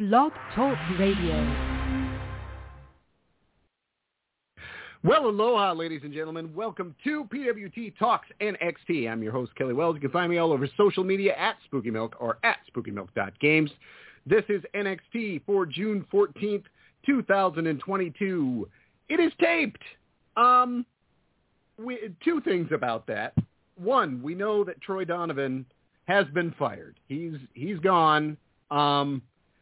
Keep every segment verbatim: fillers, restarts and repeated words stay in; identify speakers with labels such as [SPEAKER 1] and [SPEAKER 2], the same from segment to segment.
[SPEAKER 1] Blog Talk Radio.
[SPEAKER 2] Well, aloha, ladies and gentlemen. Welcome to P W T Talks N X T. I'm your host, Kelly Wells. You can find me all over social media at Spooky Milk or at spooky milk dot games. This is N X T for June fourteenth, twenty twenty-two. It is taped. Um, we, two things about that. One, we know that Troy Donovan has been fired. He's he's gone. Um,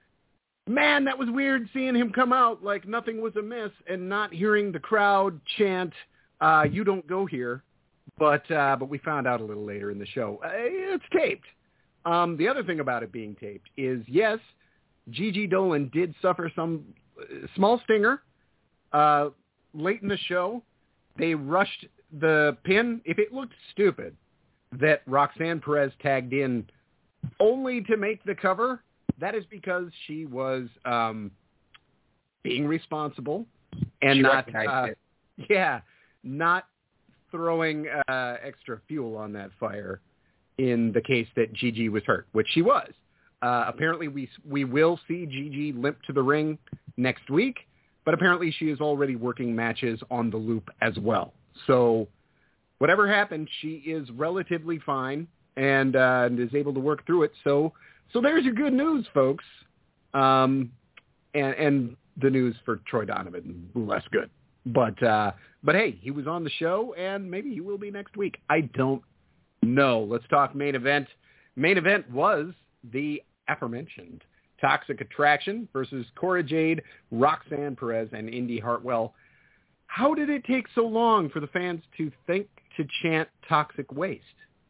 [SPEAKER 2] man, that was weird seeing him come out like nothing was amiss and not hearing the crowd chant, uh, "You don't go here." But uh, but we found out a little later in the show. Uh, it's taped. Um, the other thing about it being taped is, yes, Gigi Dolan did suffer some uh, small stinger uh, late in the show. They rushed the pin. If it looked stupid that Roxanne Perez tagged in only to make the cover, that is because she was um, being responsible and
[SPEAKER 3] she
[SPEAKER 2] not, uh,
[SPEAKER 3] it.
[SPEAKER 2] yeah, not throwing uh, extra fuel on that fire in the case that Gigi was hurt, which she was. Uh, apparently, we we will see Gigi limp to the ring next week, but apparently she is already working matches on the loop as well. So whatever happened, she is relatively fine and, uh, and is able to work through it. So. So there's your good news, folks, um, and, and the news for Troy Donovan, less good. But uh, but hey, he was on the show, and maybe he will be next week. I don't know. Let's talk main event. Main event was the aforementioned Toxic Attraction versus Cora Jade, Roxanne Perez, and Indy Hartwell. How did it take so long for the fans to think to chant Toxic Waste?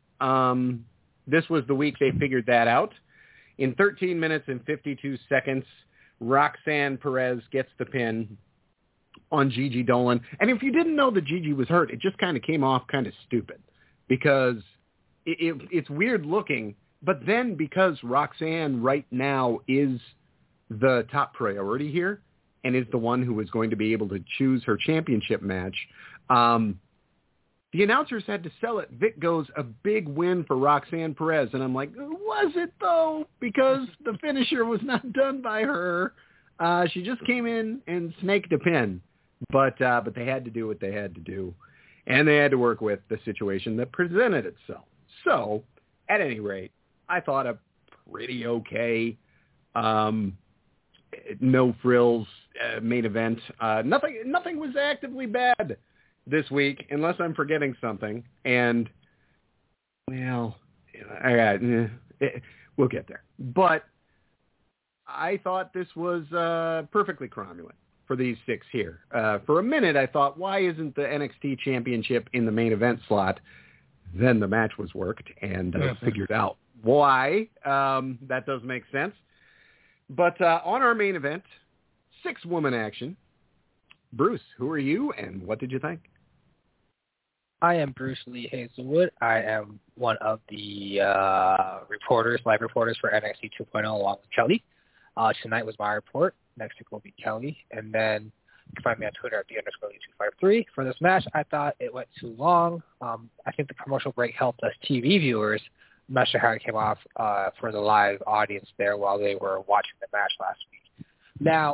[SPEAKER 2] Um, this was the week they figured that out. In thirteen minutes and fifty-two seconds, Roxanne Perez gets the pin on Gigi Dolan. And if you didn't know that Gigi was hurt, it just kind of came off kind of stupid because it, it, it's weird looking. But then because Roxanne right now is the top priority here and is the one who is going to be able to choose her championship match, um, the announcers had to sell it. Vic goes, a big win for Roxanne Perez. And I'm like, was it though? Because the finisher was not done by her. Uh, she just came in and snaked a pin. But uh, but they had to do what they had to do. And they had to work with the situation that presented itself. So, at any rate, I thought a pretty okay, um, no frills uh, main event. Uh, nothing, nothing was actively bad this week, unless I'm forgetting something. And, well, I got, eh, it, we'll get there. But I thought this was uh, perfectly cromulent for these six here. Uh, for a minute, I thought, why isn't the N X T Championship in the main event slot? Then the match was worked, and I figured out why. Um, that does make sense. But uh, on our main event, six-woman action. Bruce, who are you, and what did you think?
[SPEAKER 3] I am Bruce Lee Hazelwood. I am one of the uh, reporters, live reporters for N X T two point oh along with Kelly. Uh, tonight was my report. Next week will be Kelly. And then you can find me on Twitter at the underscore two five three. For this match, I thought it went too long. Um, I think the commercial break helped us T V viewers. I'm not sure how it came off uh, for the live audience there while they were watching the match last week. Now,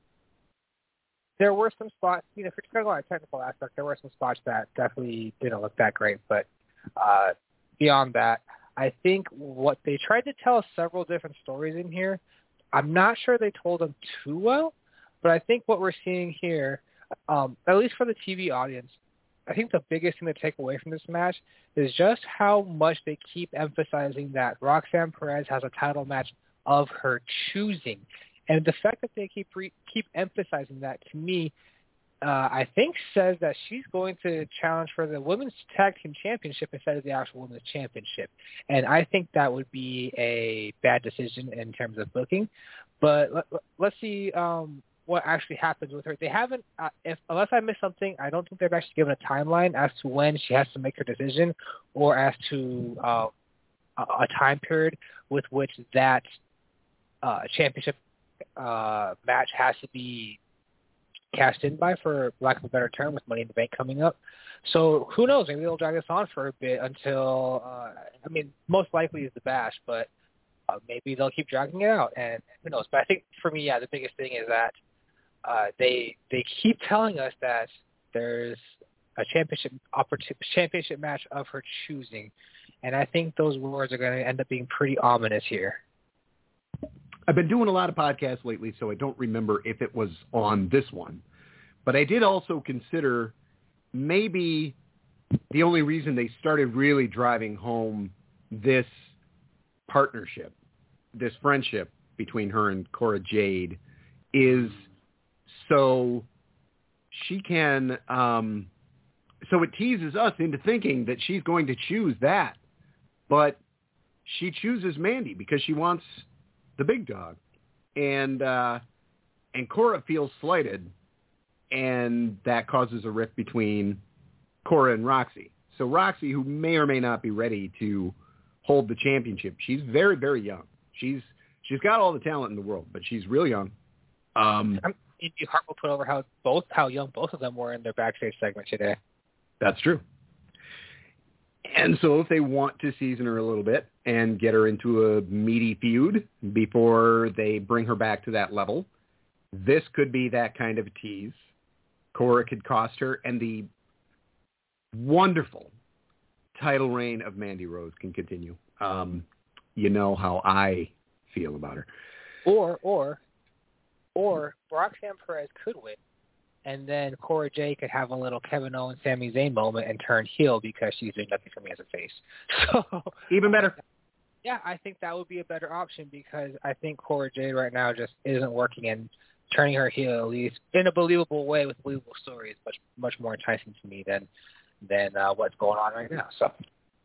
[SPEAKER 3] there were some spots, you know, if you're going to go on a technical aspect, there were some spots that definitely didn't look that great. But uh, beyond that, I think what they tried to tell several different stories in here. I'm not sure they told them too well, but I think what we're seeing here, um, at least for the T V audience, I think the biggest thing to take away from this match is just how much they keep emphasizing that Roxanne Perez has a title match of her choosing. And the fact that they keep re- keep emphasizing that, to me, uh, I think says that she's going to challenge for the Women's Tag Team Championship instead of the actual Women's Championship. And I think that would be a bad decision in terms of booking. But let, let's see um, what actually happens with her. They haven't, uh, if unless I missed something, I don't think they've actually given a timeline as to when she has to make her decision or as to uh, a time period with which that uh, championship uh, match has to be cashed in by, for lack of a better term, with Money in the Bank coming up. So who knows? Maybe they'll drag this on for a bit until, uh, I mean, most likely is the Bash, but uh, maybe they'll keep dragging it out, and who knows. But I think for me, yeah, the biggest thing is that uh, they they keep telling us that there's a championship opportunity, championship match of her choosing, and I think those words are going to end up being pretty ominous here.
[SPEAKER 2] I've been doing a lot of podcasts lately, so I don't remember if it was on this one. But I did also consider maybe the only reason they started really driving home this partnership, this friendship between her and Cora Jade is so she can, um, so it teases us into thinking that she's going to choose that. But she chooses Mandy because she wants the big dog. And, uh, and Cora feels slighted, and that causes a rift between Cora and Roxy. So Roxy, who may or may not be ready to hold the championship, she's very, very young. She's she's got all the talent in the world, but she's real young. Um,
[SPEAKER 3] Indy Hart will put over how both how young both of them were in their backstage segment today.
[SPEAKER 2] That's true. And so if they want to season her a little bit and get her into a meaty feud before they bring her back to that level, this could be that kind of a tease. Cora could cost her, and the wonderful title reign of Mandy Rose can continue. Um, you know how I feel about her.
[SPEAKER 3] Or, or, or Roxanne Perez could win, and then Cora Jade could have a little Kevin Owens, Sami Zayn moment and turn heel because she's doing nothing for me as a face. So
[SPEAKER 2] even better.
[SPEAKER 3] Yeah, I think that would be a better option because I think Cora Jade right now just isn't working, and turning her heel at least in a believable way with a believable story is much much more enticing to me than than uh, what's going on right now. So,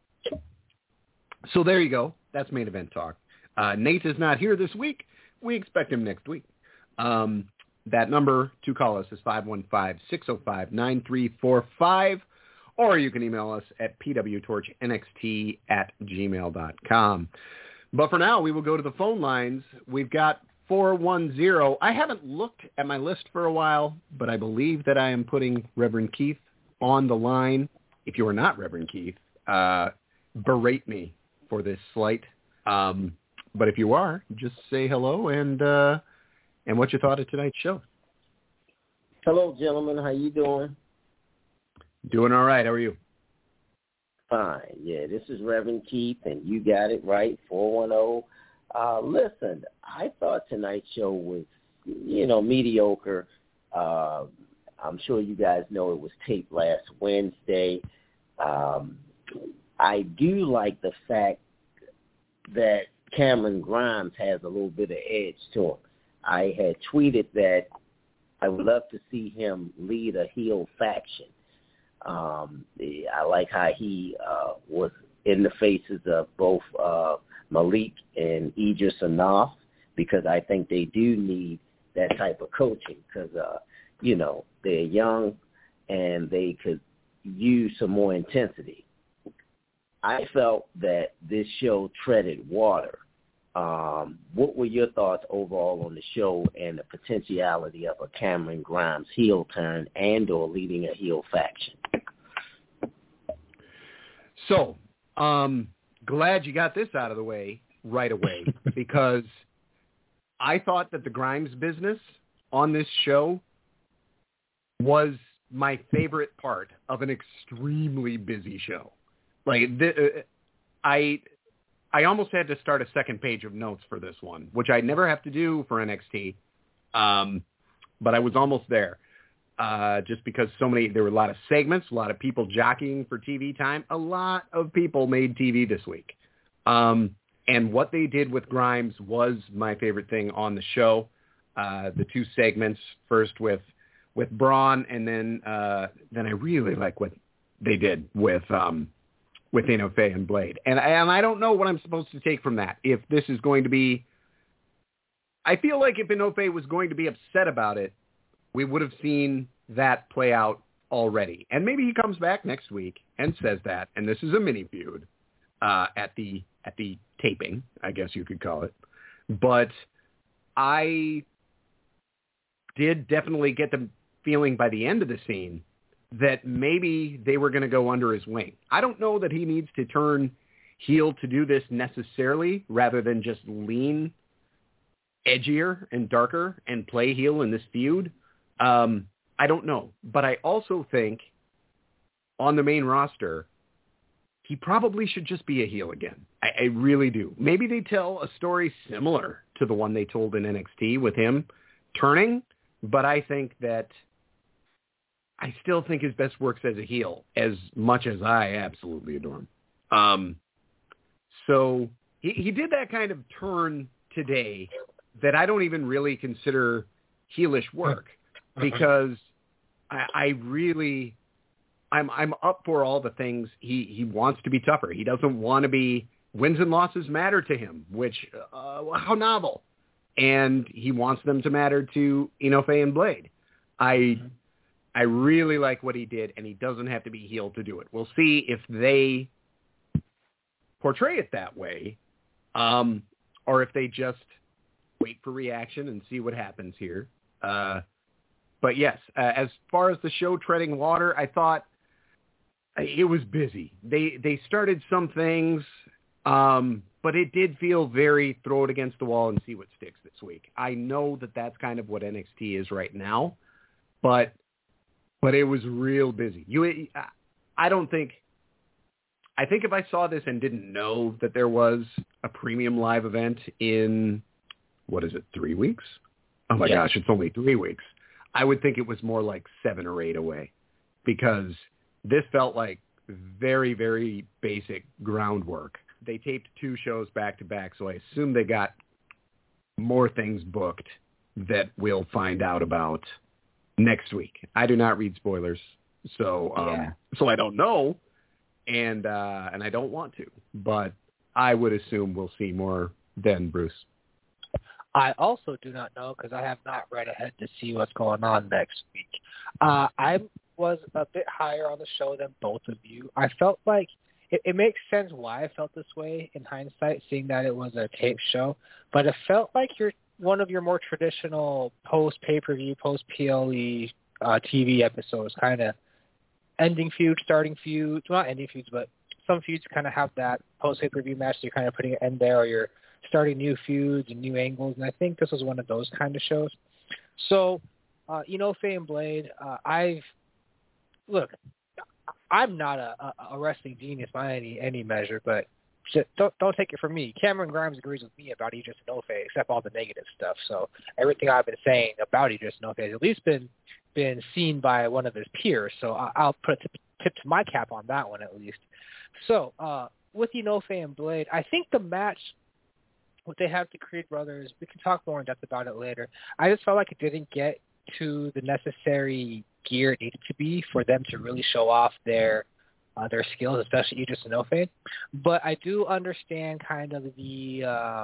[SPEAKER 2] so there you go. That's main event talk. Uh, Nate is not here this week. We expect him next week. Um, that number to call us is five one five, six oh five, nine three four five, or you can email us at p w torch n x t at gmail dot com. But for now, we will go to the phone lines. We've got four one zero. I haven't looked at my list for a while, but I believe that I am putting Reverend Keith on the line. If you are not Reverend Keith, uh, berate me for this slight. Um, but if you are, just say hello and uh, and what you thought of tonight's show.
[SPEAKER 4] Hello, gentlemen. How you doing?
[SPEAKER 2] Doing all right. How are you?
[SPEAKER 4] Fine. Yeah, this is Reverend Keith, and you got it right, four one zero. Uh, listen, I thought tonight's show was, you know, mediocre. Uh, I'm sure you guys know it was taped last Wednesday. Um, I do like the fact that Cameron Grimes has a little bit of edge to him. I had tweeted that I would love to see him lead a heel faction. Um, I like how he uh, was in the faces of both uh, Malik and Idris Enough, because I think they do need that type of coaching because, uh, you know, they're young and they could use some more intensity. I felt that this show treaded water. Um, what were your thoughts overall on the show and the potentiality of a Cameron Grimes heel turn and or leading a heel faction?
[SPEAKER 2] So, um, glad you got this out of the way right away because I thought that the Grimes business on this show was my favorite part of an extremely busy show. Like, th- uh, I I almost had to start a second page of notes for this one, which I never have to do for N X T, um, but I was almost there. Uh, just because so many, there were a lot of segments, a lot of people jockeying for T V time. A lot of people made T V this week. Um, and what they did with Grimes was my favorite thing on the show. Uh, the two segments, first with with Braun, and then uh, then I really like what they did with um, with Inoue and Blade. And, and I don't know what I'm supposed to take from that. If this is going to be, I feel like if Inoue was going to be upset about it, we would have seen that play out already. And maybe he comes back next week and says that, and this is a mini feud uh, at the at the taping, I guess you could call it. But I did definitely get the feeling by the end of the scene that maybe they were going to go under his wing. I don't know that he needs to turn heel to do this necessarily, rather than just lean edgier and darker and play heel in this feud. Um, I don't know. But I also think on the main roster, he probably should just be a heel again. I, I really do. Maybe they tell a story similar to the one they told in N X T with him turning, but I think that I still think his best works as a heel, as much as I absolutely adore him. Um, so he, he did that kind of turn today that I don't even really consider heelish work, because I, I really, I'm I'm up for all the things. He, he wants to be tougher. He doesn't want to be, wins and losses matter to him, which, uh, how novel. And he wants them to matter to Inoue and Blade. I I really like what he did, and he doesn't have to be heel to do it. We'll see if they portray it that way, um, or if they just wait for reaction and see what happens here. Uh, but yes, uh, as far as the show treading water, I thought it was busy. They they started some things, um, but it did feel very throw it against the wall and see what sticks this week. I know that that's kind of what N X T is right now, but but it was real busy. You, I don't think, I think if I saw this and didn't know that there was a premium live event in, what is it, three weeks? Oh my
[SPEAKER 3] yeah.
[SPEAKER 2] gosh, it's only three weeks. I would think it was more like seven or eight away, because this felt like very, very basic groundwork. They taped two shows back to back, so I assume they got more things booked that we'll find out about next week. I do not read spoilers, so um,
[SPEAKER 3] yeah.
[SPEAKER 2] so I don't know, and uh, and I don't want to, but I would assume we'll see more than Bruce.
[SPEAKER 3] I also do not know, because I have not read ahead to see what's going on next week. Uh, I was a bit higher on the show than both of you. I felt like it, it makes sense why I felt this way in hindsight, seeing that it was a tape show, but it felt like you're one of your more traditional post-pay-per-view, post-P L E uh, T V episodes, kind of ending feud, starting feud, well, not ending feuds, but some feuds kind of have that post-pay-per-view match, so you're kind of putting an end there, or you're starting new feuds and new angles, and I think this was one of those kind of shows. So, uh, Inoue and Blade, uh, I've, look, I'm not a, a wrestling genius by any any measure, but just don't don't take it from me. Cameron Grimes agrees with me about Idris Inoue, except all the negative stuff. So everything I've been saying about Idris Inoue has at least been been seen by one of his peers. So I, I'll put a tip, tip to my cap on that one at least. So uh, with Inoue and Blade, I think the match, what they have, the Creed brothers, we can talk more in depth about it later. I just felt like it didn't get to the necessary gear it needed to be for them to really show off their uh, their skills, especially Idris Inoue. But I do understand kind of the uh,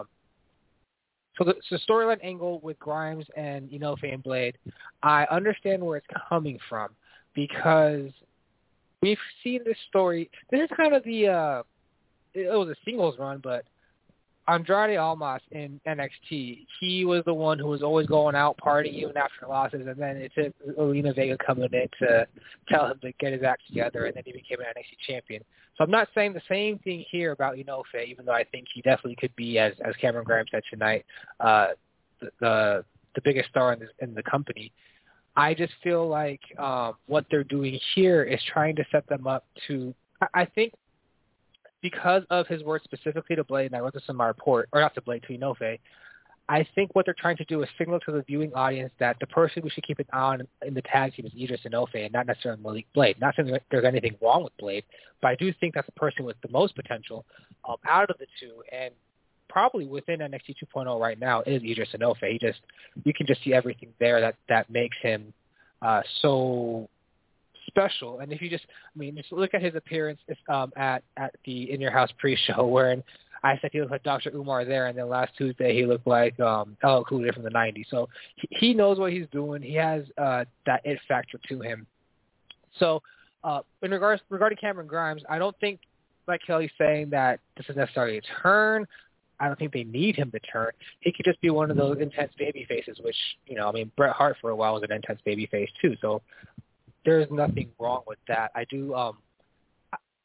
[SPEAKER 3] so the so storyline angle with Grimes and Inoue and Blade. I understand where it's coming from, because we've seen this story. This is kind of the uh, it was a singles run, but Andrade Almas in N X T, he was the one who was always going out partying even after losses, and then it took Zelina Vega coming in to tell him to get his act together, and then he became an N X T champion. So I'm not saying the same thing here about Inoue, even though I think he definitely could be, as as Cameron Grimes said tonight, uh, the, the the biggest star in, this, in the company. I just feel like um, what they're doing here is trying to set them up to, I, I think, because of his words specifically to Blade, and I wrote this in my report, or not to Blade, to Inoue, I think what they're trying to do is signal to the viewing audience that the person we should keep an eye on in the tag team is Idris Inoue, and not necessarily Malik Blade. Not saying that there's anything wrong with Blade, but I do think that's the person with the most potential um, out of the two, and probably within N X T two point oh right now is Idris Inoue. He just, you can just see everything there that, that makes him uh, so special. And if you just, I mean, just look at his appearance um, at at the In Your House pre-show, wherein I said he looked like Doctor Umar there, and then last Tuesday he looked like um, L L Cool J from the nineties. So he, he knows what he's doing. He has uh, that it factor to him. So uh, in regards regarding Cameron Grimes, I don't think, like Kelly's saying, that this is necessarily a turn. I don't think they need him to turn. He could just be one of those intense baby faces, which, you know, I mean, Bret Hart for a while was an intense baby face too. So there's nothing wrong with that. I do, um,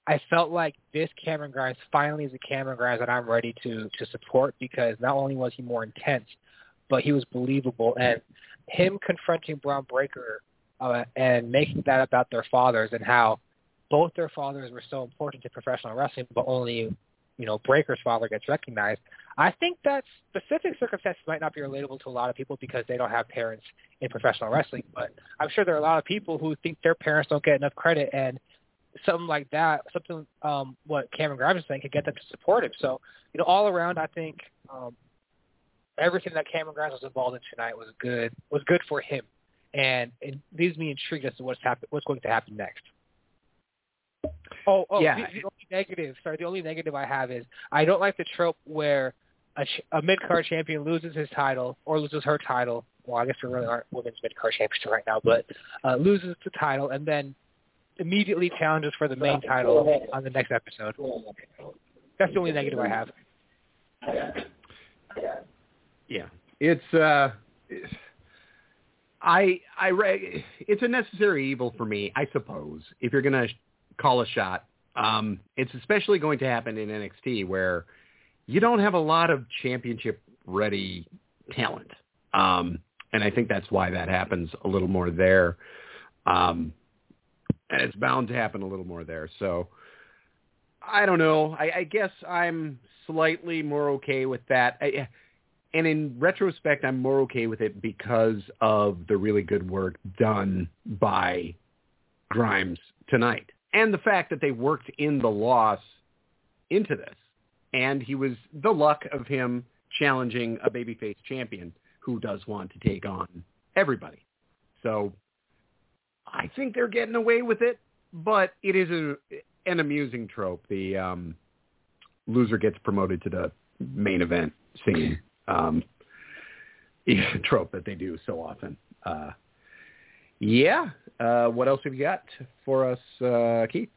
[SPEAKER 3] I felt like this Cameron Grimes finally is a Cameron Grimes that I'm ready to to support, because not only was he more intense, but he was believable. And him confronting Braun Breaker uh, and making that about their fathers and how both their fathers were so important to professional wrestling, but only, you know, Breaker's father gets recognized. I think that specific circumstances might not be relatable to a lot of people because they don't have parents in professional wrestling, but I'm sure there are a lot of people who think their parents don't get enough credit, and something like that, something um, what Cameron Grimes is saying could get them to support him. So, you know, all around, I think um, everything that Cameron Grimes was involved in tonight was good, was good for him, and it leaves me intrigued as to what's happen, what's going to happen next. Oh, oh,
[SPEAKER 2] yeah.
[SPEAKER 3] the, the only negative, sorry, the only negative I have is I don't like the trope where a, a mid-card champion loses his title or loses her title. Well, I guess there really aren't women's mid-card champions right now, but uh, loses the title and then immediately challenges for the main title on the next episode. That's the only negative I have.
[SPEAKER 2] Yeah, it's uh, I I re- it's a necessary evil for me, I suppose. If you're gonna call a shot, um, it's especially going to happen in N X T where you don't have a lot of championship-ready talent, um, and I think that's why that happens a little more there. Um, and it's bound to happen a little more there. So I don't know. I, I guess I'm slightly more okay with that. I, and in retrospect, I'm more okay with it because of the really good work done by Grimes tonight. And the fact that they worked in the loss into this. And he was the luck of him challenging a babyface champion who does want to take on everybody. So I think they're getting away with it, but it is a, an amusing trope. The um, loser gets promoted to the main event scene um, trope that they do so often. Uh, yeah. Uh, what else have you got for us, uh, Keith?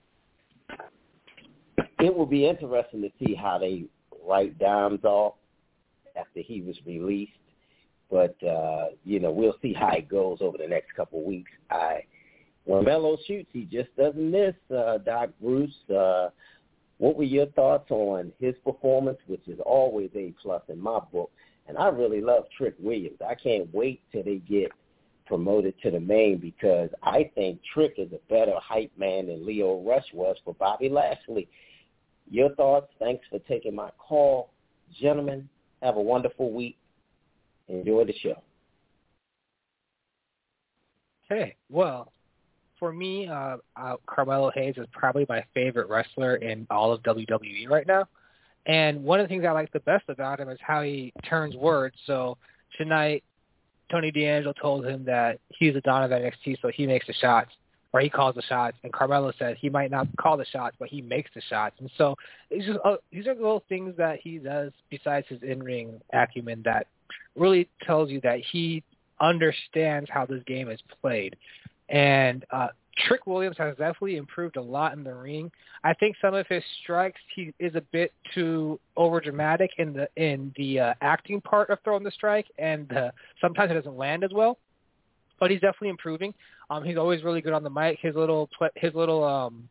[SPEAKER 4] It will be interesting to see how they write Dimes off after he was released. But, uh, you know, we'll see how it goes over the next couple of weeks. I, when Melo shoots, he just doesn't miss, uh, Doc Bruce. Uh, what were your thoughts on his performance, which is always A-plus in my book? And I really love Trick Williams. I can't wait till they get promoted to the main because I think Trick is a better hype man than Leo Rush was for Bobby Lashley. Your thoughts? Thanks for taking my call. Gentlemen, have a wonderful week. Enjoy the show.
[SPEAKER 3] Hey, well, for me, uh, uh, Carmelo Hayes is probably my favorite wrestler in all of W W E right now. And one of the things I like the best about him is how he turns words. So tonight, Tony D'Angelo told him that he's a Don of N X T, so he makes the shots, or he calls the shots. And Carmelo said he might not call the shots, but he makes the shots. And so it's just uh, these are little things that he does besides his in-ring acumen that really tells you that he understands how this game is played. And uh, Trick Williams has definitely improved a lot in the ring. I think some of his strikes, he is a bit too overdramatic in the in the uh, acting part of throwing the strike, and uh, sometimes it doesn't land as well. But he's definitely improving. Um, he's always really good on the mic. His little his little um,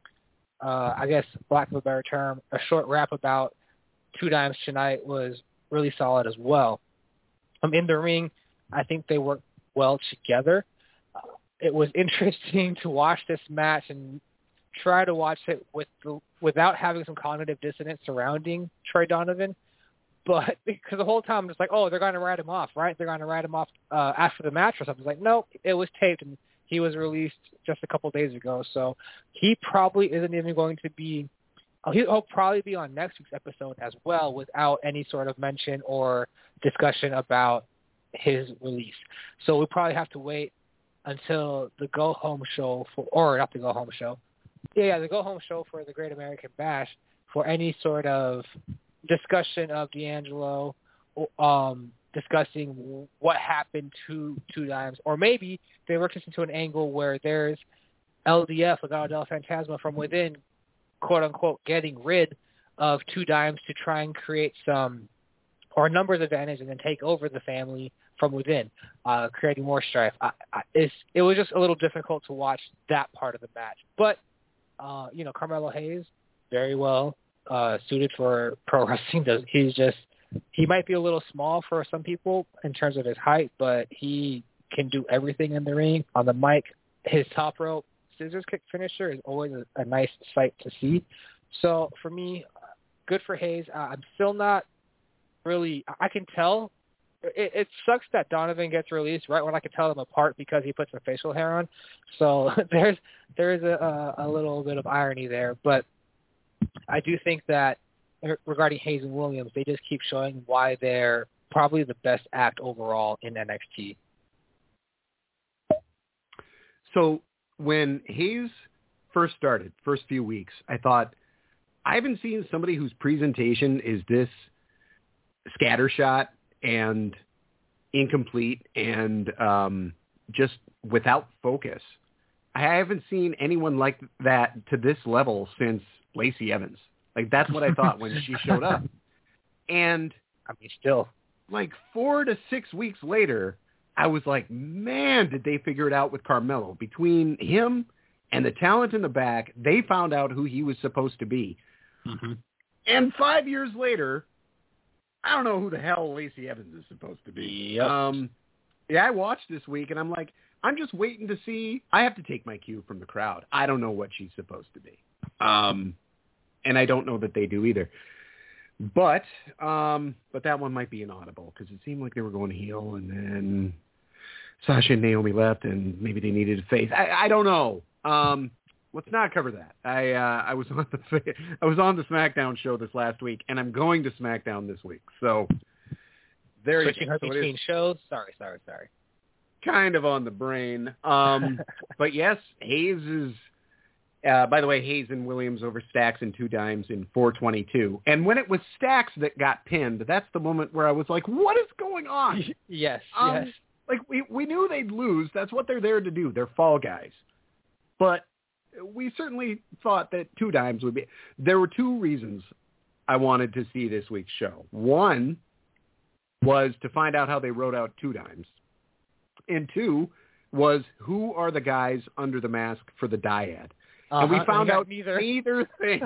[SPEAKER 3] uh, I guess, lack of a better term, a short rap about Two Dimes tonight was really solid as well. Um, in the ring, I think they work well together. Uh, it was interesting to watch this match and try to watch it with the, without having some cognitive dissonance surrounding Troy Donovan. But because the whole time I'm just like, oh, they're going to write him off, right? They're going to write him off uh, after the match or something. It's like, no, it was taped and he was released just a couple of days ago. So he probably isn't even going to be – he'll probably be on next week's episode as well without any sort of mention or discussion about his release. So we probably have to wait until the Go Home show for, or not the Go Home show. Yeah, yeah, the Go Home show for the Great American Bash for any sort of discussion of D'Angelo, um, discussing what happened to Two Dimes, or maybe they work this into an angle where there's L D F, Legado del Fantasma, from within, quote unquote, getting rid of Two Dimes to try and create some or a numbers advantage and then take over the family from within, uh, creating more strife. I, I, it's, it was just a little difficult to watch that part of the match. But uh, you know, Carmelo Hayes, very well uh, suited for pro wrestling. Does He's just, he might be a little small for some people in terms of his height, but he can do everything in the ring. On the mic, his top rope scissors kick finisher is always a, a nice sight to see. So for me, good for Hayes. Uh, I'm still not really, I can tell. It, it sucks that Donovan gets released right when I can tell them apart because he puts some facial hair on. So there's there is a, a little bit of irony there. But I do think that regarding Hayes and Williams, they just keep showing why they're probably the best act overall in N X T.
[SPEAKER 2] So when Hayes first started, first few weeks, I thought, I haven't seen somebody whose presentation is this scattershot and incomplete and um, just without focus. I haven't seen anyone like that to this level since Lacey Evans. Like, that's what I thought when she showed up. And
[SPEAKER 3] I mean, still,
[SPEAKER 2] like four to six weeks later, I was like, man, did they figure it out with Carmelo. Between him and the talent in the back, they found out who he was supposed to be.
[SPEAKER 3] Mm-hmm.
[SPEAKER 2] And five years later, I don't know who the hell Lacey Evans is supposed to be.
[SPEAKER 3] Yep.
[SPEAKER 2] Um, yeah, I watched this week, and I'm like, I'm just waiting to see. I have to take my cue from the crowd. I don't know what she's supposed to be. Um, and I don't know that they do either. But um, but that one might be an audible because it seemed like they were going heel, and then Sasha and Naomi left, and maybe they needed a face. I, I don't know. Um, let's not cover that. I uh, I was on the I was on the SmackDown show this last week, and I'm going to SmackDown this week. So there
[SPEAKER 3] Switching
[SPEAKER 2] you go.
[SPEAKER 3] her
[SPEAKER 2] So
[SPEAKER 3] between shows. Sorry, sorry, sorry.
[SPEAKER 2] Kind of on the brain. Um, but yes, Hayes is. Uh, by the way, Hayes and Williams over Stacks and Two Dimes in four twenty-two. And when it was Stacks that got pinned, that's the moment where I was like, what is going on?
[SPEAKER 3] yes,
[SPEAKER 2] um,
[SPEAKER 3] yes.
[SPEAKER 2] Like, we, we knew they'd lose. That's what they're there to do. They're fall guys. But we certainly thought that Two Dimes would be. There were two reasons I wanted to see this week's show. One was to find out how they wrote out Two Dimes. And two was who are the guys under the mask for the dyad.
[SPEAKER 3] Uh-huh.
[SPEAKER 2] And we found
[SPEAKER 3] we
[SPEAKER 2] out
[SPEAKER 3] neither.
[SPEAKER 2] neither thing.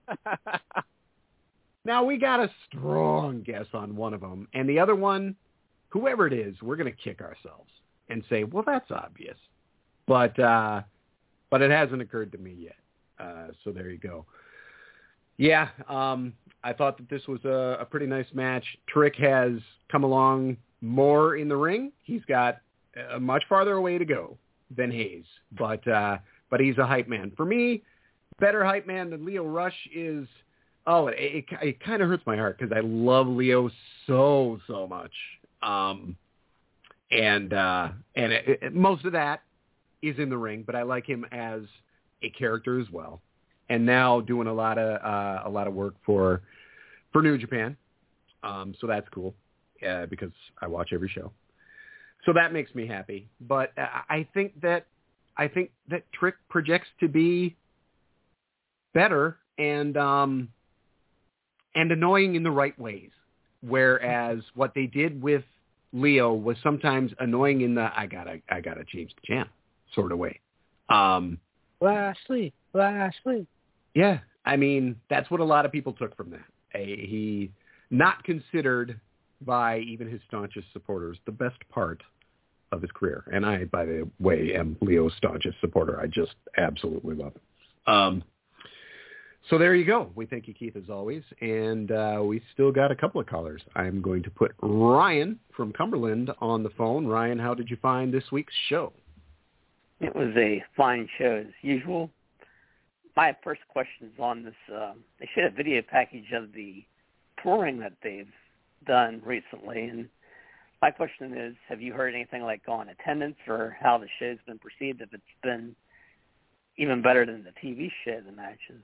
[SPEAKER 2] Now, we got a strong guess on one of them. And the other one, whoever it is, we're going to kick ourselves and say, well, that's obvious. But uh, but it hasn't occurred to me yet. Uh, so there you go. Yeah, um, I thought that this was a, a pretty nice match. Trick has come along more in the ring. He's got a much farther away to go than Hayes. But... Uh, But he's a hype man. For me, better hype man than Lio Rush is, oh, it, it, it kind of hurts my heart because I love Lio so, so much. Um, and uh, and it, it, most of that is in the ring, but I like him as a character as well. And now doing a lot of uh, a lot of work for for New Japan. Um, so that's cool uh, because I watch every show. So that makes me happy. But I think that I think that Trick projects to be better and um, and annoying in the right ways, whereas what they did with Lio was sometimes annoying in the I gotta I gotta change the channel sort of way. Um,
[SPEAKER 3] Lashley, Lashley.
[SPEAKER 2] Yeah, I mean that's what a lot of people took from that. A, he not considered by even his staunchest supporters the best part of his career. And I, by the way, am Leo's staunchest supporter. I just absolutely love him. Um, so there you go. We thank you, Keith, as always. And uh, we still got a couple of callers. I'm going to put Ryan from Cumberland on the phone. Ryan, how did you find this week's show?
[SPEAKER 5] It was a fine show as usual. My first question is on this. Uh, they showed a video package of the touring that they've done recently, and my question is, have you heard anything like on attendance or how the show's been perceived, if it's been even better than the T V show, the matches?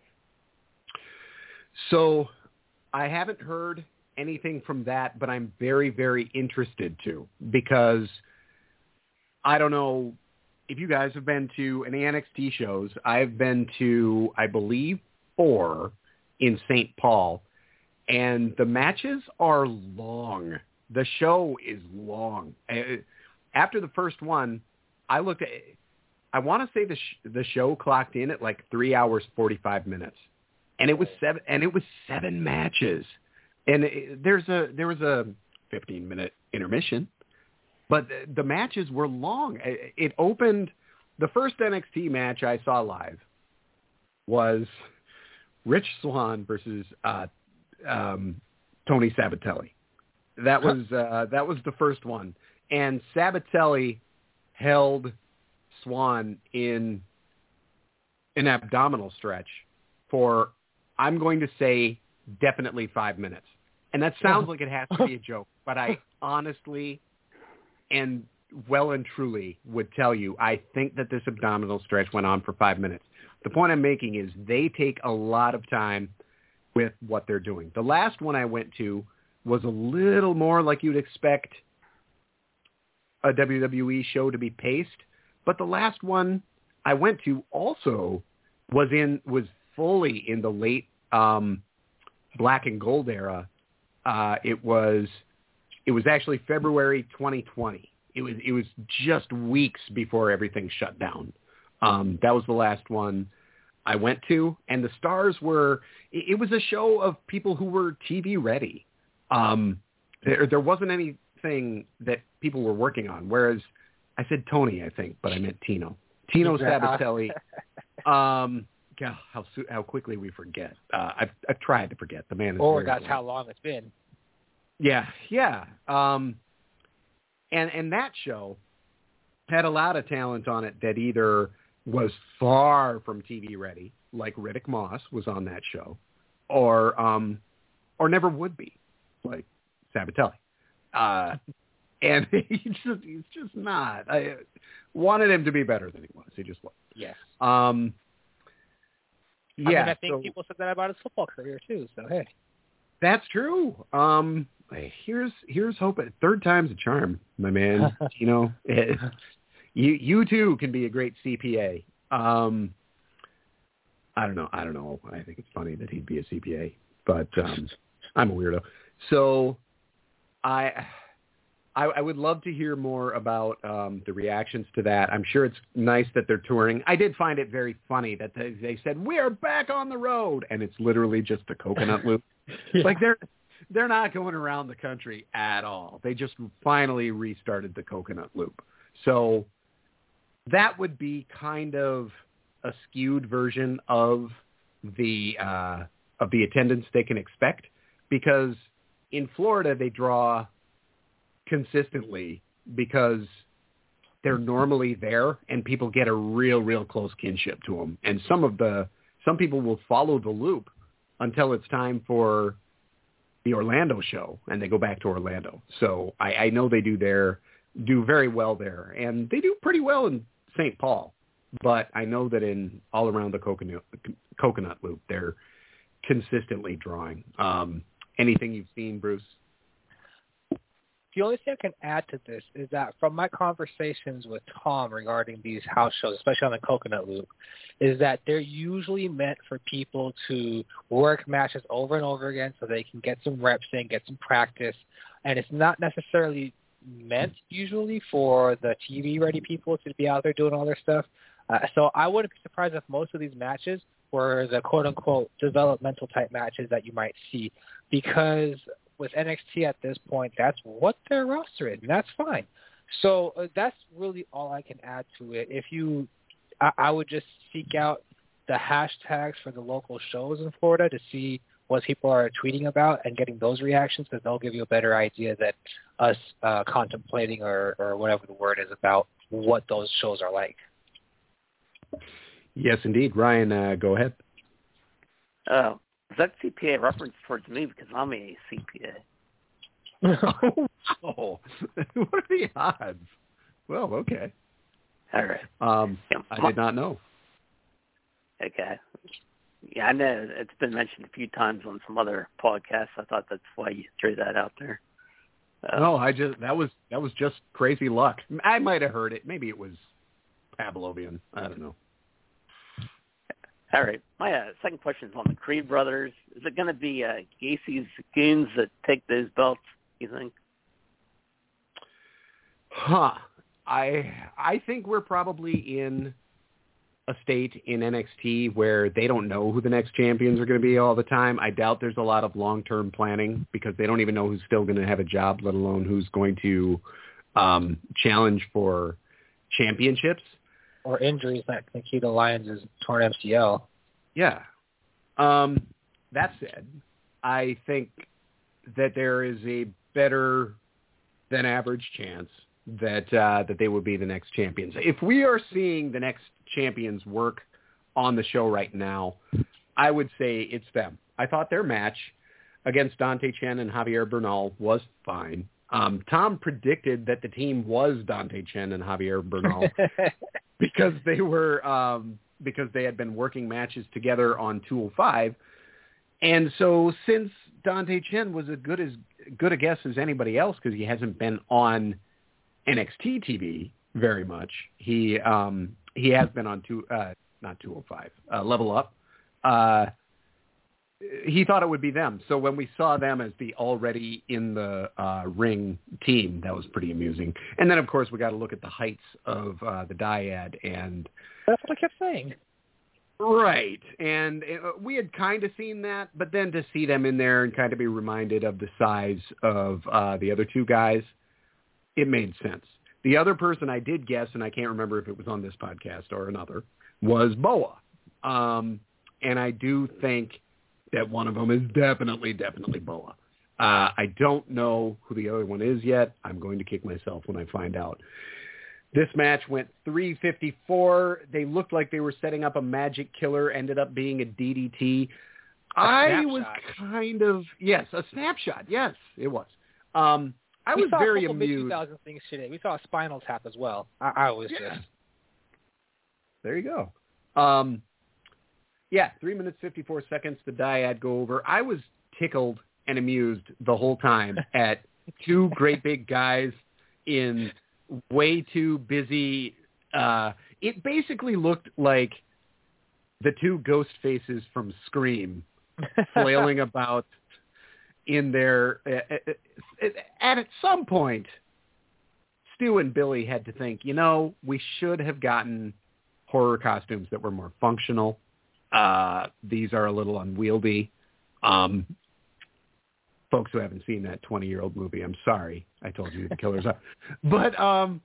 [SPEAKER 2] So I haven't heard anything from that, but I'm very, very interested to, because I don't know if you guys have been to any N X T shows. I've been to, I believe, four in Saint Paul, and the matches are long. The show is long. After the first one, I looked at I want to say the sh- the show clocked in at like three hours forty-five minutes, and it was seven and it was seven matches, and it, there's a there was a fifteen minute intermission, but the, the matches were long. It, it opened the first N X T match I saw live was Rich Swann versus uh, um, Tony Sabatelli. That was uh, that was the first one, and Sabatelli held Swann in an abdominal stretch for, I'm going to say, definitely five minutes. And that sounds like it has to be a joke, but I honestly and well and truly would tell you, I think that this abdominal stretch went on for five minutes. The point I'm making is they take a lot of time with what they're doing. The last one I went to was a little more like you'd expect a W W E show to be paced, but the last one I went to also was in was fully in the late um, black and gold era. Uh, it was it was actually February twenty twenty. It was it was just weeks before everything shut down. Um, that was the last one I went to, and the stars were. It, it was a show of people who were T V ready. Um, there, there wasn't anything that people were working on. Whereas I said Tony, I think, but I meant Tino. Tino Sabatelli. Um, God, how how quickly we forget. Uh, I've I've tried to forget. The man is.
[SPEAKER 3] Or that's
[SPEAKER 2] old.
[SPEAKER 3] how long it's been.
[SPEAKER 2] Yeah, yeah. Um, and and that show had a lot of talent on it that either was far from T V ready, like Riddick Moss was on that show, or um, or never would be, like Sabatelli. Uh, and he's just he's just not. I wanted him to be better than he was. He just was.
[SPEAKER 3] Yes.
[SPEAKER 2] Um, yeah.
[SPEAKER 3] I mean, I think
[SPEAKER 2] so,
[SPEAKER 3] people said that about his football career too. So hey,
[SPEAKER 2] that's true. Um, here's here's hoping. Third time's a charm, my man. You know, it, you you too can be a great C P A. Um, I don't know. I don't know. I think it's funny that he'd be a C P A, but um, I'm a weirdo. So I. I, I would love to hear more about um, the reactions to that. I'm sure it's nice that they're touring. I did find it very funny that they, they said, "We're back on the road," and it's literally just a coconut loop. Yeah. Like they're they're not going around the country at all. They just finally restarted the coconut loop. So that would be kind of a skewed version of the uh, of the attendance they can expect, because in Florida they draw consistently because they're normally there and people get a real, real close kinship to them. And some of the, some people will follow the loop until it's time for the Orlando show and they go back to Orlando. So I, I know they do there, do very well there, and they do pretty well in Saint Paul, but I know that in all around the coconut, coconut loop, they're consistently drawing. Um, anything you've seen, Bruce?
[SPEAKER 3] The only thing I can add to this is that from my conversations with Tom regarding these house shows, especially on the Coconut Loop, is that they're usually meant for people to work matches over and over again so they can get some reps in, get some practice. And it's not necessarily meant usually for the T V-ready people to be out there doing all their stuff. Uh, so I wouldn't be surprised if most of these matches were the quote-unquote developmental type matches that you might see, because with N X T at this point, that's what their roster is, and that's fine. So uh, that's really all I can add to it. If you, I, I would just seek out the hashtags for the local shows in Florida to see what people are tweeting about and getting those reactions, because they'll give you a better idea than us uh, contemplating or, or whatever the word is about what those shows are like.
[SPEAKER 2] Yes, indeed. Ryan, uh, go ahead.
[SPEAKER 5] Oh. Is that C P A reference towards me because I'm a C P A?
[SPEAKER 2] Oh, wow. What are the odds? Well, okay.
[SPEAKER 5] All right.
[SPEAKER 2] Um,
[SPEAKER 5] yeah,
[SPEAKER 2] I did not know.
[SPEAKER 5] Okay. Yeah, I know it's been mentioned a few times on some other podcasts. I thought that's why you threw that out there. Uh,
[SPEAKER 2] no, I just that was that was just crazy luck. I might have heard it. Maybe it was Pavlovian. I don't know.
[SPEAKER 5] All right. My uh, second question is on the Creed brothers. Is it going to be uh, Gacy's goons that take those belts, you think?
[SPEAKER 2] Huh. I I think we're probably in a state in N X T where they don't know who the next champions are going to be all the time. I doubt there's a lot of long-term planning because they don't even know who's still going to have a job, let alone who's going to um, challenge for championships.
[SPEAKER 3] Or injuries like Nikita Lyons' torn M C L.
[SPEAKER 2] Yeah. Um, that said, I think that there is a better than average chance that uh, that they would be the next champions. If we are seeing the next champions work on the show right now, I would say it's them. I thought their match against Dante Chen and Javier Bernal was fine. Um, Tom predicted that the team was Dante Chen and Javier Bernal because they were um, because they had been working matches together on two oh five, and so since Dante Chen was as good as good a guess as anybody else because he hasn't been on N X T T V very much. He um, he has been on two uh, not two oh five uh, Level Up. Uh, he thought it would be them. So when we saw them as the already in the uh, ring team, that was pretty amusing. And then of course we got to look at the heights of uh, the dyad, and
[SPEAKER 3] that's what I kept saying.
[SPEAKER 2] Right, and uh, we had kind of seen that, but then to see them in there and kind of be reminded of the size of uh, the other two guys, it made sense. The other person I did guess, and I can't remember if it was on this podcast or another, was Boa. Um, and I do think that one of them is definitely, definitely Boa. Uh, I don't know who the other one is yet. I'm going to kick myself when I find out. This match went three fifty-four. They looked like they were setting up a magic killer, ended up being a D D T.
[SPEAKER 3] A
[SPEAKER 2] I
[SPEAKER 3] snapshot.
[SPEAKER 2] was kind of, yes, a snapshot. Yes, it was. Um, I
[SPEAKER 3] we
[SPEAKER 2] was
[SPEAKER 3] saw
[SPEAKER 2] very
[SPEAKER 3] a couple
[SPEAKER 2] amused.
[SPEAKER 3] mid two thousand things today. We saw a Spinal Tap as well. I, I was
[SPEAKER 2] Yeah.
[SPEAKER 3] just...
[SPEAKER 2] There you go. Um, yeah, three minutes, fifty-four seconds, the dyad go over. I was tickled and amused the whole time at two great big guys in way too busy. Uh, it basically looked like the two ghost faces from Scream flailing about in their... Uh, and at some point, Stu and Billy had to think, you know, we should have gotten horror costumes that were more functional. Uh, these are a little unwieldy. Um, folks who haven't seen that twenty-year-old movie, I'm sorry. I told you the killers are. But, um,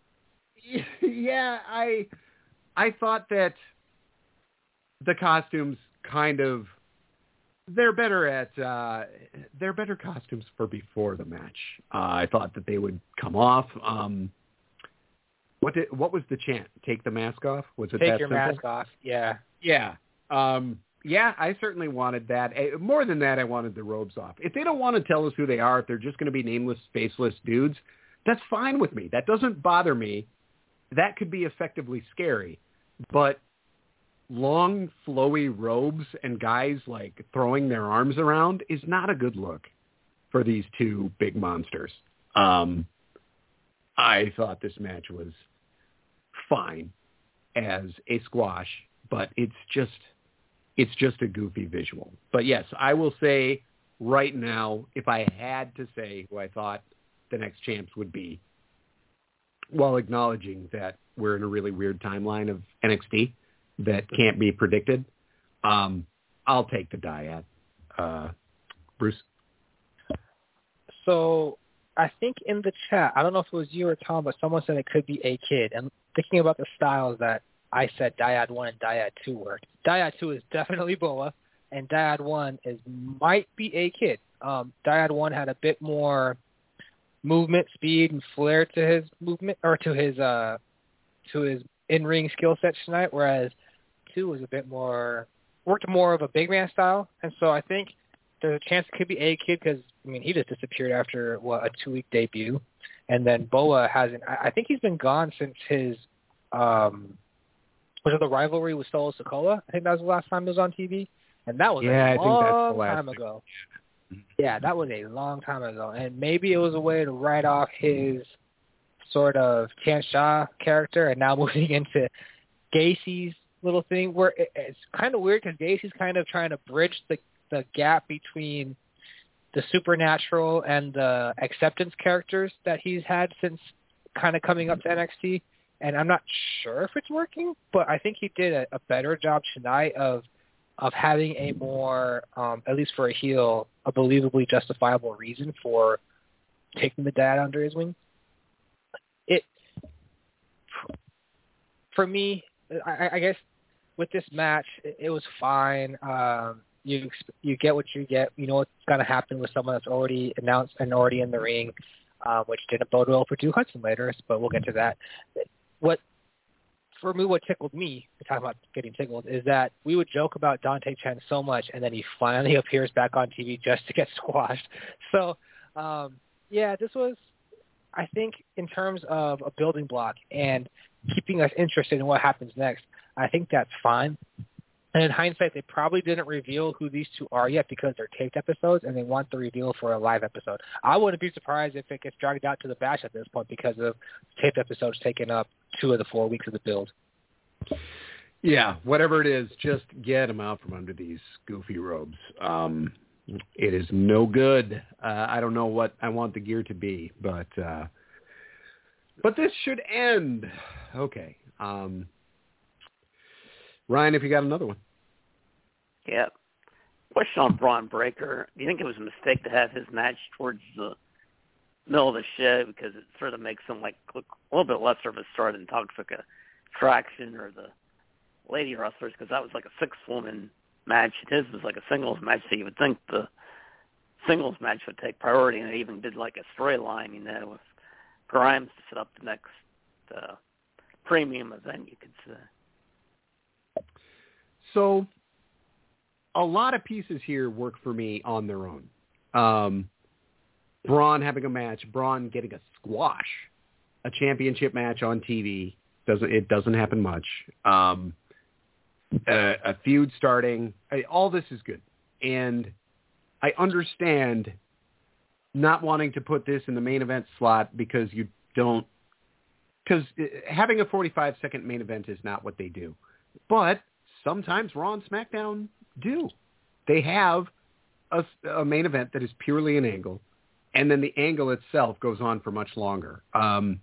[SPEAKER 2] yeah, I I thought that the costumes kind of, they're better at, uh, they're better costumes for before the match. Uh, I thought that they would come off. Um, what did, what was the chant? Take the mask off? Was it
[SPEAKER 3] Take
[SPEAKER 2] that
[SPEAKER 3] your
[SPEAKER 2] simple?
[SPEAKER 3] mask off. Yeah.
[SPEAKER 2] Yeah. Um, yeah, I certainly wanted that. Uh, More than that, I wanted the robes off. If they don't want to tell us who they are, if they're just going to be nameless, faceless dudes, that's fine with me. That doesn't bother me. That could be effectively scary. But long, flowy robes and guys, like, throwing their arms around is not a good look for these two big monsters. Um, I thought this match was fine as a squash, but it's just... It's just a goofy visual. But yes, I will say right now, if I had to say who I thought the next champs would be, while acknowledging that we're in a really weird timeline of N X T that can't be predicted, um, I'll take the dyad. Uh, Bruce?
[SPEAKER 3] So I think in the chat, I don't know if it was you or Tom, but someone said it could be a kid. And thinking about the styles that I said Dyad one and Dyad two worked. Dyad two is definitely Boa, and Dyad one is might be a kid. Um, Dyad one had a bit more movement, speed, and flair to his movement, or to his uh, to his in-ring skill set tonight, whereas two was a bit more worked more of a big man style. And so I think there's a chance it could be a kid because I mean he just disappeared after what a two-week debut, and then Boa hasn't. I, I think he's been gone since his. Um, Was it the rivalry with Solo Sikoa? I think that was the last time he was on T V. And that was
[SPEAKER 2] yeah,
[SPEAKER 3] a
[SPEAKER 2] I
[SPEAKER 3] long
[SPEAKER 2] think that's the last
[SPEAKER 3] time ago. Yeah, that was a long time ago. And maybe it was a way to write off his sort of Tian Sha character and now moving into Gacy's little thing where it, it's kind of weird because Gacy's kind of trying to bridge the, the gap between the supernatural and the acceptance characters that he's had since kind of coming up to N X T. and I'm not sure if it's working, but I think he did a, a better job tonight of of having a more, um, at least for a heel, a believably justifiable reason for taking the dad under his wing. It, for me, I, I guess with this match, it, it was fine. Um, you you get what you get. You know what's going to happen with someone that's already announced and already in the ring, uh, which didn't bode well for Duke Hudson later, but we'll get to that. What For me, what tickled me, we're talking about getting tickled, is that we would joke about Dante Chen so much, and then he finally appears back on T V just to get squashed. So, um, yeah, this was, I think, in terms of a building block and keeping us interested in what happens next, I think that's fine. And in hindsight, they probably didn't reveal who these two are yet because they're taped episodes, and they want the reveal for a live episode. I wouldn't be surprised if it gets dragged out to the Bash at this point because of taped episodes taking up two of the four weeks of the build.
[SPEAKER 2] Yeah, whatever it is, just get them out from under these goofy robes. Um, it is no good. Uh, I don't know what I want the gear to be, but uh, but this should end. Okay. Um, Ryan, if you got another one.
[SPEAKER 5] Yeah. Question on Braun Breaker. Do you think it was a mistake to have his match towards the middle of the show because it sort of makes him like look a little bit lesser of a star than Toxic Attraction or the lady wrestlers, because that was like a six-woman match. His was like a singles match, so you would think the singles match would take priority, and it even did like a storyline, you know, with Grimes to set up the next uh, premium event, you could say.
[SPEAKER 2] So a lot of pieces here work for me on their own. Um, Braun having a match, Braun getting a squash, a championship match on T V. Doesn't it doesn't happen much. Um, a, a feud starting. I, all this is good, and I understand not wanting to put this in the main event slot because you don't. Because having a forty-five second main event is not what they do, but sometimes Raw and SmackDown do. They have a, a main event that is purely an angle, and then the angle itself goes on for much longer. Um,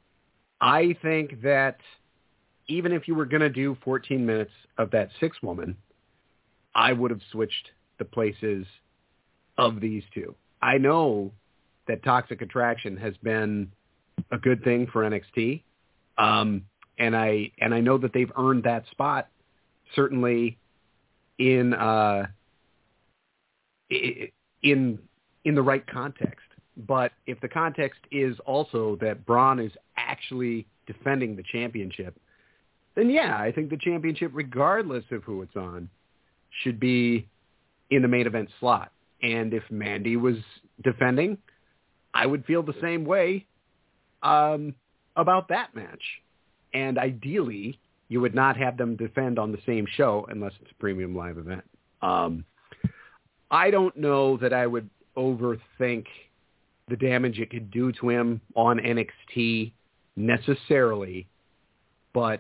[SPEAKER 2] I think that even if you were going to do fourteen minutes of that six-woman, I would have switched the places of these two. I know that Toxic Attraction has been a good thing for N X T, um, and I and I know that they've earned that spot, certainly in uh, in in the right context. But if the context is also that Braun is actually defending the championship, then yeah, I think the championship, regardless of who it's on, should be in the main event slot. And if Mandy was defending, I would feel the same way um, about that match. And ideally, you would not have them defend on the same show unless it's a premium live event. Um, I don't know that I would overthink the damage it could do to him on N X T necessarily, but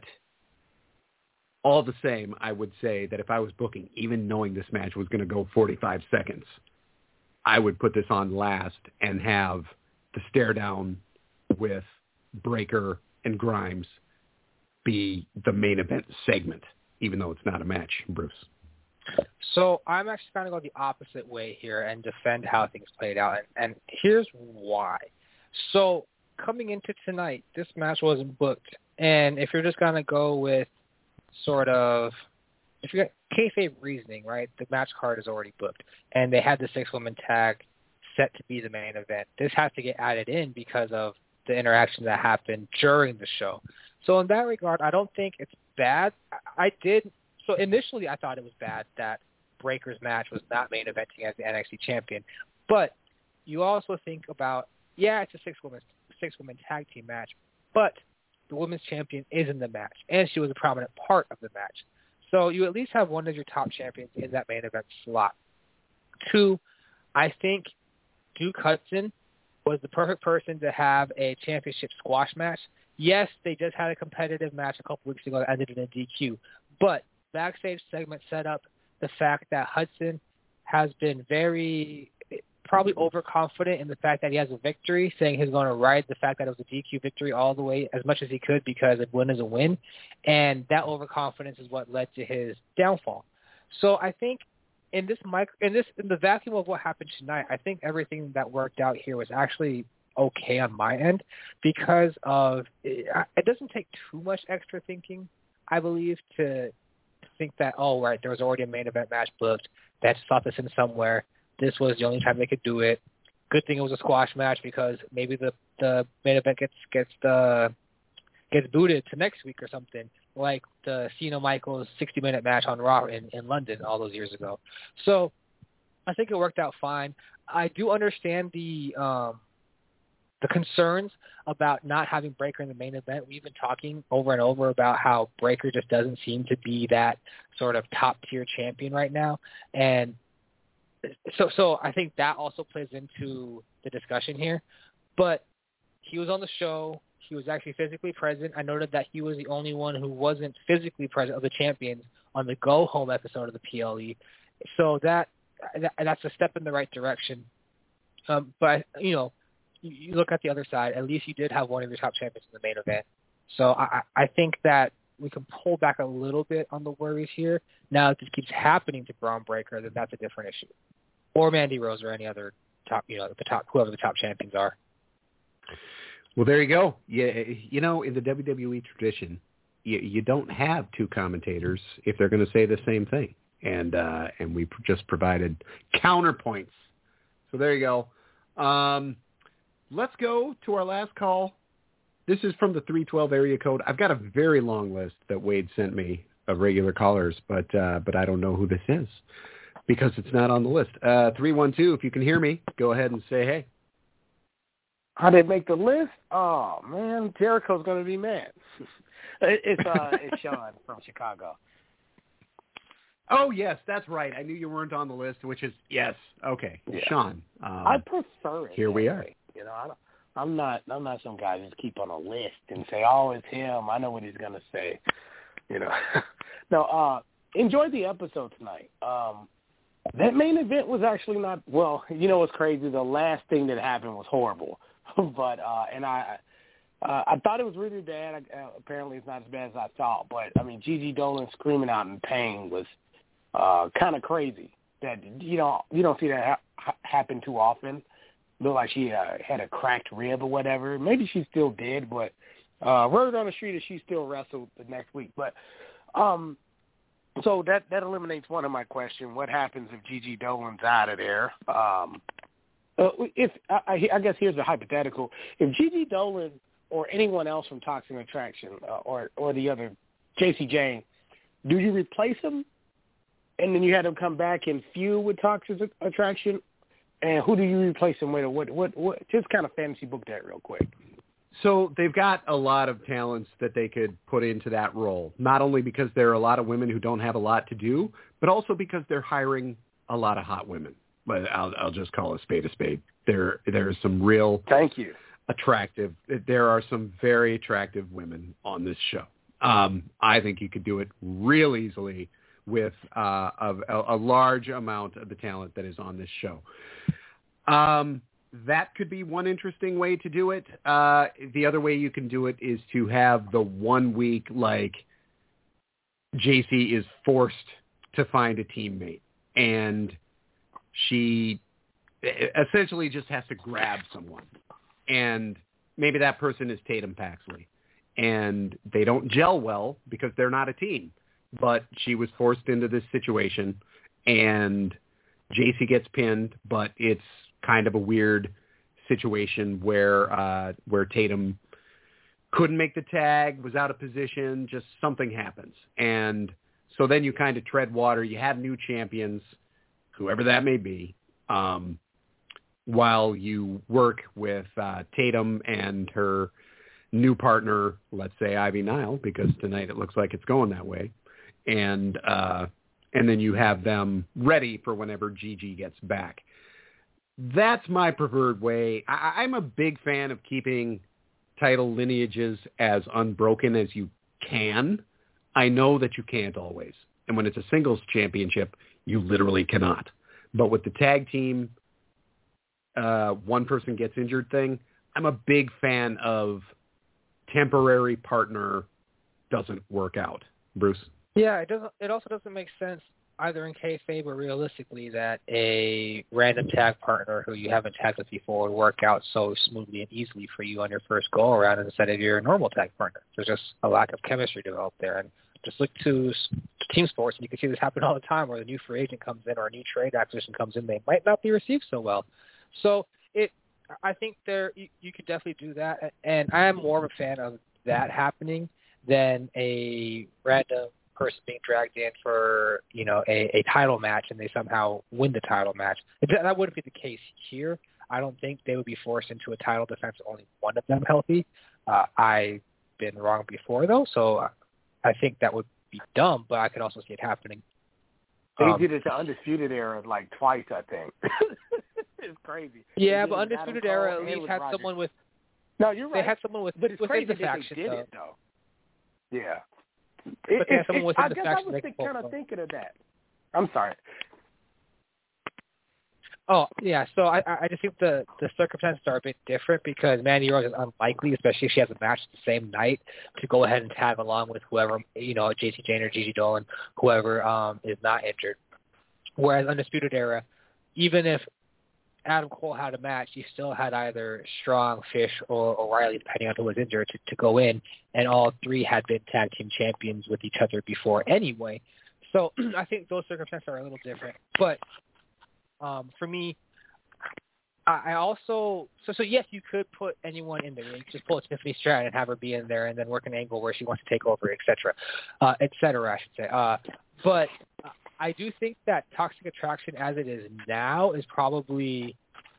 [SPEAKER 2] all the same, I would say that if I was booking, even knowing this match was going to go forty-five seconds, I would put this on last and have the stare down with Breaker and Grimes be the main event segment, even though it's not a match, Bruce.
[SPEAKER 3] So I'm actually going to go the opposite way here and defend how things played out, and, and here's why. So coming into tonight, this match wasn't booked, and if you're just going to go with sort of, if you got kayfabe reasoning, right, the match card is already booked, and they had the six-woman tag set to be the main event. This has to get added in because of the interaction that happened during the show. So in that regard, I don't think it's bad. I, I did... So initially, I thought it was bad that Breaker's match was not main eventing as the N X T champion. But you also think about, yeah, it's a six-woman six-woman tag team match, but the women's champion is in the match, and she was a prominent part of the match. So you at least have one of your top champions in that main event slot. Two, I think Duke Hudson was the perfect person to have a championship squash match. Yes, they just had a competitive match a couple weeks ago that ended in a D Q, but backstage segment set up the fact that Hudson has been very probably overconfident in the fact that he has a victory, saying he's going to ride the fact that it was a D Q victory all the way as much as he could because a win is a win. And that overconfidence is what led to his downfall. So I think in this micro, in this in the vacuum of what happened tonight, I think everything that worked out here was actually okay on my end because of it, it doesn't take too much extra thinking, I believe, to think that, oh, right, there was already a main event match booked. They had to slot this in somewhere. This was the only time they could do it. Good thing it was a squash match because maybe the, the main event gets gets the gets booted to next week or something, like the Cena Michaels sixty minute match on Raw in, in London all those years ago. So I think it worked out fine. I do understand the um, the concerns about not having Breakker in the main event. We've been talking over and over about how Breakker just doesn't seem to be that sort of top tier champion right now, and So, so I think that also plays into the discussion here. But he was on the show. He was actually physically present. I noted that he was the only one who wasn't physically present of the champions on the Go Home episode of the P L E. So that, that that's a step in the right direction. Um, but, you know, you, you look at the other side. At least you did have one of your top champions in the main event. So I, I think that we can pull back a little bit on the worries here. Now, if this keeps happening to Braun Breakker, then that's a different issue. Or Mandy Rose or any other top, you know, the top, whoever the top champions are.
[SPEAKER 2] Well, there you go. You, you know, in the W W E tradition, you, you don't have two commentators if they're going to say the same thing. And uh, and we just provided counterpoints. So there you go. Um, let's go to our last call. This is from the three twelve area code. I've got a very long list that Wade sent me of regular callers, but uh, but I don't know who this is because it's not on the list. Uh, three one two, if you can hear me, go ahead and say hey.
[SPEAKER 6] How did it make the list? Oh, man, Jericho's going to be mad. it's uh, it's Sean from Chicago.
[SPEAKER 2] Oh, yes, that's right. I knew you weren't on the list, which is, yes, okay, yeah. Sean. Um,
[SPEAKER 6] I prefer it.
[SPEAKER 2] Here we are.
[SPEAKER 6] Way. You know, I don't, I'm not I'm not some guy who just keep on a list and say, oh, it's him. I know what he's going to say. You know. no, uh, enjoyed the episode tonight. Um, that main event was actually not, well, you know what's crazy? The last thing that happened was horrible. but, uh, and I uh, I thought it was really bad. I, uh, apparently it's not as bad as I thought. But, I mean, Gigi Dolan screaming out in pain was uh, kind of crazy. That, you know, you don't see that ha- happen too often. Looked like she uh, had a cracked rib or whatever. Maybe she's still dead, but uh, word on the street is she still wrestled the next week. But um, so that that eliminates one of my questions. What happens if Gigi Dolan's out of there? Um, uh, if I, I guess here's the hypothetical: if Gigi Dolan or anyone else from Toxic Attraction uh, or or the other J C Jane, do you replace him, and then you had him come back and feud with Toxic Attraction? And who do you replace him with? Or what, what, what? Just kind of fantasy book that real quick.
[SPEAKER 2] So they've got a lot of talents that they could put into that role, not only because there are a lot of women who don't have a lot to do, but also because they're hiring a lot of hot women. But I'll, I'll just call a spade a spade. There, there are some real
[SPEAKER 6] Thank you.
[SPEAKER 2] attractive. There are some very attractive women on this show. Um, I think you could do it real easily with uh, a, a large amount of the talent that is on this show. Um, that could be one interesting way to do it. Uh, the other way you can do it is to have the one week, like, J C is forced to find a teammate, and she essentially just has to grab someone. And maybe that person is Tatum Paxley. And they don't gel well because they're not a team. But she was forced into this situation, and J C gets pinned, but it's kind of a weird situation where uh, where Tatum couldn't make the tag, was out of position, just something happens. And so then you kind of tread water. You have new champions, whoever that may be, um, while you work with uh, Tatum and her new partner, let's say Ivy Nile, because tonight it looks like it's going that way. And uh, and then you have them ready for whenever Gigi gets back. That's my preferred way. I, I'm a big fan of keeping title lineages as unbroken as you can. I know that you can't always. And when it's a singles championship, you literally cannot. But with the tag team, uh, one person gets injured thing. I'm a big fan of temporary partner doesn't work out. Bruce?
[SPEAKER 3] Yeah, it doesn't. It also doesn't make sense either in kayfabe or realistically that a random tag partner who you haven't tagged with before would work out so smoothly and easily for you on your first go around instead of your normal tag partner. There's just a lack of chemistry developed there. And just look to team sports, and you can see this happen all the time where the new free agent comes in or a new trade acquisition comes in. They might not be received so well. So it, I think there you, you could definitely do that. And I am more of a fan of that happening than a random person being dragged in for, you know, a, a title match and they somehow win the title match. That wouldn't be the case here. I don't think they would be forced into a title defense with only one of them healthy. Uh, I've been wrong before, though, so I think that would be dumb, but I could also see it happening.
[SPEAKER 6] They
[SPEAKER 3] um,
[SPEAKER 6] did it to Undisputed Era like twice, I think. It's crazy.
[SPEAKER 3] Yeah, but Undisputed Era at least had
[SPEAKER 6] Roger.
[SPEAKER 3] someone with.
[SPEAKER 6] No, you're right.
[SPEAKER 3] They had someone with.
[SPEAKER 6] But it's
[SPEAKER 3] within
[SPEAKER 6] crazy
[SPEAKER 3] the
[SPEAKER 6] that
[SPEAKER 3] faction,
[SPEAKER 6] they did
[SPEAKER 3] though.
[SPEAKER 6] it, though. Yeah.
[SPEAKER 3] But
[SPEAKER 6] It,
[SPEAKER 3] they had
[SPEAKER 6] it,
[SPEAKER 3] someone
[SPEAKER 6] it,
[SPEAKER 3] within
[SPEAKER 6] I
[SPEAKER 3] the
[SPEAKER 6] guess
[SPEAKER 3] faction
[SPEAKER 6] I was
[SPEAKER 3] that
[SPEAKER 6] think,
[SPEAKER 3] could
[SPEAKER 6] kind of
[SPEAKER 3] pull.
[SPEAKER 6] thinking of that. I'm sorry.
[SPEAKER 3] Oh, yeah. So I, I just think the, the circumstances are a bit different because Mandy Rose is unlikely, especially if she has a match the same night, to go ahead and tag along with whoever, you know, J C Jane or Gigi Dolan, whoever um, is not injured. Whereas Undisputed Era, even if Adam Cole had a match, you still had either Strong, Fish, or O'Reilly, depending on who was injured, to, to go in, and all three had been tag team champions with each other before anyway. So I think those circumstances are a little different. But um, for me, I, I also so so yes, you could put anyone in the ring, just pull Tiffany Stratton and have her be in there, and then work an angle where she wants to take over, et cetera, uh, et cetera, I should say. Uh, but I do think that Toxic Attraction, as it is now, is probably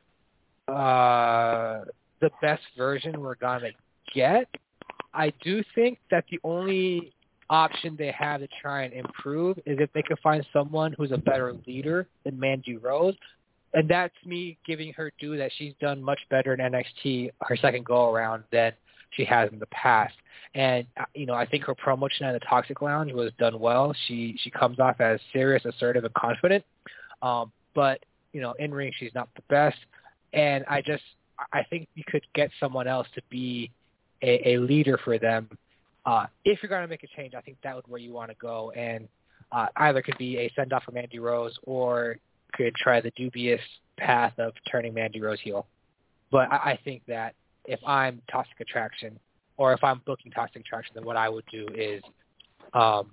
[SPEAKER 3] uh, the best version we're gonna get. I do think that the only option they have to try and improve is if they could find someone who's a better leader than Mandy Rose. And that's me giving her due that she's done much better in N X T her second go-around than she has in the past. And, you know, I think her promo tonight in the Toxic Lounge was done well. She she comes off as serious, assertive, and confident. Um, but, you know, in ring, she's not the best. And I just, I think you could get someone else to be a, a leader for them. Uh, if you're going to make a change, I think that would where you want to go. And uh, either could be a send-off for Mandy Rose or could try the dubious path of turning Mandy Rose heel. But I, I think that if I'm Toxic Attraction or if I'm booking Toxic Attraction, then what I would do is um,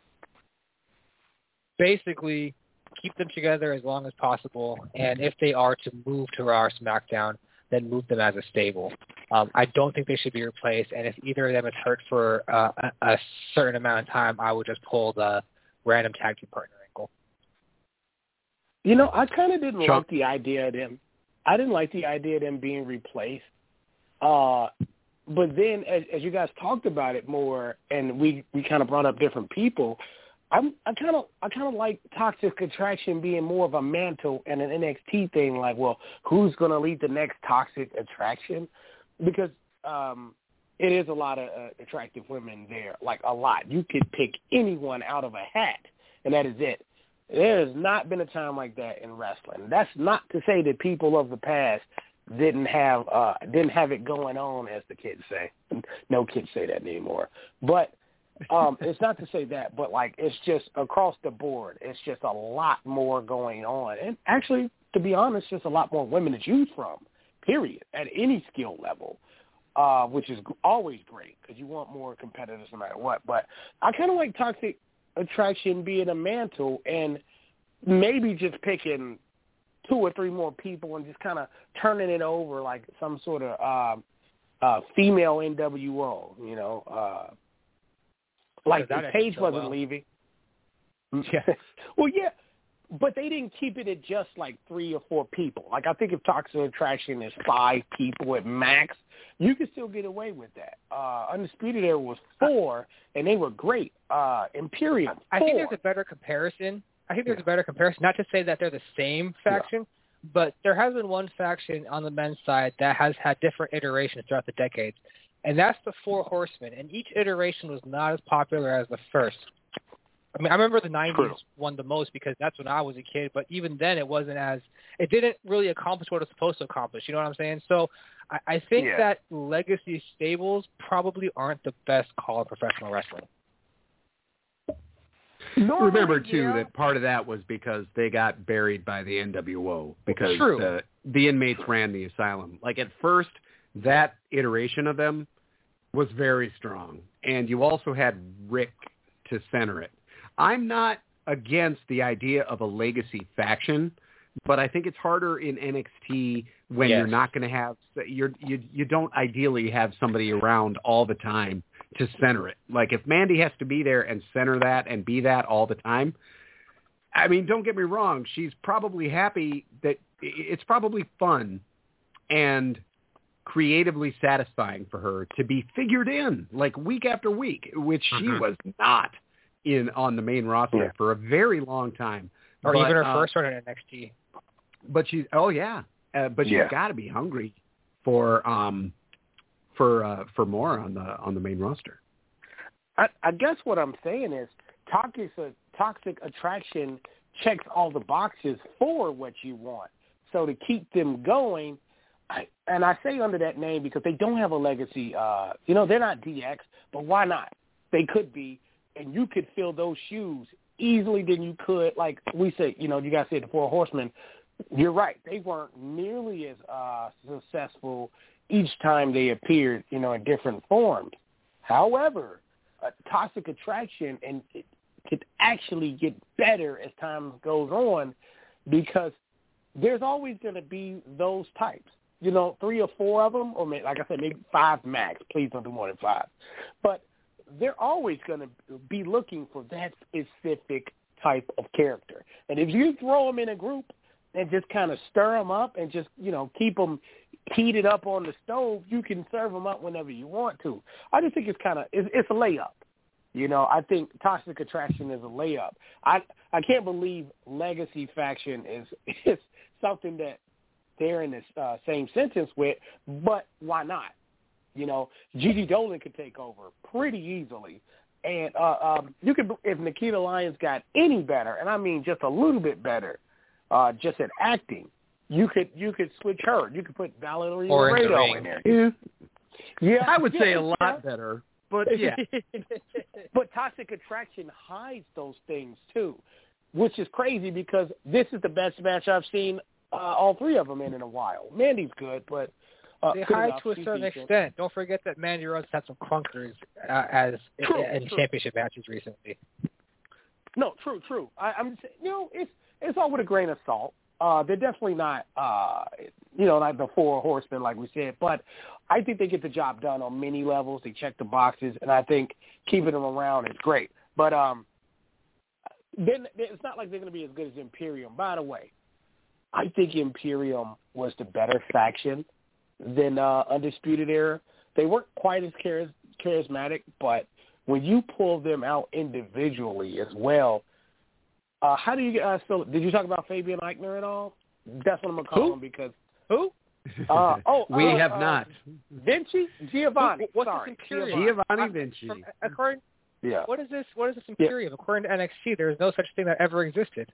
[SPEAKER 3] basically keep them together as long as possible. And if they are to move to Raw or SmackDown, then move them as a stable. Um, I don't think they should be replaced. And if either of them is hurt for uh, a, a certain amount of time, I would just pull the random tag team partner angle.
[SPEAKER 6] You know, I kind of didn't
[SPEAKER 2] Chuck.
[SPEAKER 6] like the idea of them. I didn't like the idea of them being replaced. Uh, but then, as, as you guys talked about it more, and we, we kind of brought up different people, I'm, I kind of I kind of like Toxic Attraction being more of a mantle and an N X T thing. Like, well, who's going to lead the next Toxic Attraction? Because um, it is a lot of uh, attractive women there, like a lot. You could pick anyone out of a hat, and that is it. There has not been a time like that in wrestling. That's not to say that people of the past didn't have uh, didn't have it going on, as the kids say. No kids say that anymore. But um, it's not to say that, but like it's just across the board. It's just a lot more going on, and actually, to be honest, just a lot more women to choose from. Period. At any skill level, uh, which is always great because you want more competitors no matter what. But I kind of like Toxic Attraction being a mantle and maybe just picking two or three more people and just kind of turning it over like some sort of uh, uh, female N W O, you know, uh, like if Paige
[SPEAKER 3] so
[SPEAKER 6] wasn't
[SPEAKER 3] well.
[SPEAKER 6] leaving. Yeah. Well, yeah, but they didn't keep it at just like three or four people. Like I think if Toxic Attraction is five people at max, you can still get away with that. Uh, Undisputed Era was four, and they were great. Uh, Imperium,
[SPEAKER 3] I
[SPEAKER 6] four.
[SPEAKER 3] think there's a better comparison. I think there's a better comparison. Not to say that they're the same faction, yeah. but there has been one faction on the men's side that has had different iterations throughout the decades, and that's the Four Horsemen. And each iteration was not as popular as the first. I mean, I remember the nineties
[SPEAKER 6] True.
[SPEAKER 3] one the most because that's when I was a kid. But even then, it wasn't as it didn't really accomplish what it was supposed to accomplish. You know what I'm saying? So I, I think
[SPEAKER 6] Yeah.
[SPEAKER 3] that legacy stables probably aren't the best call in professional wrestling.
[SPEAKER 6] Normally,
[SPEAKER 2] Remember, too,
[SPEAKER 6] yeah.
[SPEAKER 2] that part of that was because they got buried by the N W O because
[SPEAKER 3] True.
[SPEAKER 2] uh, the inmates ran the asylum. Like, at first, that iteration of them was very strong. And you also had Rick to center it. I'm not against the idea of a legacy faction, but I think it's harder in N X T when
[SPEAKER 3] Yes.
[SPEAKER 2] you're not going to have you're, you you don't ideally have somebody around all the time to center it. Like if Mandy has to be there and center that and be that all the time, I mean, don't get me wrong, she's probably happy that it's probably fun and creatively satisfying for her to be figured in like week after week, which she
[SPEAKER 3] Mhm.
[SPEAKER 2] was not in on the main roster
[SPEAKER 6] Yeah.
[SPEAKER 2] for a very long time.
[SPEAKER 3] Or
[SPEAKER 2] But,
[SPEAKER 3] even her
[SPEAKER 2] uh,
[SPEAKER 3] first run in N X T.
[SPEAKER 2] But she's oh yeah, uh, but she's
[SPEAKER 6] Yeah.
[SPEAKER 2] got to be hungry for um for uh, for more on the on the main roster.
[SPEAKER 6] I, I guess what I'm saying is toxic toxic attraction checks all the boxes for what you want. So to keep them going, I, and I say under that name because they don't have a legacy. Uh, you know, they're not D X, but why not? They could be, and you could fill those shoes easily than you could. Like we said, you know, you guys said the Four Horsemen. You're right. They weren't nearly as uh, successful each time they appeared, you know, in different forms. However, uh, toxic attraction and it could actually get better as time goes on because there's always going to be those types. You know, three or four of them, or maybe, like I said, maybe five max. Please don't do more than five. But they're always going to be looking for that specific type of character. And if you throw them in a group and just kind of stir them up and just, you know, keep them heated up on the stove, you can serve them up whenever you want to. I just think it's kind of, it's, it's a layup. You know, I think toxic attraction is a layup. I I can't believe legacy faction is is something that they're in the uh, same sentence with, but why not? You know, Gigi Dolan could take over pretty easily. And uh, um, you could, if Nikita Lyons got any better, and I mean just a little bit better, uh, just at acting, you could you could switch her. You could put Valerie
[SPEAKER 3] Or in the
[SPEAKER 6] Laredo
[SPEAKER 3] ring.
[SPEAKER 6] in there.
[SPEAKER 2] Yeah,
[SPEAKER 6] Yeah,
[SPEAKER 2] I would
[SPEAKER 6] yeah,
[SPEAKER 2] say a lot
[SPEAKER 6] yeah.
[SPEAKER 2] better, but yeah.
[SPEAKER 6] But toxic attraction hides those things too, which is crazy because this is the best match I've seen uh, all three of them in in a while. Mandy's good, but uh,
[SPEAKER 3] They
[SPEAKER 6] good
[SPEAKER 3] hide
[SPEAKER 6] enough.
[SPEAKER 3] to a
[SPEAKER 6] She's
[SPEAKER 3] certain
[SPEAKER 6] decent.
[SPEAKER 3] extent. Don't forget that Mandy Rose had some clunkers uh, as
[SPEAKER 6] True,
[SPEAKER 3] in, in
[SPEAKER 6] true.
[SPEAKER 3] championship matches recently.
[SPEAKER 6] No, true, true. I, I'm just, you know, it's it's all with a grain of salt. Uh, they're definitely not, uh, you know, like the Four Horsemen, like we said. But I think they get the job done on many levels. They check the boxes, and I think keeping them around is great. But um, then it's not like they're going to be as good as Imperium. By the way, I think Imperium was the better faction than uh, Undisputed Era. They weren't quite as charis- charismatic, but when you pull them out individually as well, uh, how do you guys feel? Did you talk about Fabian Eichner at all? That's what I'm going to call
[SPEAKER 3] Who?
[SPEAKER 6] him because
[SPEAKER 3] Who?
[SPEAKER 6] uh, oh,
[SPEAKER 2] we
[SPEAKER 6] uh,
[SPEAKER 2] have
[SPEAKER 6] uh,
[SPEAKER 2] not.
[SPEAKER 6] Vinci Giovanni.
[SPEAKER 3] What's
[SPEAKER 6] Sorry,
[SPEAKER 3] this Imperium?
[SPEAKER 6] Giovanni.
[SPEAKER 2] Giovanni
[SPEAKER 3] I'm-
[SPEAKER 2] Vinci.
[SPEAKER 3] From, according,
[SPEAKER 6] Yeah.
[SPEAKER 3] what is this? What is this Imperium? According to N X T, there is no such thing that ever existed.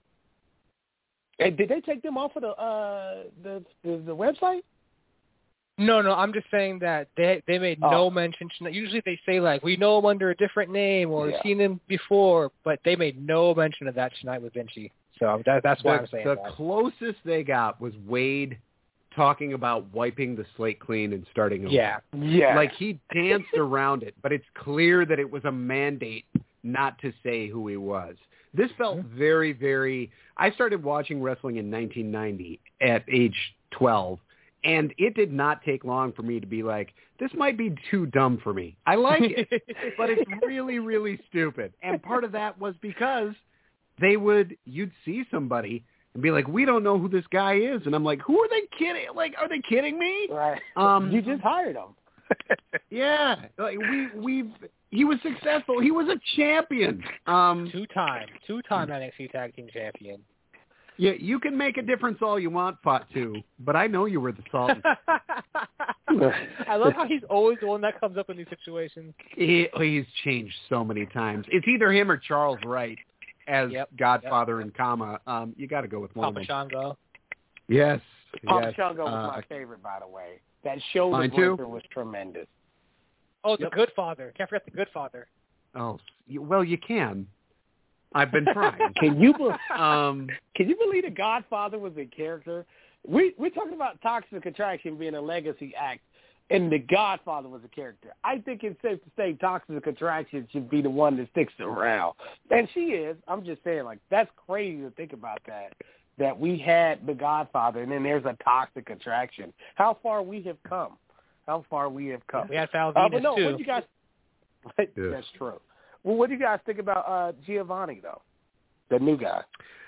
[SPEAKER 6] And did they take them off of the uh, the, the the website?
[SPEAKER 3] No, no, I'm just saying that they they made
[SPEAKER 6] Oh.
[SPEAKER 3] no mention. To, usually they say like we know him under a different name or
[SPEAKER 6] Yeah.
[SPEAKER 3] we've seen him before, but they made no mention of that tonight with Vinci. So that, that's why
[SPEAKER 2] the,
[SPEAKER 3] I'm saying
[SPEAKER 2] the
[SPEAKER 3] that.
[SPEAKER 2] closest they got was Wade talking about wiping the slate clean and starting over.
[SPEAKER 3] Yeah.
[SPEAKER 6] Yeah.
[SPEAKER 2] Like he danced around it, but it's clear that it was a mandate not to say who he was. This felt very, very... I started watching wrestling in nineteen ninety at age twelve, and it did not take long for me to be like, this might be too dumb for me. I like it, but it's really, really stupid. And part of that was because they would... You'd see somebody and be like, we don't know who this guy is. And I'm like, who are they kidding? Like, are they kidding me?
[SPEAKER 6] right.
[SPEAKER 2] Um,
[SPEAKER 6] you just hired them.
[SPEAKER 2] Yeah, like we we've he was successful. He was a champion. Um,
[SPEAKER 3] Two-time, two-time N X T Tag Team Champion.
[SPEAKER 2] Yeah, you can make a difference all you want, Fatu, but I know you were the Sultan.
[SPEAKER 3] I love how he's always the one that comes up in these situations.
[SPEAKER 2] He, he's changed so many times. It's either him or Charles Wright as
[SPEAKER 3] Yep,
[SPEAKER 2] Godfather
[SPEAKER 3] yep.
[SPEAKER 2] and Kama. Um, you got to go with one
[SPEAKER 3] Papa
[SPEAKER 2] of them.
[SPEAKER 3] Shango.
[SPEAKER 2] Yes.
[SPEAKER 6] Papa
[SPEAKER 2] yes.
[SPEAKER 6] Shango was
[SPEAKER 2] uh,
[SPEAKER 6] my favorite, by the way. That show
[SPEAKER 2] Mine
[SPEAKER 6] The
[SPEAKER 2] too.
[SPEAKER 6] Winter was tremendous.
[SPEAKER 3] Oh, The
[SPEAKER 6] Yep.
[SPEAKER 3] Good Father. Can't forget The Good Father.
[SPEAKER 2] Oh, you, well, you can. I've been trying.
[SPEAKER 6] Can you be-
[SPEAKER 2] um,
[SPEAKER 6] can you believe The Godfather was a character? We we're talking about Toxic Attraction being a legacy act, and The Godfather was a character. I think it's safe to say Toxic Attraction should be the one that sticks around, and she is. I'm just saying, like, that's crazy to think about that. That we had The Godfather, and then there's a Toxic Attraction. How far we have come. How far we have come.
[SPEAKER 3] We had Val
[SPEAKER 6] Uh,
[SPEAKER 3] Venus,
[SPEAKER 6] but no,
[SPEAKER 3] too.
[SPEAKER 6] what do you guys? That's true. Well, what do you guys think about uh, Giovanni, though? The new guy.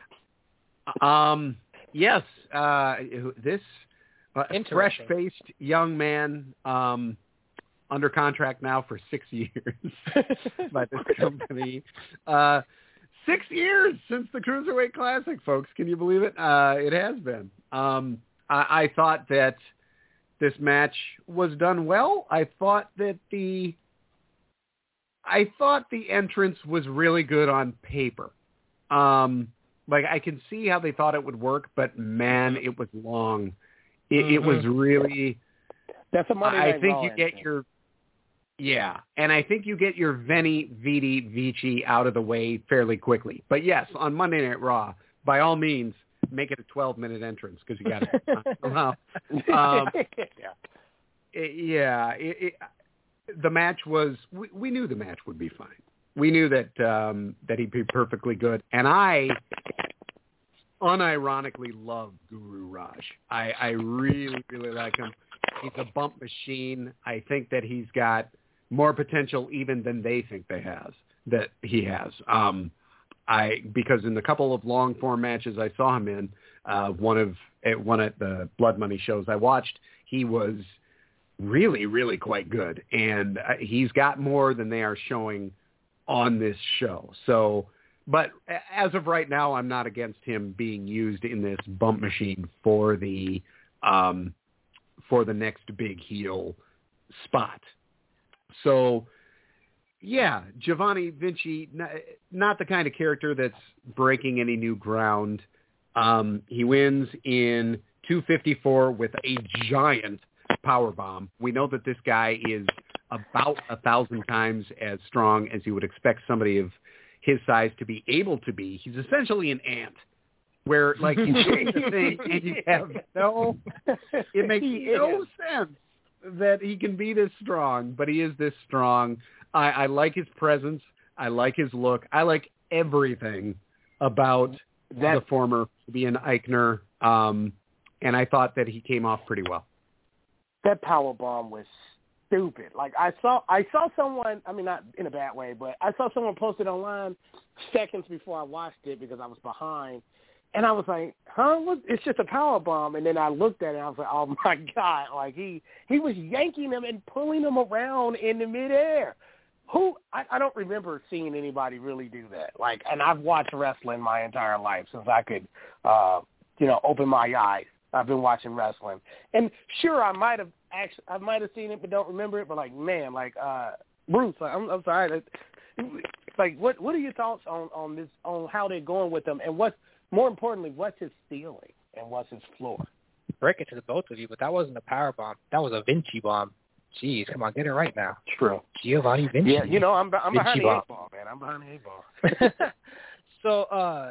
[SPEAKER 2] Um. Yes. Uh. This uh,
[SPEAKER 3] Interesting.
[SPEAKER 2] fresh-faced young man, um, under contract now for six years by this company. Uh, six years since the Cruiserweight Classic, folks. Can you believe it? Uh, it has been. Um. I, I thought that this match was done well. I thought that the I thought the entrance was really good on paper. Um, like I can see how they thought it would work, but man, it was long. It,
[SPEAKER 3] Mm-hmm.
[SPEAKER 2] it was really.
[SPEAKER 6] That's a Monday Night
[SPEAKER 2] I think
[SPEAKER 6] Raw
[SPEAKER 2] you get
[SPEAKER 6] entrance.
[SPEAKER 2] your. Yeah, and I think you get your Veni, Vidi, Vici out of the way fairly quickly. But yes, on Monday Night Raw, by all means, make it a twelve-minute entrance because you got to somehow. Um,
[SPEAKER 6] yeah.
[SPEAKER 2] it, yeah, it, it, the match was. We, we knew the match would be fine. We knew that um, that he'd be perfectly good, and I unironically love Guru Raj. I, I really, really like him. He's a bump machine. I think that he's got more potential even than they think they has that he has. Um, I because in the couple of long form matches I saw him in, uh, one of at one at the Blood Money shows I watched, he was really, really quite good, and uh, he's got more than they are showing on this show. So, but as of right now, I'm not against him being used in this bump machine for the um, for the next big heel spot. So, yeah, Giovanni Vinci, not, not the kind of character that's breaking any new ground. Um, he wins in two fifty-four with a giant power bomb. We know that this guy is about a thousand times as strong as you would expect somebody of his size to be able to be. He's essentially an ant, where like you take the thing and you have no, it makes no sense that he can be this strong, but he is this strong. I, I like his presence. I like his look. I like everything about
[SPEAKER 6] That-
[SPEAKER 2] the former Ian Eichner, um, and I thought that he came off pretty well.
[SPEAKER 6] That power bomb was stupid. Like I saw, I saw someone. I mean, not in a bad way, but I saw someone post it online seconds before I watched it because I was behind, and I was like, "Huh? What? It's just a power bomb." And then I looked at it, and I was like, "Oh my god!" Like he he was yanking them and pulling them around in the midair. Who I, I don't remember seeing anybody really do that. Like, and I've watched wrestling my entire life since I could, uh, you know, open my eyes. I've been watching wrestling, and sure, I might have actually, I might have seen it, but don't remember it. But like, man, like uh, Bruce, like, I'm, I'm sorry. Like, what what are your thoughts on, on this, on how they're going with them, and what, more importantly, what's his ceiling and what's his floor?
[SPEAKER 3] Break it to the both of you, but that wasn't a power bomb. That was a Vinci bomb. Jeez, come on, get it right now.
[SPEAKER 6] True.
[SPEAKER 3] Giovanni Vinci.
[SPEAKER 6] Yeah, you know, I'm I'm behind
[SPEAKER 3] Vinci
[SPEAKER 6] the
[SPEAKER 3] bomb.
[SPEAKER 6] eight ball, man. I'm behind the eight ball.
[SPEAKER 3] So, uh,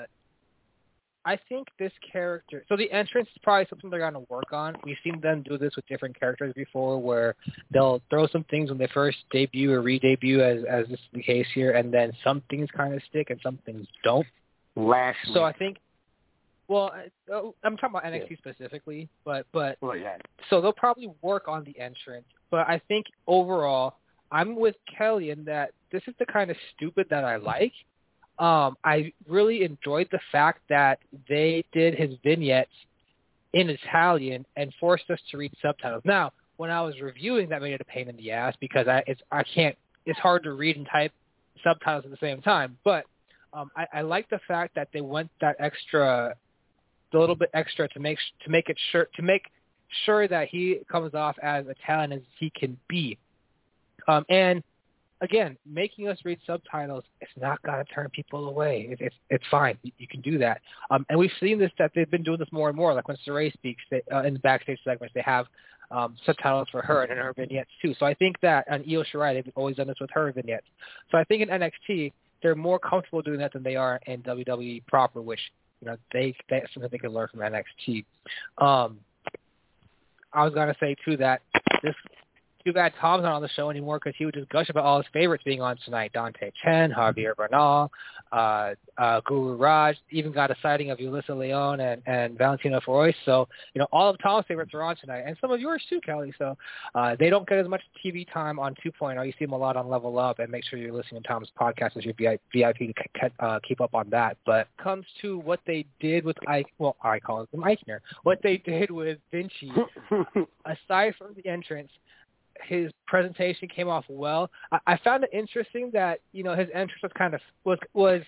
[SPEAKER 3] I think this character, so the entrance is probably something they're going to work on. We've seen them do this with different characters before where they'll throw some things when they first debut or re-debut, as, as this is the case here, and then some things kind of stick and some things don't.
[SPEAKER 6] Last
[SPEAKER 3] So I think, well, uh, I'm talking about N X T yeah. specifically, but, but
[SPEAKER 6] well, yeah.
[SPEAKER 3] so they'll probably work on the entrance. But I think overall, I'm with Kelly in that this is the kind of stupid that I like. Um, I really enjoyed the fact that they did his vignettes in Italian and forced us to read subtitles. Now, when I was reviewing, that made it a pain in the ass because I it's I can't it's hard to read and type subtitles at the same time. But um, I, I like the fact that they went that extra a little bit extra to make to make it sure to make sure that he comes off as a talent as he can be. Um, and again, making us read subtitles, it's not going to turn people away. It, it's it's fine. You, you can do that. Um, and we've seen this, that they've been doing this more and more. Like when Saray speaks they, uh, in the backstage segments, they have um, subtitles for her and in her vignettes too. So I think that on Io Shirai, they've always done this with her vignettes. So I think in N X T, they're more comfortable doing that than they are in W W E proper, which, you know, they that's something they can learn from N X T. Um, I was going to say, too, that this too bad Tom's not on the show anymore because he would just gush about all his favorites being on tonight. Dante Chen, Javier Bernal, uh, uh, Guru Raj, even got a sighting of Ulissa Leon and, and Valentino Feroz. So, you know, all of Tom's favorites are on tonight, and some of yours too, Kelly. So uh, they don't get as much T V time on two point oh. You see them a lot on Level Up, and make sure you're listening to Tom's podcast as your V I P to uh, keep up on that. But comes to what they did with Ike, well, I call it Eichner, what they did with Vinci, aside from the entrance, his presentation came off well. I, I found it interesting that, you know, his entrance was kind of was was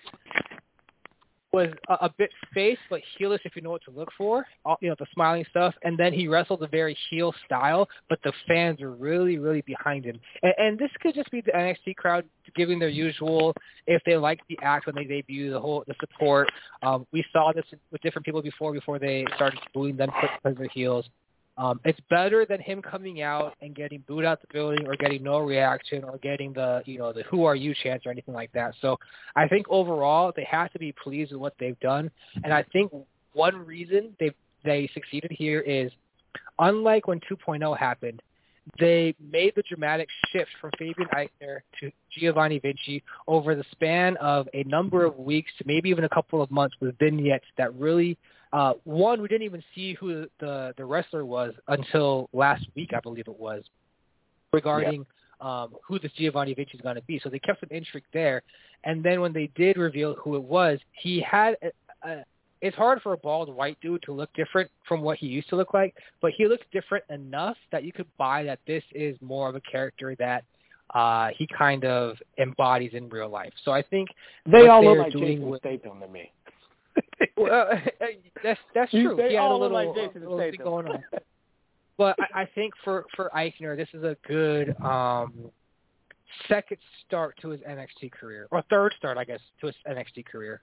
[SPEAKER 3] was a, a bit face, but heelish if you know what to look for. All, you know, the smiling stuff, and then he wrestled a very heel style, but the fans were really, really behind him. And, and this could just be the N X T crowd giving their usual, if they like the act when they debut, the whole the support. Um, we saw this with different people before before they started booing them because of their heels. Um, it's better than him coming out and getting booed out the building or getting no reaction or getting the, you know, the who are you chants or anything like that. So I think overall they have to be pleased with what they've done. And I think one reason they they succeeded here is, unlike when two point oh happened, they made the dramatic shift from Fabian Eichner to Giovanni Vinci over the span of a number of weeks to maybe even a couple of months with vignettes that really Uh, one, we didn't even see who the, the wrestler was until last week, I believe it was, regarding yep. um, who this Giovanni Vinci is going to be. So they kept some intrigue there. And then when they did reveal who it was, he had a, a, it's hard for a bald white dude to look different from what he used to look like, but he looks different enough that you could buy that this is more of a character that uh, he kind of embodies in real life. So I think
[SPEAKER 6] they all look like Jason with, Statham to me.
[SPEAKER 3] well, that's that's true.
[SPEAKER 6] They
[SPEAKER 3] he had
[SPEAKER 6] all
[SPEAKER 3] a little,
[SPEAKER 6] like Jason
[SPEAKER 3] little thing going on. But I, I think for, for Eichner, this is a good um, second start to his N X T career, or third start, I guess, to his N X T career.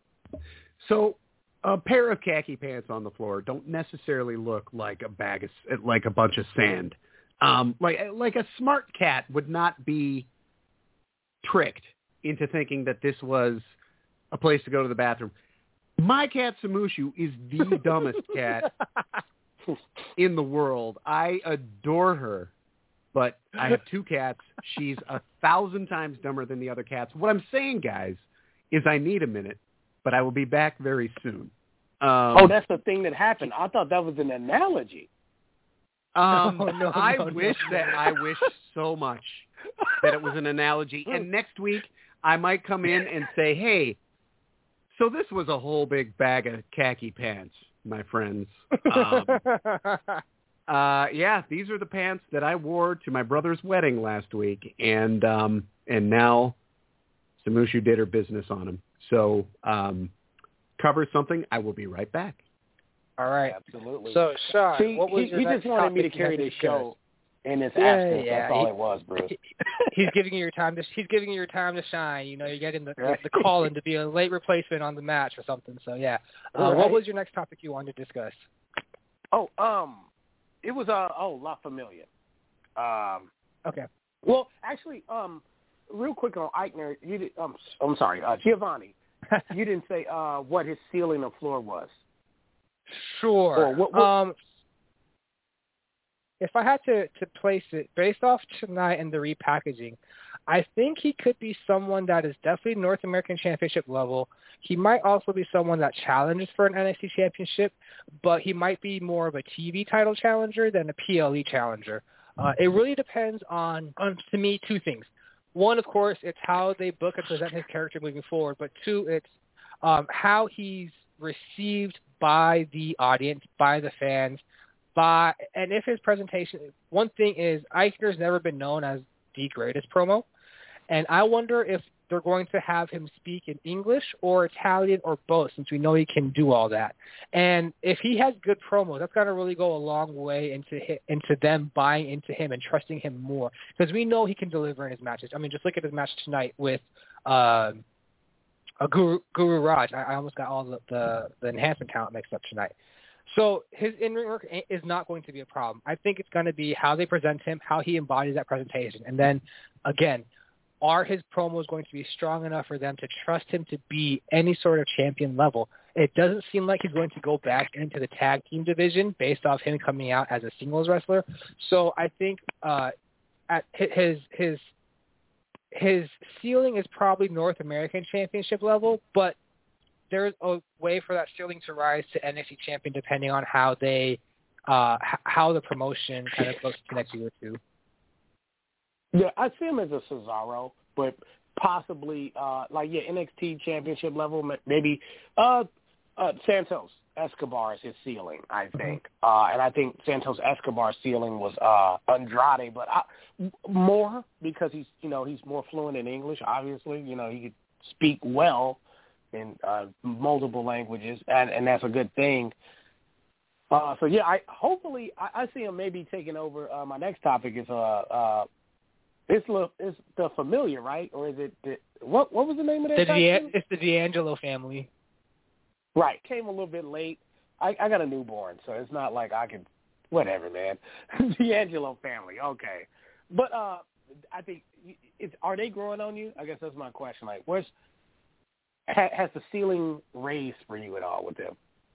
[SPEAKER 2] So a pair of khaki pants on the floor don't necessarily look like a bag of, like a bunch of sand. Um, like like a smart cat would not be tricked into thinking that this was a place to go to the bathroom. My cat Samushu is the dumbest cat in the world. I adore her, but I have two cats. She's a thousand times dumber than the other cats. What I'm saying, guys, is I need a minute, but I will be back very soon. Um,
[SPEAKER 6] oh, that's the thing that happened. I thought that was an analogy.
[SPEAKER 2] Um,
[SPEAKER 3] no, no,
[SPEAKER 2] I
[SPEAKER 3] no,
[SPEAKER 2] wish
[SPEAKER 3] no.
[SPEAKER 2] that I wish so much that it was an analogy. And next week I might come in and say, hey, so this was a whole big bag of khaki pants, my friends. Um, uh, yeah, these are the pants that I wore to my brother's wedding last week, and um, and now Samushu did her business on them. So um, cover something. I will be right back.
[SPEAKER 3] All right,
[SPEAKER 6] absolutely.
[SPEAKER 3] So, Sean,
[SPEAKER 6] See,
[SPEAKER 3] what was
[SPEAKER 6] he,
[SPEAKER 3] your
[SPEAKER 6] he
[SPEAKER 3] next
[SPEAKER 6] just wanted me to
[SPEAKER 3] topic
[SPEAKER 6] carry
[SPEAKER 3] you had
[SPEAKER 6] this
[SPEAKER 3] to discuss?
[SPEAKER 6] show in his
[SPEAKER 3] Yeah,
[SPEAKER 6] absence.
[SPEAKER 3] yeah,
[SPEAKER 6] That's all
[SPEAKER 3] he-
[SPEAKER 6] it was, Bruce.
[SPEAKER 3] He's giving you your time to. He's giving you your time to shine. You know, you're getting the, the, the call in to be a late replacement on the match or something. So yeah, uh,
[SPEAKER 6] Right.
[SPEAKER 3] what was your next topic you wanted to discuss?
[SPEAKER 6] Oh, um, it was uh oh La Familia. Um,
[SPEAKER 3] Okay.
[SPEAKER 6] well, actually, um, real quick on Eichner, you did, um, I'm sorry, uh, Giovanni. You didn't say uh what his ceiling of floor was.
[SPEAKER 3] Sure.
[SPEAKER 6] Or what- what-
[SPEAKER 3] Um, if I had to, to place it based off tonight and the repackaging, I think he could be someone that is definitely North American Championship level. He might also be someone that challenges for an N X T Championship, but he might be more of a T V title challenger than a P L E challenger. Uh, it really depends on, on, to me, two things. One, of course, it's how they book and present his character moving forward, but two, it's um, how he's received by the audience, by the fans, by and if his presentation. One thing is Eichner's never been known as the greatest promo, And I wonder if they're going to have him speak in English or Italian or both, since we know he can do all that. And if he has good promos, that's going to really go a long way into his, into them buying into him and trusting him more, because we know he can deliver in his matches. I mean, just look at his match tonight with uh, a Guru, Guru Raj. I, I almost got all the, the, the enhancement talent mixed up tonight. So his in-ring work is not going to be a problem. I think it's going to be how they present him, how he embodies that presentation. And then, again, are his promos going to be strong enough for them to trust him to be any sort of champion level? It doesn't seem like he's going to go back into the tag team division based off him coming out as a singles wrestler. So I think uh, at his his his ceiling is probably North American Championship level, but there's a way for that ceiling to rise to N X T champion depending on how they uh, h- how the promotion kind of looks the next year or two.
[SPEAKER 6] Yeah, I see him as a Cesaro, but possibly uh, like yeah, N X T championship level, maybe uh, uh, Santos Escobar is his ceiling, I think, mm-hmm. uh, and I think Santos Escobar's ceiling was uh, Andrade, but I, more because he's you know he's more fluent in English. Obviously, you know he could speak well in uh, multiple languages, and, and that's a good thing. Uh, so yeah, I hopefully I, I see him maybe taking over. Uh, my next topic is uh. uh It's it's the Familiar, right? Or is it the, what? What was the name of that?
[SPEAKER 3] The De- it's the D'Angelo family.
[SPEAKER 6] Right. Came a little bit late. I, I got a newborn, so it's not like I can. Whatever, man. D'Angelo family. Okay, but uh, I think it's are they growing on you? I guess that's my question. Like, where's ha, has the ceiling raised for you at all with them?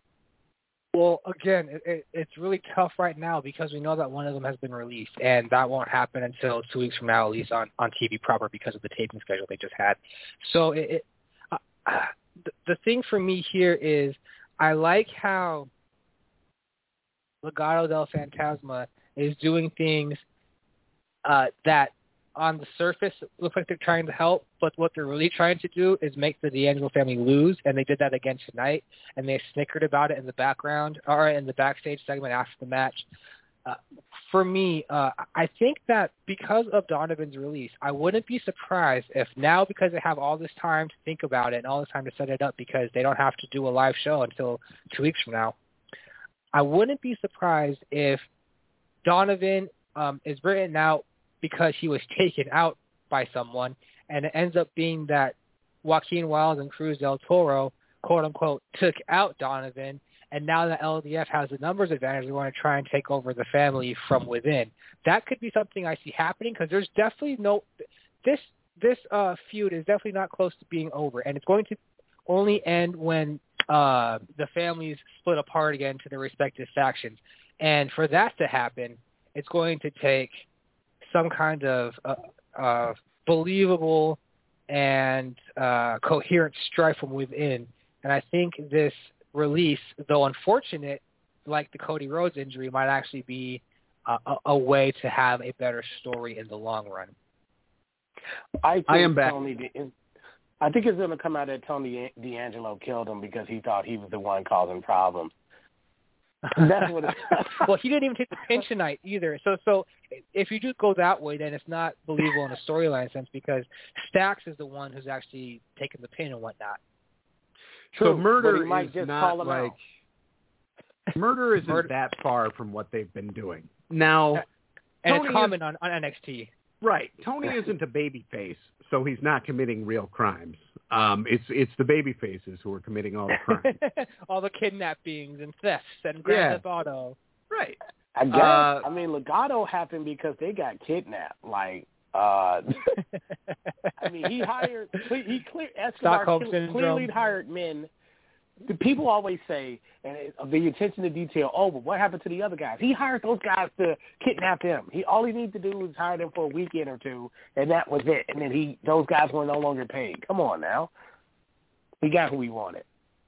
[SPEAKER 3] Well, again, it, it, it's really tough right now because we know that one of them has been released, and that won't happen until two weeks from now, at least on, on T V proper because of the taping schedule they just had. So it, it, uh, the, the thing for me here is I like how Legado del Fantasma is doing things uh, that on the surface look like they're trying to help, but what they're really trying to do is make the D'Angelo family lose, and they did that again tonight, and they snickered about it in the background, or in the backstage segment after the match. Uh, for me, uh, I think that because of Donovan's release, I wouldn't be surprised if now, because they have all this time to think about it and all this time to set it up because they don't have to do a live show until two weeks from now, I wouldn't be surprised if Donovan um, is written out because he was taken out by someone, and it ends up being that Joaquin Wilde and Cruz del Toro, quote-unquote, took out Donovan, and now that L D F has the numbers advantage, they want to try and take over the family from within. That could be something I see happening because there's definitely no – this this uh, feud is definitely not close to being over, and it's going to only end when uh, the families split apart again to their respective factions. And for that to happen, it's going to take – some kind of uh, uh, believable and uh, coherent strife from within. And I think this release, though unfortunate, like the Cody Rhodes injury, might actually be a, a, a way to have a better story in the long run.
[SPEAKER 6] I, think
[SPEAKER 2] I am back.
[SPEAKER 6] Tony, I think it's going to come out that Tony D'Angelo killed him because he thought he was the one causing problems. That's what it
[SPEAKER 3] well, he didn't even take the pin tonight either. So, so if you just go that way, then it's not believable in a storyline sense because Stacks is the one who's actually taking the pin and whatnot.
[SPEAKER 6] True,
[SPEAKER 2] so murder
[SPEAKER 6] but he might
[SPEAKER 2] is
[SPEAKER 6] just
[SPEAKER 2] not
[SPEAKER 6] call him
[SPEAKER 2] like
[SPEAKER 6] out.
[SPEAKER 2] murder isn't
[SPEAKER 3] Murder.
[SPEAKER 2] that far from what they've been doing. Now,
[SPEAKER 3] and
[SPEAKER 2] Tony
[SPEAKER 3] it's common
[SPEAKER 2] is,
[SPEAKER 3] on, on N X T.
[SPEAKER 2] Right. Tony isn't a baby face, so he's not committing real crimes. Um, it's it's the baby faces who are committing all the crimes.
[SPEAKER 3] all the kidnappings and thefts and Grand
[SPEAKER 2] Yeah.
[SPEAKER 3] Theft Auto.
[SPEAKER 2] Right.
[SPEAKER 6] I guess.
[SPEAKER 2] Uh,
[SPEAKER 6] I mean, Legado happened because they got kidnapped. Like, uh, I mean, he hired. He clear Escobar
[SPEAKER 3] Stockholm
[SPEAKER 6] clearly
[SPEAKER 3] syndrome.
[SPEAKER 6] hired men. The people always say, and it, the attention to detail. Oh, but what happened to the other guys? He hired those guys to kidnap him. He all he needed to do was hire them for a weekend or two, and that was it. And then he, those guys were no longer paid. Come on now, he got who he wanted.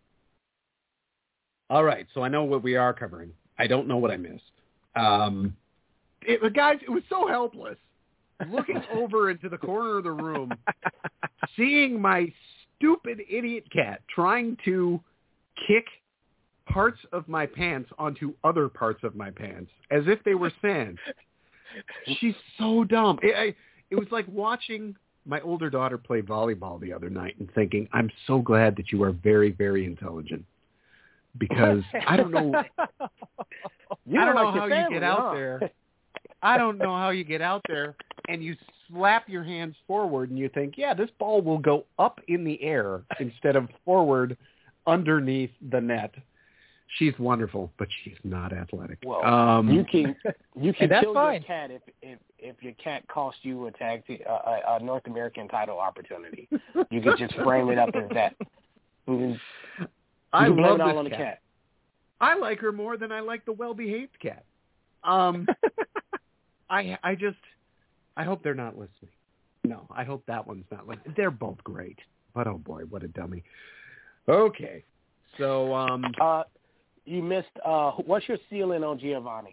[SPEAKER 2] All right, so I know what we are covering. I don't know what I missed. Um, it, guys, it was so helpless. Looking over into the corner of the room, seeing my stupid idiot cat trying to kick parts of my pants onto other parts of my pants as if they were sand. She's so dumb. It, I, it was like watching my older daughter played volleyball the other night and thinking, I'm so glad that you are very, very intelligent. Because I don't know,
[SPEAKER 6] You
[SPEAKER 2] I don't
[SPEAKER 6] like
[SPEAKER 2] know
[SPEAKER 6] your
[SPEAKER 2] how
[SPEAKER 6] family,
[SPEAKER 2] you get out
[SPEAKER 6] huh?
[SPEAKER 2] there. I don't know how you get out there and you slap your hands forward and you think, yeah, this ball will go up in the air instead of forward underneath the net. She's wonderful, but she's not athletic.
[SPEAKER 6] Well,
[SPEAKER 2] um,
[SPEAKER 6] you can you can
[SPEAKER 3] that's
[SPEAKER 6] kill
[SPEAKER 3] fine.
[SPEAKER 6] your cat if if if your cat costs you a tag te- a, a, a North American title opportunity. You can just frame it up as that. You can, you
[SPEAKER 2] I
[SPEAKER 6] can blame
[SPEAKER 2] love
[SPEAKER 6] it all
[SPEAKER 2] this
[SPEAKER 6] on the
[SPEAKER 2] cat.
[SPEAKER 6] cat.
[SPEAKER 2] I like her more than I like the well-behaved cat. Um, I I just I hope they're not listening. No, I hope that one's not listening. They're both great, but oh boy, what a dummy. Okay, so um,
[SPEAKER 6] Uh, you missed. Uh, what's your ceiling on Giovanni?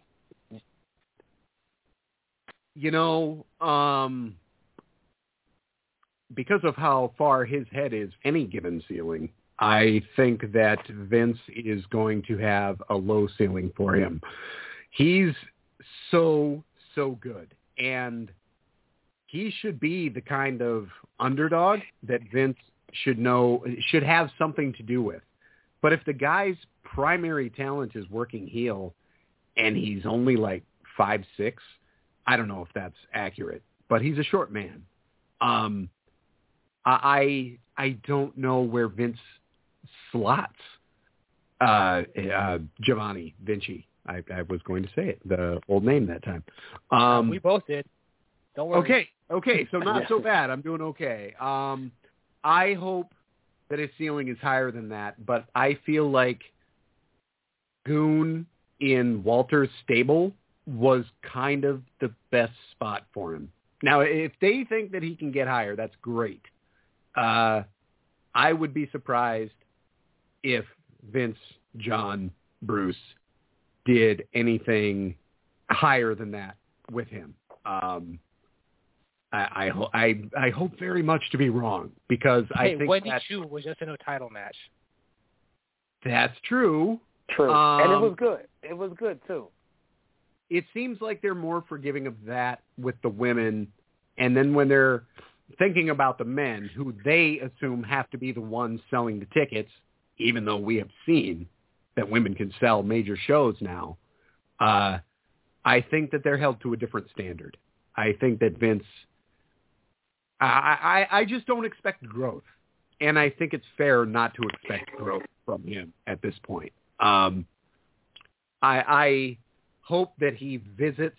[SPEAKER 2] you know, um, because of how far his head is, any given ceiling, I think that Vince is going to have a low ceiling for him. He's so, so good. And he should be the kind of underdog that Vince should know, should have something to do with. But if the guy's primary talent is working heel and he's only like five six, I don't know if that's accurate, but he's a short man. Um, I I don't know where Vince slots uh, uh, Giovanni Vinci. I, I was going to say it, the old name that time. Um,
[SPEAKER 3] we both did. Don't worry.
[SPEAKER 2] Okay, okay, so not so bad. I'm doing okay. Um, I hope that his ceiling is higher than that, but I feel like Goon in Walter's stable was kind of the best spot for him. Now, if they think that he can get higher, that's great. Uh, I would be surprised if Vince, John, Bruce did anything higher than that with him. Um, I, I, ho- I, I hope very much to be wrong because I
[SPEAKER 3] Hey,
[SPEAKER 2] think
[SPEAKER 3] Wendy
[SPEAKER 2] that,
[SPEAKER 3] Chu was just in a title match.
[SPEAKER 2] that's true.
[SPEAKER 6] True, and it
[SPEAKER 2] Um,
[SPEAKER 6] was good. It was good too.
[SPEAKER 2] It seems like they're more forgiving of that with the women. And then when they're thinking about the men, who they assume have to be the ones selling the tickets, even though we have seen that women can sell major shows now, uh, I think that they're held to a different standard. I think that Vince, I, I, I just don't expect growth. And I think it's fair not to expect growth from him at this point. Um, I, I hope that he visits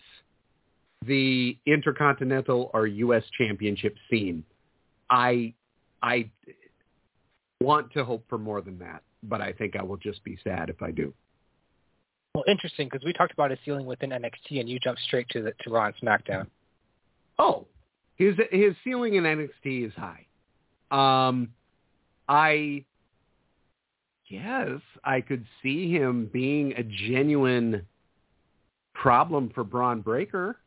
[SPEAKER 2] the Intercontinental or U S Championship scene. I I want to hope for more than that, but I think I will just be sad if I do.
[SPEAKER 3] Well, interesting, because we talked about his ceiling within N X T, and you jumped straight to the to Raw and SmackDown.
[SPEAKER 2] Oh, his his ceiling in N X T is high. Um, I guess I could see him being a genuine problem for Braun Breaker.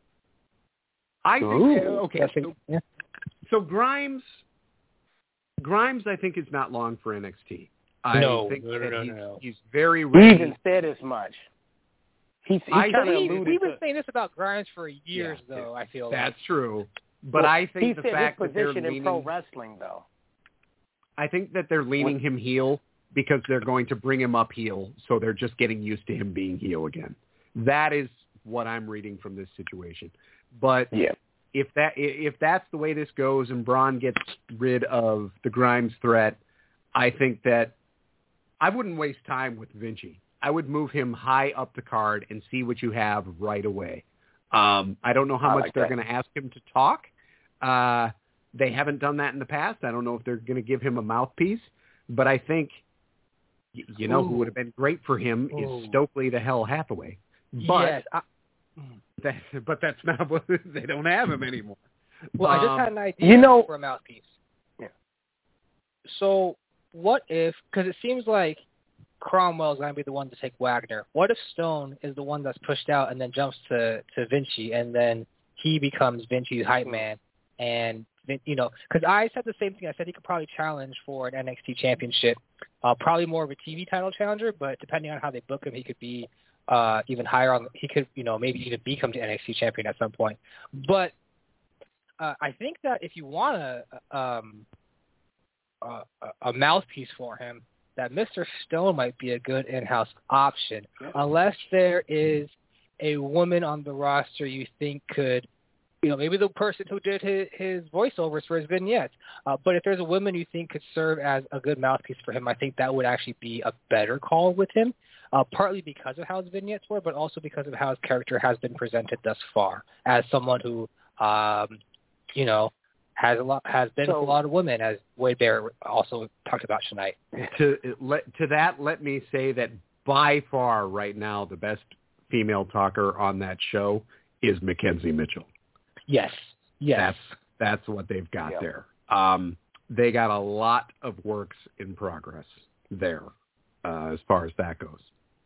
[SPEAKER 2] I think
[SPEAKER 3] Ooh,
[SPEAKER 2] okay. So,
[SPEAKER 3] yeah.
[SPEAKER 2] so Grimes, Grimes, I think is not long for N X T. I
[SPEAKER 3] No,
[SPEAKER 2] think
[SPEAKER 3] no, no,
[SPEAKER 2] that
[SPEAKER 3] no,
[SPEAKER 2] he's,
[SPEAKER 3] no.
[SPEAKER 2] he's very
[SPEAKER 6] He
[SPEAKER 2] ready.
[SPEAKER 6] even said as much. He's, he's
[SPEAKER 2] I-
[SPEAKER 6] kind of
[SPEAKER 3] We,
[SPEAKER 6] alluded
[SPEAKER 3] we've been
[SPEAKER 6] to.
[SPEAKER 3] saying this about Grimes for years,
[SPEAKER 2] Yeah,
[SPEAKER 3] though. I feel
[SPEAKER 2] That's
[SPEAKER 3] like.
[SPEAKER 2] true, but
[SPEAKER 6] Well,
[SPEAKER 2] I think
[SPEAKER 6] he
[SPEAKER 2] the
[SPEAKER 6] said
[SPEAKER 2] fact
[SPEAKER 6] his
[SPEAKER 2] that they're
[SPEAKER 6] position in
[SPEAKER 2] leaning,
[SPEAKER 6] pro wrestling, though.
[SPEAKER 2] I think that they're leaning him heel because they're going to bring him up heel, so they're just getting used to him being heel again. That is what I'm reading from this situation. But
[SPEAKER 6] Yeah.
[SPEAKER 2] if that if that's the way this goes and Braun gets rid of the Grimes threat, I think that I wouldn't waste time with Vinci. I would move him high up the card and see what you have right away. Um, I don't know how
[SPEAKER 6] I
[SPEAKER 2] much
[SPEAKER 6] like
[SPEAKER 2] they're
[SPEAKER 6] that.
[SPEAKER 2] going to ask him to talk. Uh, they haven't done that in the past. I don't know if they're going to give him a mouthpiece, but I think, y- you know, who
[SPEAKER 3] Ooh.
[SPEAKER 2] would have been great for him
[SPEAKER 3] Ooh.
[SPEAKER 2] is Stokely the Hell Hathaway. But
[SPEAKER 3] yes. I,
[SPEAKER 2] that, but that's not what they don't have him anymore.
[SPEAKER 3] well, I just
[SPEAKER 2] Um,
[SPEAKER 3] had an idea
[SPEAKER 6] you know-
[SPEAKER 3] for a mouthpiece.
[SPEAKER 6] Yeah.
[SPEAKER 3] So what if, because it seems like Cromwell's going to be the one to take Wagner. What if Stone is the one that's pushed out and then jumps to, to Vinci, and then he becomes Vinci's hype man? And, you know, because I said the same thing. I said he could probably challenge for an N X T championship, uh, probably more of a T V title challenger, but depending on how they book him, he could be uh, even higher on, he could, you know, maybe even become the N X T champion at some point. But uh, I think that if you want a, um, a, a mouthpiece for him, that Mister Stone might be a good in-house option, unless there is a woman on the roster you think could, you know, maybe the person who did his, his voiceovers for his vignettes. Uh, but if there's a woman you think could serve as a good mouthpiece for him, I think that would actually be a better call with him, uh, partly because of how his vignettes were, but also because of how his character has been presented thus far as someone who, um, you know, has a lot has been
[SPEAKER 6] So,
[SPEAKER 3] with a lot of women, as Wade Bear also talked about tonight.
[SPEAKER 2] To let to that, let me say that by far right now the best female talker on that show is Mackenzie Mitchell.
[SPEAKER 3] Yes, yes,
[SPEAKER 2] that's that's what they've got
[SPEAKER 6] Yep.
[SPEAKER 2] there. Um, they got a lot of works in progress there, uh, as far as that goes.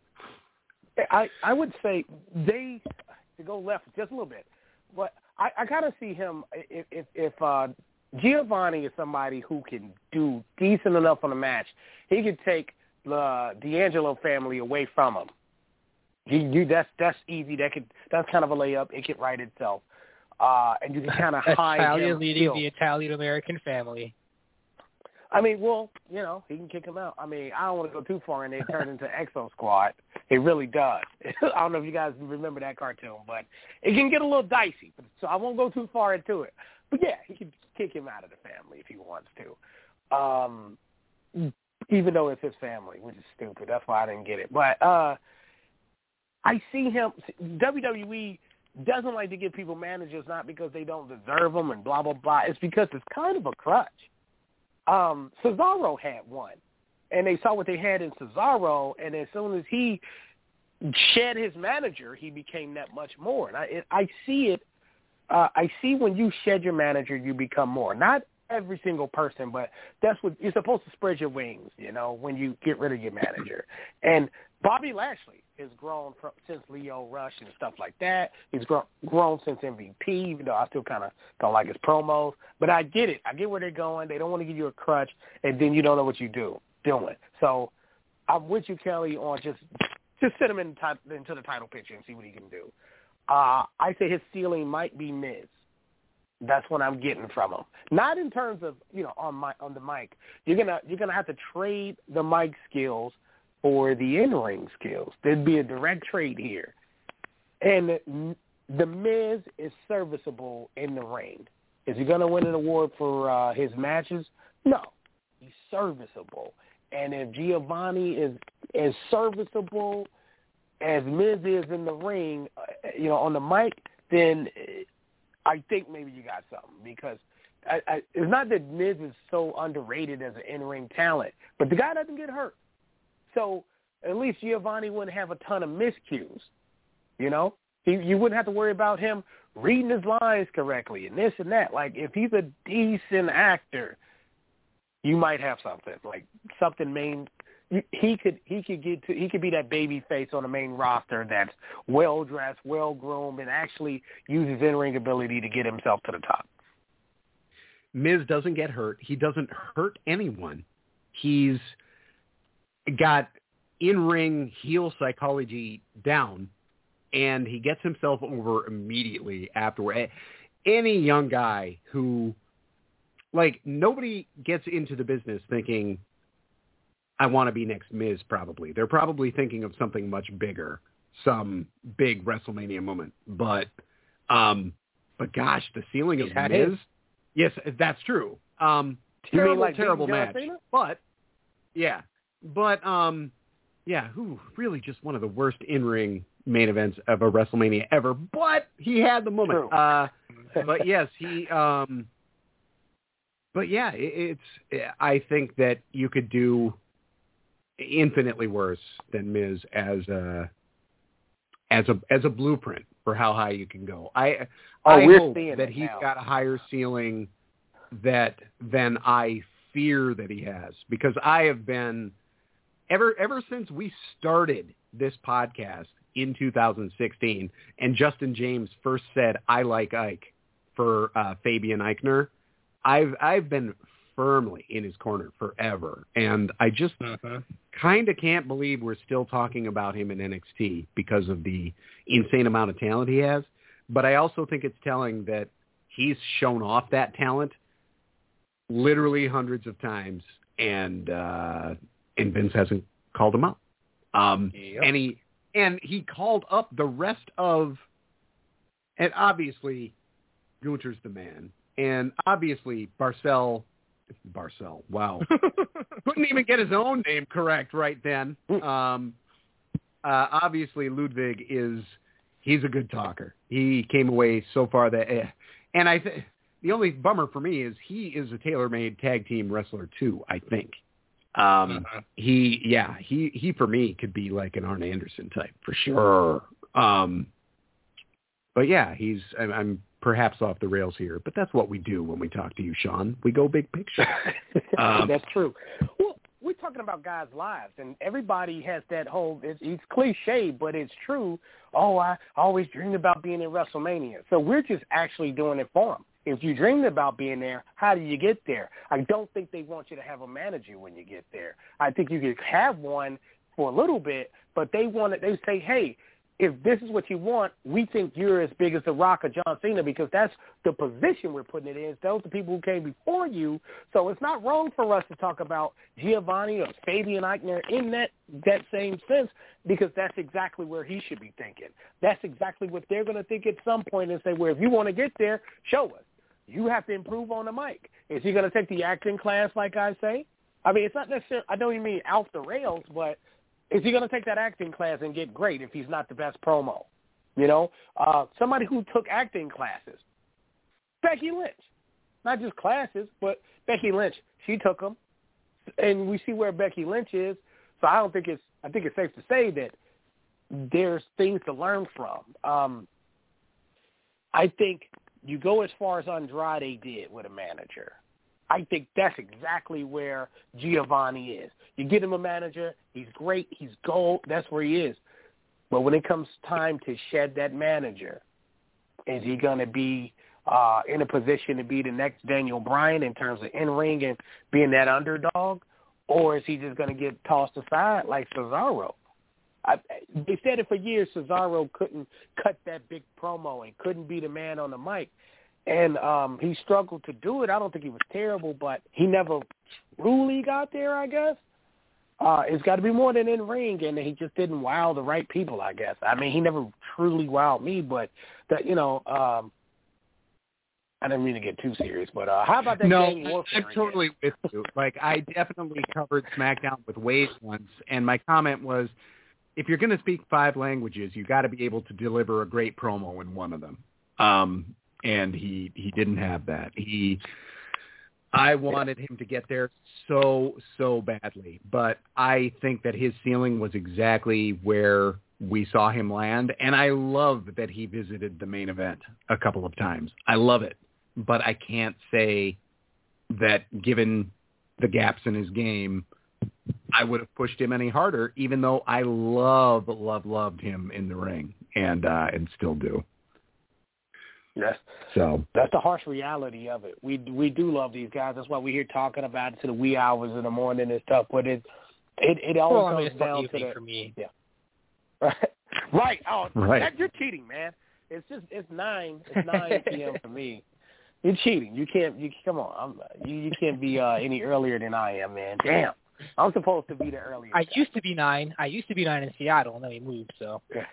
[SPEAKER 6] I I would say they to go left just a little bit, but I, I kind of see him if if, if uh, Giovanni is somebody who can do decent enough on a match, he could take the D'Angelo family away from him. You, you that's that's easy. That could that's kind of a layup. It could write itself, uh, and you can kind of hide
[SPEAKER 3] Italian
[SPEAKER 6] him.
[SPEAKER 3] leading
[SPEAKER 6] still.
[SPEAKER 3] the Italian-American family.
[SPEAKER 6] I mean, well, you know, he can kick him out. I mean, I don't want to go too far, and they turn into Exo Squad. It really does. I don't know if you guys remember that cartoon, but it can get a little dicey. So I won't go too far into it. But, yeah, he can kick him out of the family if he wants to, um, even though it's his family, which is stupid. That's why I didn't get it. But uh, I see him – W W E doesn't like to give people managers not because they don't deserve them and blah, blah, blah. It's because it's kind of a crutch. Um, Cesaro had one, and they saw what they had in Cesaro, and as soon as he shed his manager, he became that much more. And I, it, I see it. Uh, I see when you shed your manager, you become more. Not every single person, but that's what you're supposed to spread your wings. You know, when you get rid of your manager. And Bobby Lashley has grown from, since Leo Rush and stuff like that. He's grown, grown since M V P, even though I still kind of don't like his promos. But I get it. I get where they're going. They don't want to give you a crutch, and then you don't know what you do doing. So I'm with you, Kelly, on just just sit him in the, into the title picture and see what he can do. Uh, I say his ceiling might be Miz. That's what I'm getting from him. Not in terms of, you know, on my on the mic. You're gonna you're gonna have to trade the mic skills for the in-ring skills. There'd be a direct trade here. And the Miz is serviceable in the ring. Is he going to win an award for uh, his matches? No. He's serviceable. And if Giovanni is as serviceable as Miz is in the ring, uh, you know, on the mic, then I think maybe you got something. Because I, I, it's not that Miz is so underrated as an in-ring talent, but the guy doesn't get hurt. So at least Giovanni wouldn't have a ton of miscues, you know? He, you wouldn't have to worry about him reading his lines correctly and this and that. Like, if he's a decent actor, you might have something. Like, something main – he could he could get to, he could be that baby face on the main roster that's well-dressed, well-groomed, and actually uses in-ring ability to get himself to the top.
[SPEAKER 2] Miz doesn't get hurt. He doesn't hurt anyone. He's – got in-ring heel psychology down, and he gets himself over immediately afterward. Any young guy who, like, nobody gets into the business thinking, I want to be next Miz, probably. They're probably thinking of something much bigger, some big WrestleMania moment. But, um, but gosh, the ceiling of Miz,
[SPEAKER 3] his.
[SPEAKER 2] yes, that's true. Um,
[SPEAKER 6] You
[SPEAKER 2] terrible,
[SPEAKER 6] mean like
[SPEAKER 2] terrible
[SPEAKER 6] John
[SPEAKER 2] match.
[SPEAKER 6] Cena?
[SPEAKER 2] But, yeah. But, um, yeah, who really just one of the worst in-ring main events of a WrestleMania ever. But he had the moment.
[SPEAKER 6] True.
[SPEAKER 2] Uh, but, yes, he um, – but, yeah, it, it's – I think that you could do infinitely worse than Miz as a, as a, as a blueprint for how high you can go. I,
[SPEAKER 6] Oh,
[SPEAKER 2] I
[SPEAKER 6] we're
[SPEAKER 2] hope
[SPEAKER 6] seeing
[SPEAKER 2] that
[SPEAKER 6] it
[SPEAKER 2] he's
[SPEAKER 6] now.
[SPEAKER 2] got a higher ceiling that than I fear that he has, because I have been ever ever since we started this podcast in two thousand sixteen, and Justin James first said I like Ike for uh, Fabian Eichner. I've I've been firmly in his corner forever, and I just
[SPEAKER 3] Uh-huh.
[SPEAKER 2] kind of can't believe we're still talking about him in N X T because of the insane amount of talent he has. But I also think it's telling that he's shown off that talent literally hundreds of times, and uh, and Vince hasn't called him up. Um,
[SPEAKER 3] Yep.
[SPEAKER 2] And he and he called up the rest of, and obviously Gunther's the man, and obviously Barcel, Barcel, wow, couldn't even get his own name correct right then. Um, uh, obviously Ludwig is, he's a good talker. He came away so far that, eh, and I think the only bummer for me is he is a tailor-made tag team wrestler too, I think. Um,
[SPEAKER 3] Uh-huh.
[SPEAKER 2] he, yeah, he, he for me could be like an Arn Anderson type for sure. Um, but yeah, he's, I'm, I'm perhaps off the rails here, but that's what we do when we talk to you, Sean. We go big picture. Um,
[SPEAKER 6] That's true. Well, we're talking about guys' lives, and everybody has that whole, it's, it's cliche, but it's true. Oh, I always dreamed about being in WrestleMania. So we're just actually doing it for them. If you dreamed about being there, how do you get there? I don't think they want you to have a manager when you get there. I think you could have one for a little bit, but they want it, they say, hey, if this is what you want, we think you're as big as The Rock or John Cena, because that's the position we're putting it in. Those are the people who came before you. So it's not wrong for us to talk about Giovanni or Fabian Eichner in that, that same sense, because that's exactly where he should be thinking. That's exactly what they're going to think at some point and say, well, if you want to get there, show us. You have to improve on the mic. Is he going to take the acting class, like I say? I mean, it's not necessarily, I don't even mean off the rails, but is he going to take that acting class and get great if he's not the best promo? You know, uh, somebody who took acting classes, Becky Lynch, not just classes, but Becky Lynch, she took them, and we see where Becky Lynch is. So I don't think it's, I think it's safe to say that there's things to learn from. Um, I think you go as far as Andrade did with a manager. I think that's exactly where Giovanni is. You get him a manager, he's great, he's gold, that's where he is. But when it comes time to shed that manager, is he going to be uh, in a position to be the next Daniel Bryan in terms of in-ring and being that underdog? Or is he just going to get tossed aside like Cesaro? I, they said it for years, Cesaro couldn't cut that big promo and couldn't be the man on the mic. And um, he struggled to do it. I don't think he was terrible, but he never truly got there, I guess. Uh, it's got to be more than in-ring, and he just didn't wow the right people, I guess. I mean, he never truly wowed me, but, that you know, um, I didn't mean to get too serious, but uh, how about that
[SPEAKER 2] no,
[SPEAKER 6] gang warfare?
[SPEAKER 2] I'm totally with you. Like, I definitely covered SmackDown with Wade once, and my comment was, if you're going to speak five languages, you got to be able to deliver a great promo in one of them. Um, and he, he didn't have that. He, I wanted him to get there so, so badly, but I think that his ceiling was exactly where we saw him land. And I love that he visited the main event a couple of times. I love it, but I can't say that given the gaps in his game, I would have pushed him any harder, even though I love, love, loved him in the ring, and uh, and still do.
[SPEAKER 6] Yes.
[SPEAKER 2] So
[SPEAKER 6] that's the harsh reality of it. We we do love these guys. That's why we're here talking about it to the wee hours in the morning and stuff. But it it it all
[SPEAKER 3] well, I
[SPEAKER 6] comes
[SPEAKER 3] mean, it's
[SPEAKER 6] down
[SPEAKER 3] not
[SPEAKER 6] to
[SPEAKER 3] evening
[SPEAKER 6] the
[SPEAKER 3] for me.
[SPEAKER 6] yeah. Right. Right. Oh,
[SPEAKER 2] Right.
[SPEAKER 6] That, you're cheating, man. It's just it's nine it's nine p.m. for me. You're cheating. You can't. You come on. I'm, you you can't be uh, any earlier than I am, man. Damn. I'm supposed to be the earliest.
[SPEAKER 3] I
[SPEAKER 6] guy.
[SPEAKER 3] used to be nine. I used to be nine in Seattle, and then we moved. So
[SPEAKER 6] Yeah.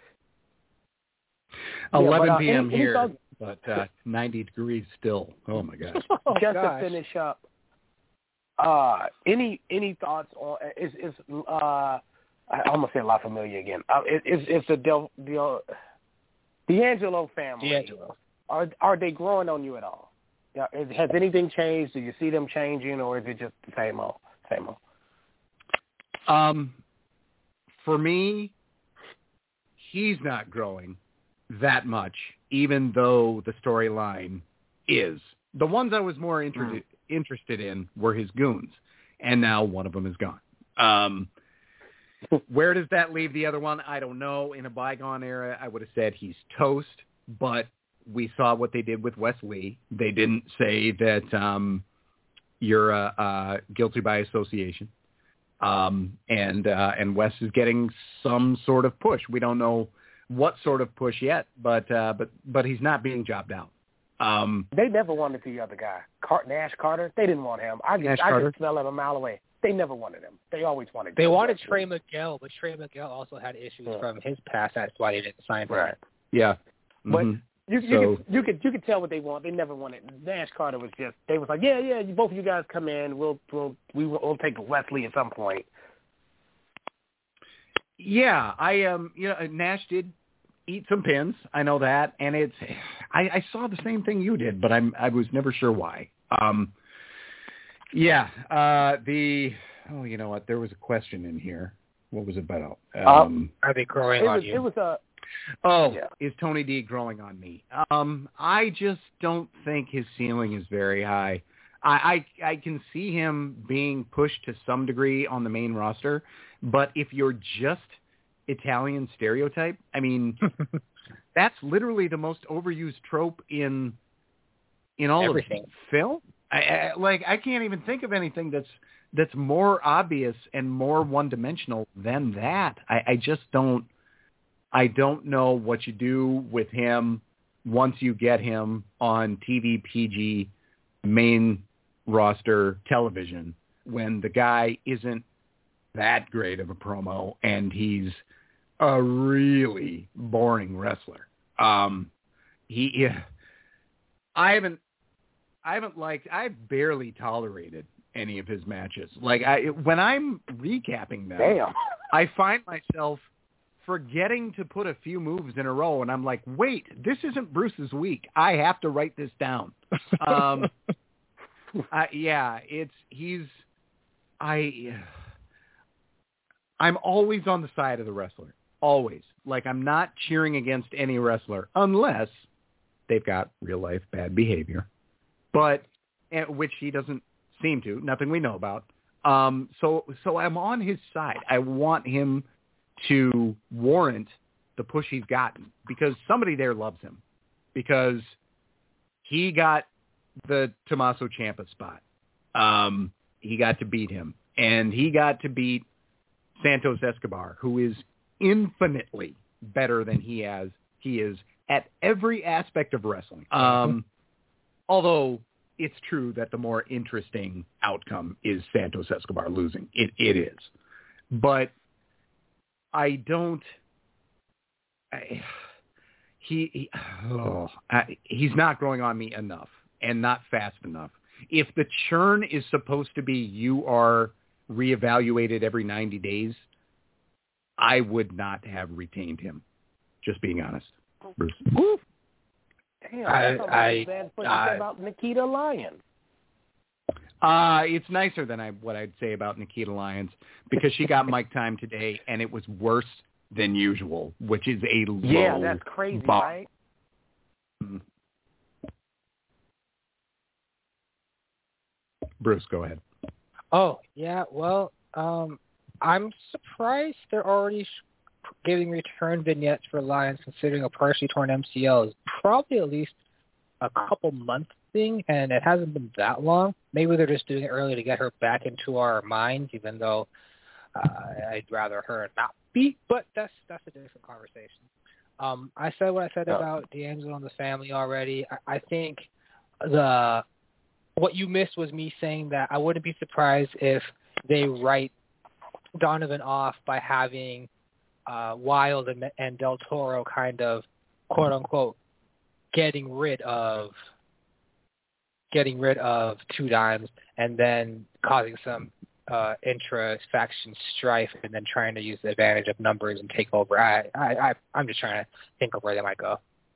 [SPEAKER 2] eleven
[SPEAKER 6] but, uh,
[SPEAKER 2] p.m.
[SPEAKER 6] any- any
[SPEAKER 2] here,
[SPEAKER 6] thoughts-
[SPEAKER 2] but uh, ninety degrees still. Oh my gosh.
[SPEAKER 3] oh,
[SPEAKER 6] Just
[SPEAKER 3] gosh.
[SPEAKER 6] to finish up, uh, any any thoughts on is is uh, I almost said La Familia again. Uh, is is it's the Del, Del D'Angelo family?
[SPEAKER 3] D'Angelo.
[SPEAKER 6] Are are they growing on you at all? Yeah, is, has anything changed? Do you see them changing, or is it just the same old, same old?
[SPEAKER 2] Um, for me, he's not growing that much, even though the storyline is. The ones I was more inter- mm. interested in were his goons, and now one of them is gone. Um, where does that leave the other one? I don't know. In a bygone era, I would have said he's toast, but we saw what they did with Wes Lee. They didn't say that um, you're uh, uh, guilty by association. Um, and uh, and Wes is getting some sort of push. We don't know what sort of push yet, but uh, but but he's not being jobbed out. Um,
[SPEAKER 6] they never wanted the other guy, Car- Nash Carter. They didn't want him. I
[SPEAKER 2] Nash
[SPEAKER 6] could, I
[SPEAKER 2] Carter?
[SPEAKER 6] could smell him a mile away. They never wanted him. They always wanted.
[SPEAKER 3] They
[SPEAKER 6] Joe
[SPEAKER 3] wanted
[SPEAKER 6] Wrestler.
[SPEAKER 3] Trey Miguel, but Trey Miguel also had issues
[SPEAKER 6] Yeah.
[SPEAKER 3] from his past. That's why they didn't sign him.
[SPEAKER 6] Right.
[SPEAKER 2] yeah.
[SPEAKER 6] But
[SPEAKER 2] Mhm.
[SPEAKER 6] you, you,
[SPEAKER 2] So-
[SPEAKER 6] could, you could you could tell what they want. They never wanted. Nash Carter was just. They was like, yeah, yeah. You, both of you guys come in. We'll we'll we will we'll take Wesley at some point.
[SPEAKER 2] Yeah, I um, you know, Nash did eat some pins. I know that, and it's. I, I saw the same thing you did, but I'm I was never sure why. Um, yeah, uh, the oh, you know what? There was a question in here. What was it about? Um,
[SPEAKER 3] Are they growing
[SPEAKER 6] It
[SPEAKER 3] on
[SPEAKER 6] was
[SPEAKER 3] you?
[SPEAKER 6] it was a.
[SPEAKER 2] oh,
[SPEAKER 6] Yeah.
[SPEAKER 2] is Tony D growing on me? Um, I just don't think his ceiling is very high. I, I I can see him being pushed to some degree on the main roster, but if you're just Italian stereotype, I mean, that's literally the most overused trope in in all
[SPEAKER 3] Everything.
[SPEAKER 2] of film. I, I, like I can't even think of anything that's that's more obvious and more one-dimensional than that. I, I just don't. I don't know what you do with him once you get him on T V P G main roster television when the guy isn't that great of a promo and he's a really boring wrestler. Um, he, yeah, I haven't, I haven't liked, I've barely tolerated any of his matches. Like I, when I'm recapping them,
[SPEAKER 6] Damn.
[SPEAKER 2] I find myself forgetting to put a few moves in a row, and I'm like, wait, this isn't Bruce's week. I have to write this down. Um, uh, yeah, it's he's I. I'm always on the side of the wrestler. Always. Like I'm not cheering against any wrestler unless they've got real life bad behavior, but eh, which he doesn't seem to. Nothing we know about. Um, so so I'm on his side. I want him to warrant the push he's gotten because somebody there loves him because he got the Tommaso Ciampa spot. Um, he got to beat him, and he got to beat Santos Escobar, who is infinitely better than he has. He is at every aspect of wrestling. Um, although it's true that the more interesting outcome is Santos Escobar losing. It it is, but I don't. I, he he oh, I, he's not growing on me enough and not fast enough. If the churn is supposed to be you are reevaluated every ninety days, I would not have retained him. Just being honest, Bruce.
[SPEAKER 6] Woo. Damn,
[SPEAKER 3] I-
[SPEAKER 6] thought
[SPEAKER 3] I-
[SPEAKER 6] was bad what you
[SPEAKER 3] I-
[SPEAKER 6] said about Nikita Lyons.
[SPEAKER 2] Uh, it's nicer than I what I'd say about Nikita Lyons because she got mic time today and it was worse than usual, which is a low
[SPEAKER 6] Yeah, that's crazy,
[SPEAKER 2] bar.
[SPEAKER 6] right?
[SPEAKER 2] Bruce, go ahead.
[SPEAKER 3] Oh, yeah, well, um, I'm surprised they're already sh- giving return vignettes for Lions considering a partially torn M C L is probably at least a couple months thing, and it hasn't been that long. Maybe they're just doing it early to get her back into our minds, even though uh, I'd rather her not be, but that's that's a different conversation. Um, I said what I said
[SPEAKER 6] Oh.
[SPEAKER 3] about D'Angelo and the family already. I, I think the what you missed was me saying that I wouldn't be surprised if they write Donovan off by having uh, Wild and, and Del Toro kind of, quote unquote, getting rid of getting rid of Two Dimes and then causing some uh, intra-faction strife and then trying to use the advantage of numbers and take over. I, I, I, I'm just trying to think of where they might go.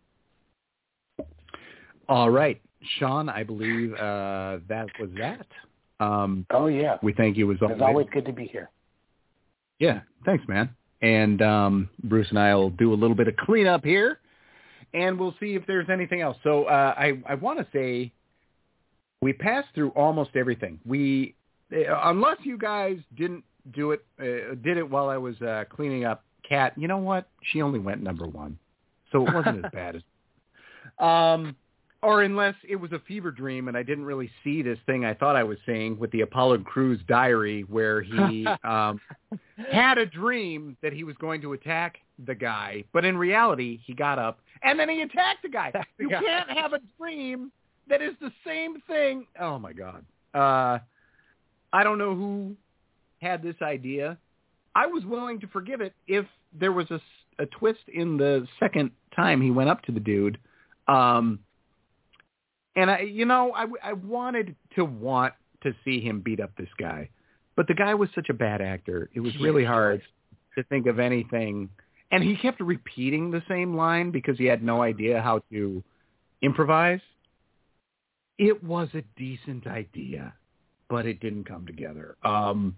[SPEAKER 2] All right. Sean, I believe uh, that was that. Um,
[SPEAKER 6] Oh, yeah.
[SPEAKER 2] we thank you as always.
[SPEAKER 6] It's always good to be here.
[SPEAKER 2] Yeah, thanks, man. And um, Bruce and I will do a little bit of cleanup here, and we'll see if there's anything else. So uh, I, I want to say we passed through almost everything. We, uh, unless you guys didn't do it, uh, did it while I was uh, cleaning up. Kat, you know what? She only went number one, so it wasn't as bad as. Um, or unless it was a fever dream and I didn't really see this thing I thought I was seeing with the Apollo Crews diary where he um, had a dream that he was going to attack the guy, but in reality, he got up and then he attacked the guy. You can't have a dream that is the same thing. Oh, my God. Uh, I don't know who had this idea. I was willing to forgive it if there was a, a twist in the second time he went up to the dude. Um, and, I, you know, I, I wanted to want to see him beat up this guy. But the guy was such a bad actor. It was really hard to think of anything. And he kept repeating the same line because he had no idea how to improvise. It was a decent idea, but it didn't come together. Um,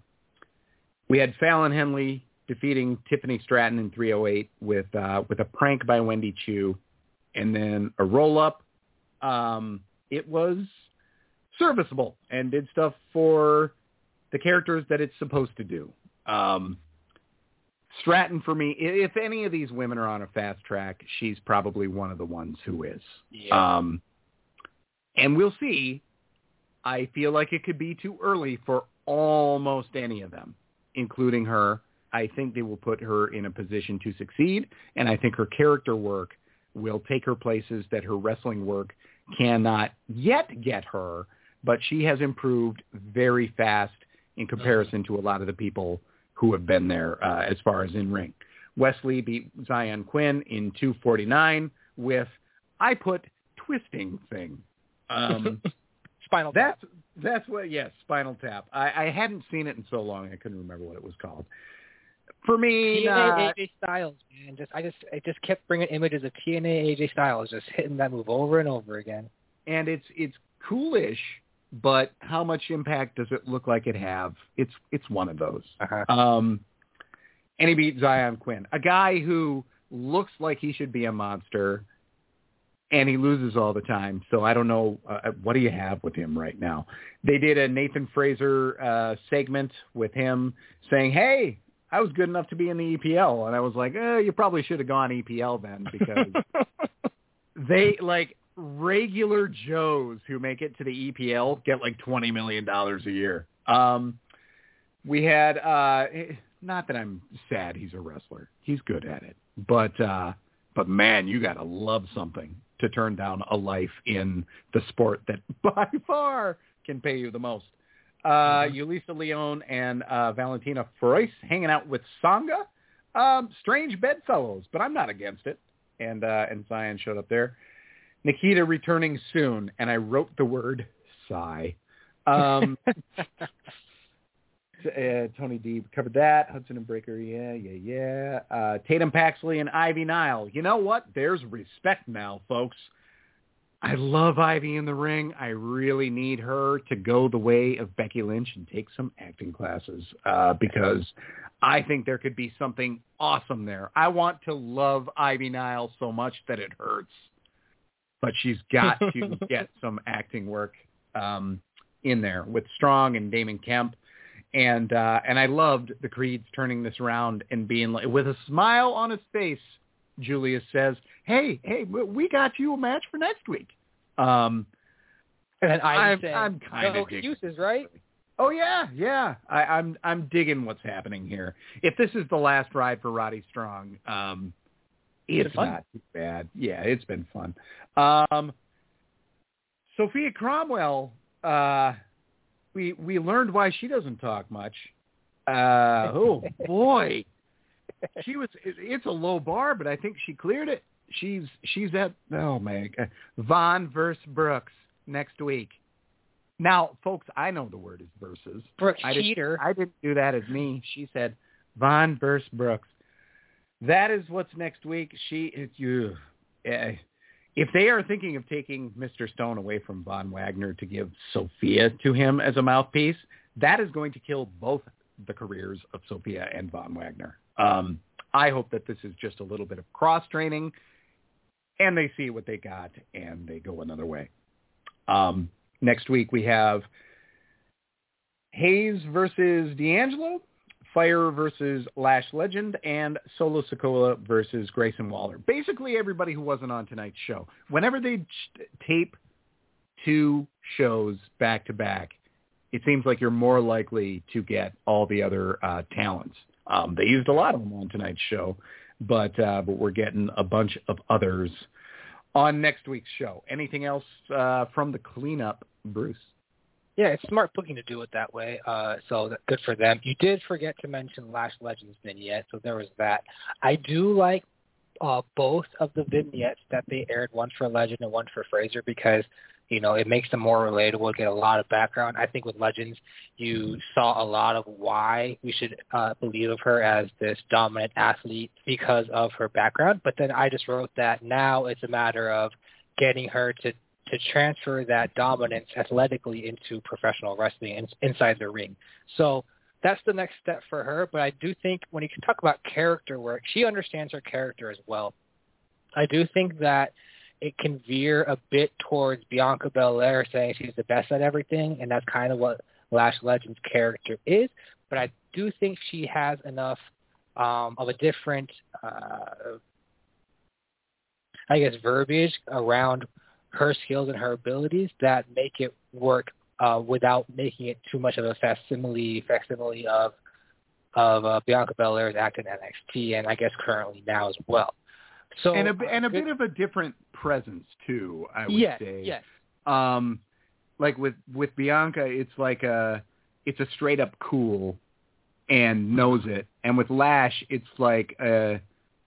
[SPEAKER 2] we had Fallon Henley defeating Tiffany Stratton in three oh eight with uh, with a prank by Wendy Chu, and then a roll-up. Um, it was serviceable and did stuff for the characters that it's supposed to do. Um, Stratton, for me, if any of these women are on a fast track, she's probably one of the ones who is.
[SPEAKER 3] Yeah.
[SPEAKER 2] Um, and we'll see. I feel like it could be too early for almost any of them, including her. I think they will put her in a position to succeed, and I think her character work will take her places that her wrestling work cannot yet get her, but she has improved very fast in comparison to a lot of the people who have been there uh, as far as in-ring. Wesley beat Zion Quinn in two forty-nine with, I put, twisting thing. Um,
[SPEAKER 3] Spinal
[SPEAKER 2] that's,
[SPEAKER 3] Tap.
[SPEAKER 2] That's what, yes, Spinal Tap. I, I hadn't seen it in so long, I couldn't remember what it was called. For me,
[SPEAKER 3] T N A
[SPEAKER 2] uh,
[SPEAKER 3] A J Styles, man. Just I just I just kept bringing images of T N A A J Styles, just hitting that move over and over again.
[SPEAKER 2] And it's it's coolish, but how much impact does it look like it have? It's it's one of those.
[SPEAKER 3] Uh-huh.
[SPEAKER 2] Um, and he beat Zion Quinn, a guy who looks like he should be a monster, and he loses all the time. So I don't know, uh, what do you have with him right now? They did a Nathan Fraser uh, segment with him saying, hey, I was good enough to be in the E P L. And I was like, eh, you probably should have gone E P L then, because they, like, regular Joes who make it to the E P L get like twenty million dollars a year. Um, we had, uh, not that I'm sad he's a wrestler. He's good at it. But, uh, but man, you got to love something to turn down a life in the sport that by far can pay you the most. Uh, mm-hmm. Yulisa Leon and uh, Valentina Feroz hanging out with Sangha. Um, strange bedfellows, but I'm not against it. And uh, and Zion showed up there. Nikita returning soon, and I wrote the word sigh. Um, uh, Tony D covered that. Hudson and Breaker, yeah, yeah, yeah. Uh, Tatum Paxley and Ivy Nile. You know what? There's respect now, folks. I love Ivy in the ring. I really need her to go the way of Becky Lynch and take some acting classes uh, because I think there could be something awesome there. I want to love Ivy Nile so much that it hurts. But she's got to get some acting work um, in there with Strong and Damon Kemp. And uh, and I loved the Creeds turning this around and being like, with a smile on his face, Julius says, hey, hey, we got you a match for next week. Um,
[SPEAKER 3] and then
[SPEAKER 2] I'm,
[SPEAKER 3] saying,
[SPEAKER 2] I'm kind of
[SPEAKER 3] no
[SPEAKER 2] digging.
[SPEAKER 3] excuses, right?
[SPEAKER 2] Oh, yeah, yeah. I, I'm I'm digging what's happening here. If this is the last ride for Roddy Strong, um, it's not too bad. Yeah, it's been fun. Um, Sophia Cromwell, uh, we we learned why she doesn't talk much. Uh, oh, boy. She was. It, it's a low bar, but I think she cleared it. She's she's at, oh, man, Von versus Brooks next week. Now, folks, I know the word is versus.
[SPEAKER 3] Brooks
[SPEAKER 2] I
[SPEAKER 3] cheater.
[SPEAKER 2] Didn't, I didn't do that as me. She said Von versus Brooks. That is what's next week. She is you. Uh, if they are thinking of taking Mister Stone away from Von Wagner to give Sophia to him as a mouthpiece, that is going to kill both the careers of Sophia and Von Wagner. Um, I hope that this is just a little bit of cross-training, and they see what they got, and they go another way. Um, next week we have Hayes versus D'Angelo, Fire versus Lash Legend, and Solo Sikoa versus Grayson Waller. Basically everybody who wasn't on tonight's show. Whenever they tape two shows back-to-back, it seems like you're more likely to get all the other uh, talents Um, they used a lot of them on tonight's show, but uh, but we're getting a bunch of others on next week's show. Anything else uh, from the cleanup, Bruce?
[SPEAKER 3] Yeah, it's smart booking to do it that way, uh, so that, good for them. You did forget to mention Lash Legends vignette, so there was that. I do like uh, both of the vignettes that they aired, one for Legend and one for Fraser, because, you know, it makes them more relatable, get a lot of background. I think with Legends, you saw a lot of why we should uh, believe of her as this dominant athlete because of her background, but then I just wrote that now it's a matter of getting her to to transfer that dominance athletically into professional wrestling in, inside the ring. So that's the next step for her. But I do think when you can talk about character work, she understands her character as well. I do think that it can veer a bit towards Bianca Belair saying she's the best at everything, and that's kind of what Lash Legend's character is. But I do think she has enough um, of a different, uh, I guess, verbiage around her skills and her abilities that make it work uh, without making it too much of a facsimile, facsimile of of uh, Bianca Belair's act in N X T, and I guess currently now as well. So
[SPEAKER 2] and a, and a
[SPEAKER 3] good,
[SPEAKER 2] bit of a different presence too, I would
[SPEAKER 3] yes,
[SPEAKER 2] say.
[SPEAKER 3] Yes.
[SPEAKER 2] Um, like with with Bianca, it's like a it's a straight up cool and knows it, and with Lash, it's like a,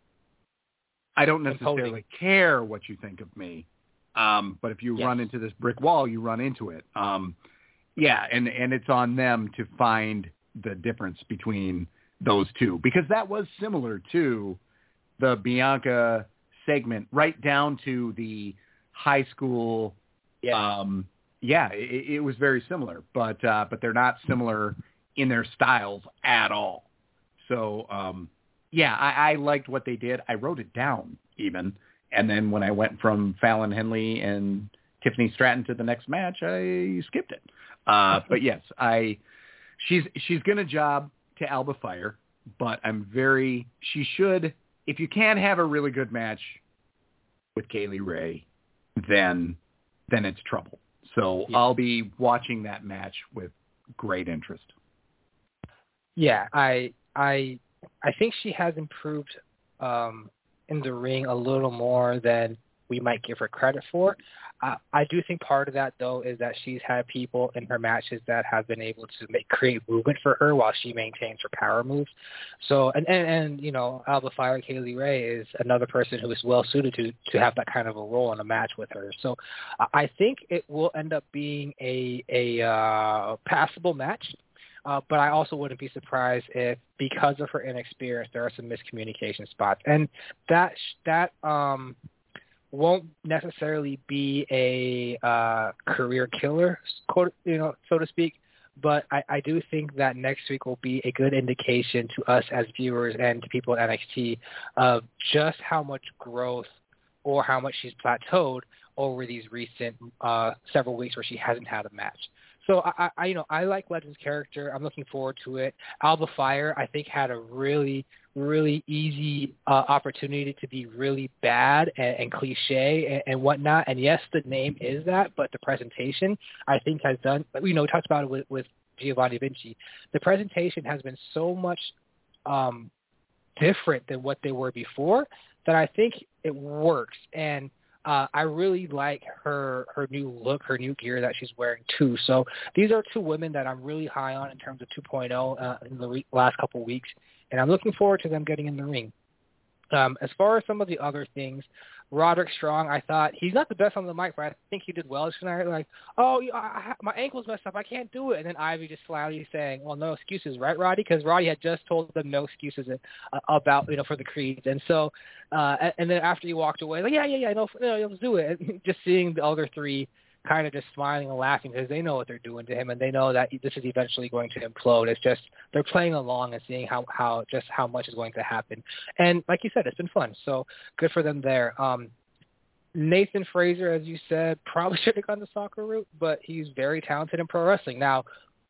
[SPEAKER 2] I don't necessarily
[SPEAKER 3] Imposing.
[SPEAKER 2] care what you think of me. Um, but if you
[SPEAKER 3] yes.
[SPEAKER 2] run into this brick wall, you run into it. Um, yeah, and, and it's on them to find the difference between those two, because that was similar to the Bianca segment, right down to the high school.
[SPEAKER 3] Yes.
[SPEAKER 2] Um, yeah, it, it was very similar, but uh, but they're not similar in their styles at all. So um, yeah, I, I liked what they did. I wrote it down even. And then when I went from Fallon Henley and Tiffany Stratton to the next match, I skipped it. Uh, but yes, I she's she's gonna job to Alba Fire, but I'm very she should if you can have a really good match with Kaylee Ray, then then it's trouble. So yeah. I'll be watching that match with great interest.
[SPEAKER 3] Yeah, I I I think she has improved um in the ring a little more than we might give her credit for. Uh, I do think part of that, though, is that she's had people in her matches that have been able to make create movement for her while she maintains her power moves. So, and, and, and you know, Alba Fire, Kaylee Ray is another person who is well suited to, to have that kind of a role in a match with her. So I think it will end up being a, a uh, passable match. Uh, but I also wouldn't be surprised if, because of her inexperience, there are some miscommunication spots, and that that um, won't necessarily be a uh, career killer, quote, you know, so to speak. But I, I do think that next week will be a good indication to us as viewers and to people at N X T of just how much growth or how much she's plateaued over these recent uh, several weeks where she hasn't had a match. So I, I, you know, I like Legend's character. I'm looking forward to it. Alba Fire, I think, had a really, really easy uh, opportunity to be really bad and, and cliche and, and whatnot. And yes, the name is that, but the presentation, I think, has done. You know, we talked about it with, with Giovanni Vinci. The presentation has been so much um, different than what they were before that I think it works. And Uh, I really like her her new look, her new gear that she's wearing too. So these are two women that I'm really high on in terms of two point oh uh, in the re- last couple of weeks, and I'm looking forward to them getting in the ring. Um, as far as some of the other things, Roderick Strong, I thought he's not the best on the mic, but I think he did well tonight. Like, oh, I, I, my ankle's messed up, I can't do it. And then Ivy just slyly saying, well, no excuses, right, Roddy? Because Roddy had just told them no excuses uh, about, you know, for the creeds. And so, uh, and, and then after he walked away, like, yeah, yeah, yeah, no, no, let's do it. And just seeing the other three kind of just smiling and laughing because they know what they're doing to him and they know that this is eventually going to implode. It's just they're playing along and seeing how, how just how much is going to happen. And like you said, it's been fun. So good for them there. Um, Nathan Fraser, as you said, probably should have gone the soccer route, but he's very talented in pro wrestling. Now,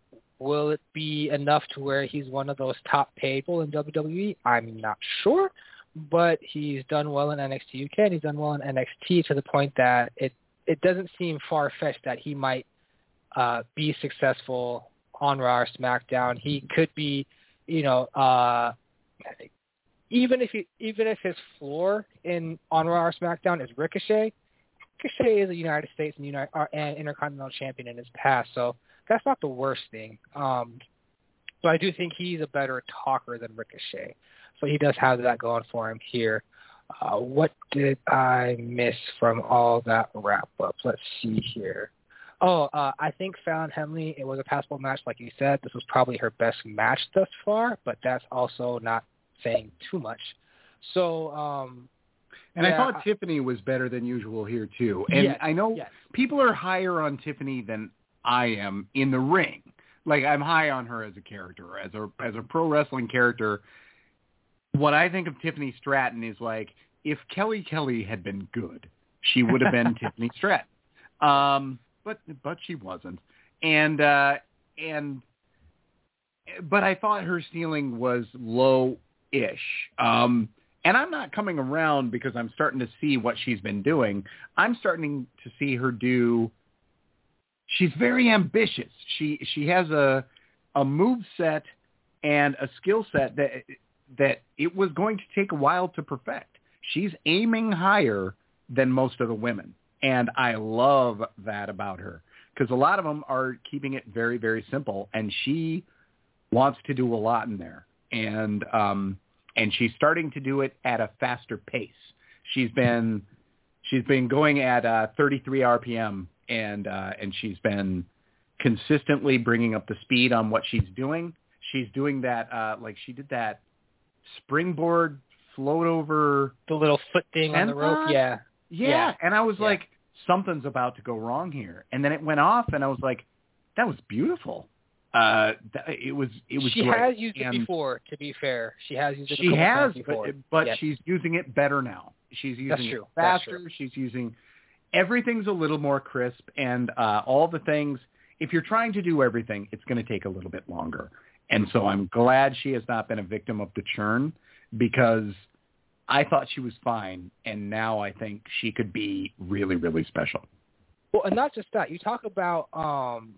[SPEAKER 3] will it be enough to where he's one of those top people in W W E? I'm not sure, but he's done well in N X T U K and he's done well in N X T to the point that it it doesn't seem far-fetched that he might uh, be successful on Raw or SmackDown. He could be, you know, uh, even if he, even if his floor in on Raw or SmackDown is Ricochet, Ricochet is a United States and, United, uh, and Intercontinental Champion in his past, so that's not the worst thing. Um, but I do think he's a better talker than Ricochet, so he does have that going for him here. Uh, what did I miss from all that wrap-up? Let's see here. Oh, uh, I think Fallon Henley, it was a passable match, like you said. This was probably her best match thus far, but that's also not saying too much. So, um,
[SPEAKER 2] and
[SPEAKER 3] yeah,
[SPEAKER 2] I thought I, Tiffany was better than usual here too. And
[SPEAKER 3] yes,
[SPEAKER 2] I know
[SPEAKER 3] yes.
[SPEAKER 2] people are higher on Tiffany than I am in the ring. Like, I'm high on her as a character, as a as a pro wrestling character. What I think of Tiffany Stratton is like, if Kelly Kelly had been good, she would have been Tiffany Stratton. Um, but but she wasn't. And uh, and but I thought her ceiling was low-ish. Um, and I'm not coming around because I'm starting to see what she's been doing. I'm starting to see her do. She's very ambitious. She she has a a move set and a skill set that that it was going to take a while to perfect. She's aiming higher than most of the women, and I love that about her because a lot of them are keeping it very, very simple, and she wants to do a lot in there, and um, and she's starting to do it at a faster pace. She's been she's been going at uh, thirty-three R P M, and uh, and she's been consistently bringing up the speed on what she's doing. She's doing that uh, like she did that springboard float over
[SPEAKER 3] the little foot thing on the rope. Yeah.
[SPEAKER 2] yeah.
[SPEAKER 3] Yeah.
[SPEAKER 2] And I was
[SPEAKER 3] yeah.
[SPEAKER 2] like, something's about to go wrong here. And then it went off and I was like, that was beautiful. Uh, it was, it was
[SPEAKER 3] She
[SPEAKER 2] great.
[SPEAKER 3] has used
[SPEAKER 2] and
[SPEAKER 3] it before, to be fair. She has used it
[SPEAKER 2] She
[SPEAKER 3] a couple
[SPEAKER 2] has,
[SPEAKER 3] times before.
[SPEAKER 2] but, but
[SPEAKER 3] yes.
[SPEAKER 2] she's using it better now. She's using
[SPEAKER 3] That's
[SPEAKER 2] it
[SPEAKER 3] true.
[SPEAKER 2] faster.
[SPEAKER 3] That's true.
[SPEAKER 2] She's using, everything's a little more crisp and uh, all the things, if you're trying to do everything, it's going to take a little bit longer. And so I'm glad she has not been a victim of the churn because I thought she was fine, and now I think she could be really, really special.
[SPEAKER 3] Well, and not just that. You talk about, um,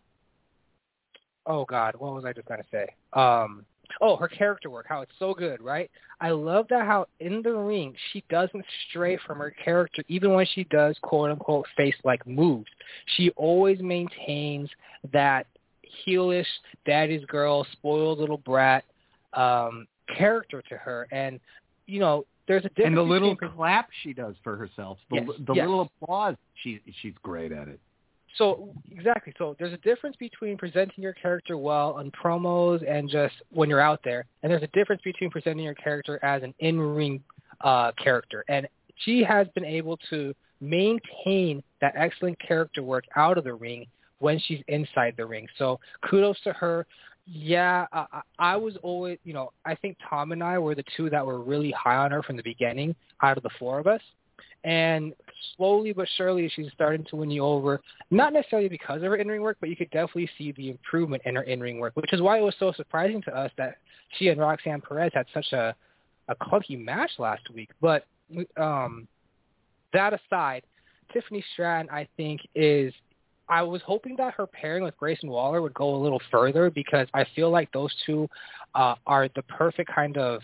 [SPEAKER 3] oh, God, what was I just going to say? Um, oh, her character work, how it's so good, right? I love that how in the ring she doesn't stray from her character, even when she does, quote-unquote, face-like moves. She always maintains that heelish, daddy's girl, spoiled little brat um, character to her. And, you know, there's a difference.
[SPEAKER 2] And the little
[SPEAKER 3] between...
[SPEAKER 2] clap she does for herself, the,
[SPEAKER 3] yes,
[SPEAKER 2] the
[SPEAKER 3] yes.
[SPEAKER 2] little applause, she, she's great at it.
[SPEAKER 3] So, exactly. So there's a difference between presenting your character well on promos and just when you're out there. And there's a difference between presenting your character as an in-ring uh, character. And she has been able to maintain that excellent character work out of the ring when she's inside the ring. So kudos to her. Yeah, I, I was always, you know, I think Tom and I were the two that were really high on her from the beginning out of the four of us. And slowly but surely she's starting to win you over, not necessarily because of her in-ring work, but you could definitely see the improvement in her in-ring work, which is why it was so surprising to us that she and Roxanne Perez had such a, a clunky match last week. But um, that aside, Tiffany Stratton, I think, is – I was hoping that her pairing with Grayson Waller would go a little further because I feel like those two uh, are the perfect kind of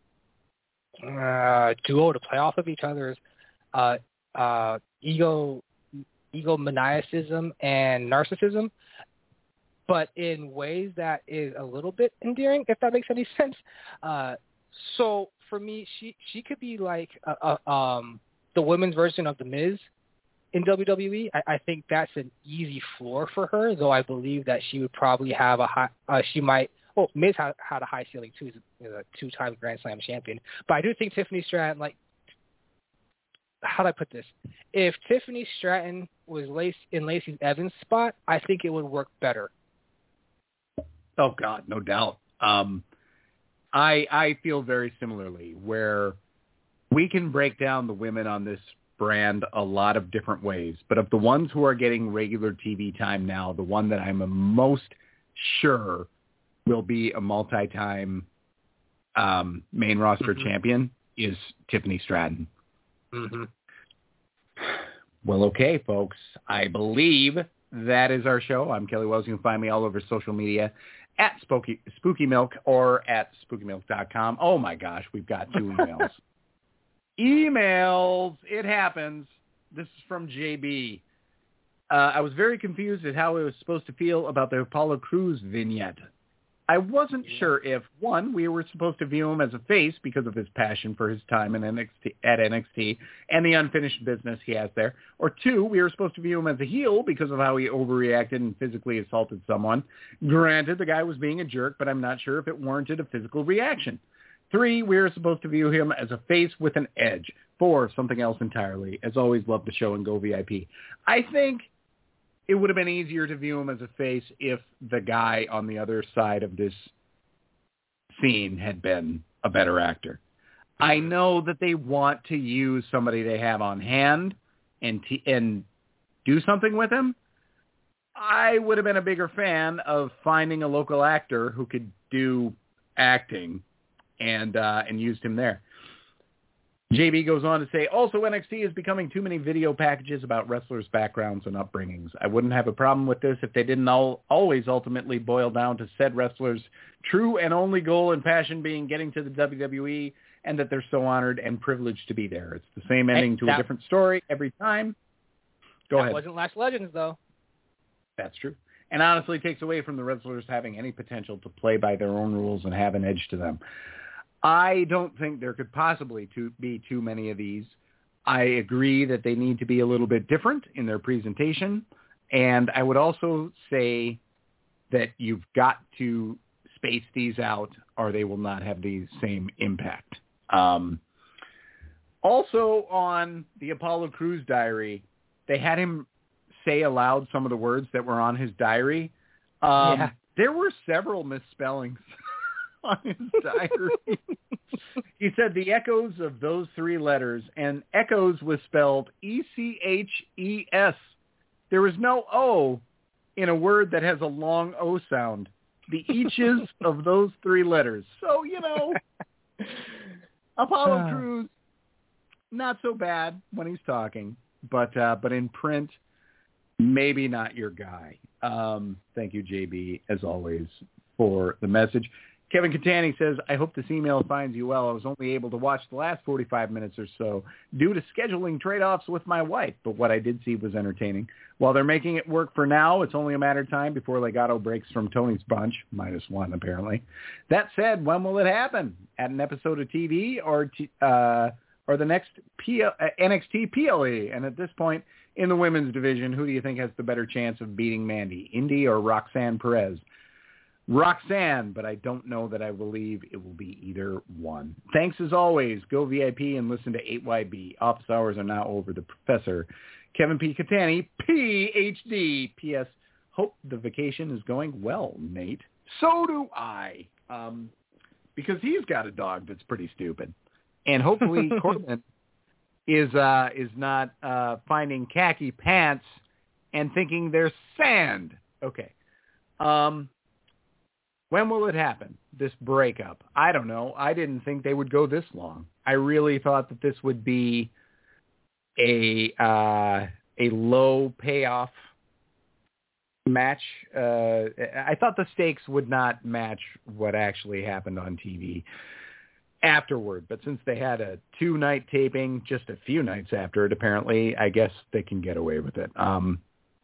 [SPEAKER 3] uh, duo to play off of each other's uh, uh, ego, egomaniacism and narcissism, but in ways that is a little bit endearing, if that makes any sense. Uh, so for me, she she could be like a, a, um, the women's version of The Miz in W W E. I, I think that's an easy floor for her, though I believe that she would probably have a high, uh, she might, well, Miz had, had a high ceiling too, as a two-time Grand Slam champion. But I do think Tiffany Stratton, like, how do I put this? If Tiffany Stratton was Lace, in Lacey Evans' spot, I think it would work better.
[SPEAKER 2] Oh, God, no doubt. Um, I I feel very similarly, where we can break down the women on this brand a lot of different ways, but of the ones who are getting regular T V time now, the one that I'm most sure will be a multi-time um, main roster mm-hmm. champion is Tiffany Stratton.
[SPEAKER 3] Mm-hmm.
[SPEAKER 2] Well, okay, folks, I believe that is our show. I'm Kelly Wells. You can find me all over social media at Spooky, Spooky Milk or at spooky milk dot com. Oh, my gosh, we've got two emails. Emails, it happens. This is from J B. Uh, I was very confused at how I was supposed to feel about the Apollo Crews vignette. I wasn't sure if, one, we were supposed to view him as a face because of his passion for his time in N X T, at N X T and the unfinished business he has there, or two, we were supposed to view him as a heel because of how he overreacted and physically assaulted someone. Granted, the guy was being a jerk, but I'm not sure if it warranted a physical reaction. Three, we were supposed to view him as a face with an edge. Four, something else entirely. As always, love the show and go V I P. I think it would have been easier to view him as a face if the guy on the other side of this scene had been a better actor. I know that they want to use somebody they have on hand and t- and do something with him. I would have been a bigger fan of finding a local actor who could do acting and uh, and used him there. J B goes on to say, also N X T is becoming too many video packages about wrestlers' backgrounds and upbringings. I wouldn't have a problem with this if they didn't all, always ultimately boil down to said wrestlers' true and only goal and passion being getting to the W W E and that they're so honored and privileged to be there. It's the same ending to that, a different story every time. Go
[SPEAKER 3] that
[SPEAKER 2] ahead.
[SPEAKER 3] Wasn't Lash Legends, though.
[SPEAKER 2] That's true. And honestly takes away from the wrestlers having any potential to play by their own rules and have an edge to them. I don't think there could possibly to be too many of these. I agree that they need to be a little bit different in their presentation. And I would also say that you've got to space these out or they will not have the same impact. Um, also on the Apollo Crews diary, they had him say aloud some of the words that were on his diary. Um, yeah. There were several misspellings on his diary. He said the echoes of those three letters, and echoes was spelled E C H E S. There was no O in a word that has a long O sound. The eaches of those three letters. So, you know, Apollo Crews, not so bad when he's talking, but uh, but in print, maybe not your guy. Um, thank you, J B, as always, for the message. Kevin Catani says, I hope this email finds you well. I was only able to watch the last forty-five minutes or so due to scheduling trade-offs with my wife, but what I did see was entertaining. While they're making it work for now, it's only a matter of time before Legato breaks from Tony's bunch, minus one apparently. That said, when will it happen? At an episode of T V or t- uh, or the next P- uh, N X T P L E? And at this point, in the women's division, who do you think has the better chance of beating Mandy, Indy or Roxanne Perez? Roxanne, but I don't know that I believe it will be either one. Thanks as always. Go V I P and listen to eight Y B. Office hours are now over. The Professor, Kevin P. Catani, P H D. P S. Hope the vacation is going well, Nate. So do I. Um, because he's got a dog that's pretty stupid. And hopefully Corbin is uh, is not uh, finding khaki pants and thinking they're sand. Okay. Um... When will it happen, this breakup? I don't know. I didn't think they would go this long. I really thought that this would be a uh, a low payoff match. Uh, I thought the stakes would not match what actually happened on T V afterward. But since they had a two-night taping just a few nights after it, apparently, I guess they can get away with it. Um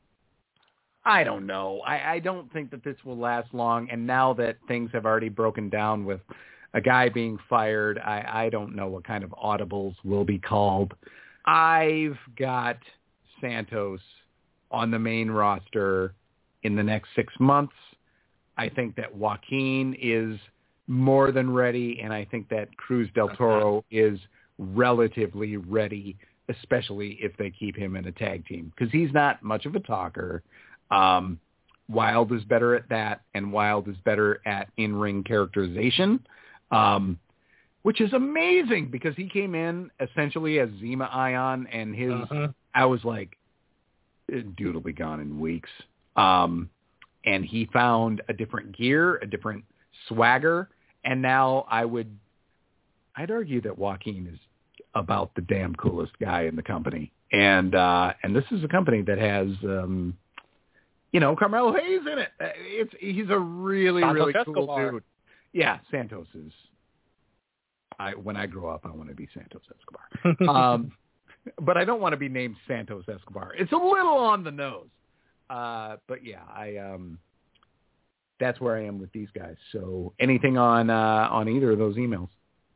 [SPEAKER 2] I don't know. I, I don't think that this will last long. And now that things have already broken down with a guy being fired, I, I don't know what kind of audibles will be called. I've got Santos on the main roster in the next six months. I think that Joaquin is more than ready, and I think that Cruz del Toro is relatively ready, especially if they keep him in a tag team, because he's not much of a talker. Um, Wild is better at that, and Wild is better at in-ring characterization, um, which is amazing because he came in essentially as Zema Ion, and his uh-huh. I was like, dude will be gone in weeks. Um, and he found a different gear, a different swagger, and now I would, I'd argue that Joaquin is about the damn coolest guy in the company, and uh, and this is a company that has. Um, you know, Carmelo Hayes in it. Uh, It's he's a really
[SPEAKER 3] Santos
[SPEAKER 2] really cool
[SPEAKER 3] Escobar.
[SPEAKER 2] dude. Yeah, Santos is. I when I grow up, I want to be Santos Escobar. um, but I don't want to be named Santos Escobar. It's a little on the nose. Uh, but yeah, I um, that's where I am with these guys. So anything on uh, on either of those emails?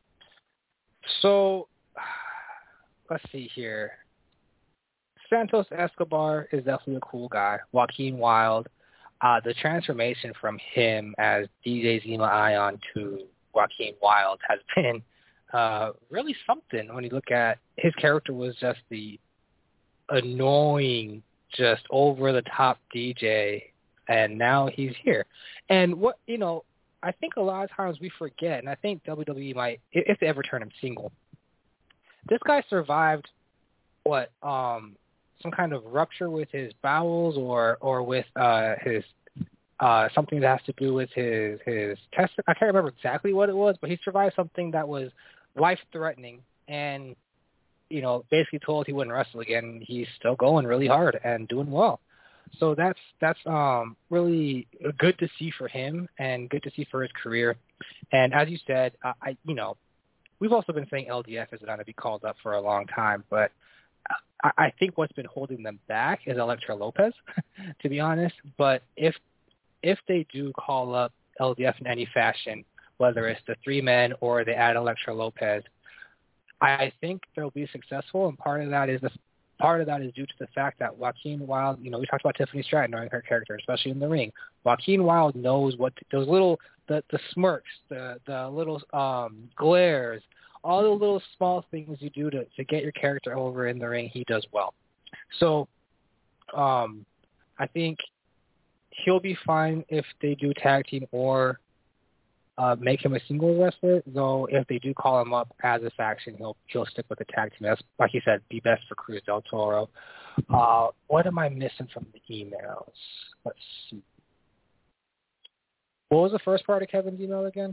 [SPEAKER 3] So let's see here. Santos Escobar is definitely a cool guy. Joaquin Wilde, uh, the transformation from him as D J Zima Ion to Joaquin Wilde has been uh, really something. When you look at his character, was just the annoying, just over the top D J, and now he's here. And what you know, I think a lot of times we forget, and I think W W E might, if they ever turn him single, this guy survived what um. some kind of rupture with his bowels or or with uh, his uh, something that has to do with his his test. I can't remember exactly what it was, but he survived something that was life threatening, and you know, basically told he wouldn't wrestle again. He's still going really hard and doing well. So that's that's um, really good to see for him and good to see for his career. And as you said, I, I you know, we've also been saying L D F is going to be called up for a long time, but I think what's been holding them back is Elektra Lopez, to be honest. But if if they do call up L D F in any fashion, whether it's the three men or they add Elektra Lopez, I think they'll be successful. And part of that is the part of that is due to the fact that Joaquin Wilde, you know, we talked about Tiffany Stratton knowing her character, especially in the ring. Joaquin Wilde knows what those little the the smirks, the the little um, glares. All the little small things you do to, to get your character over in the ring, he does well. So um, I think he'll be fine if they do tag team or uh, make him a singles wrestler, though if they do call him up as a faction, he'll he'll stick with the tag team. That's, like you said, be best for Cruz del Toro. Uh, what am I missing from the emails? Let's see. What was the first part of Kevin's email again?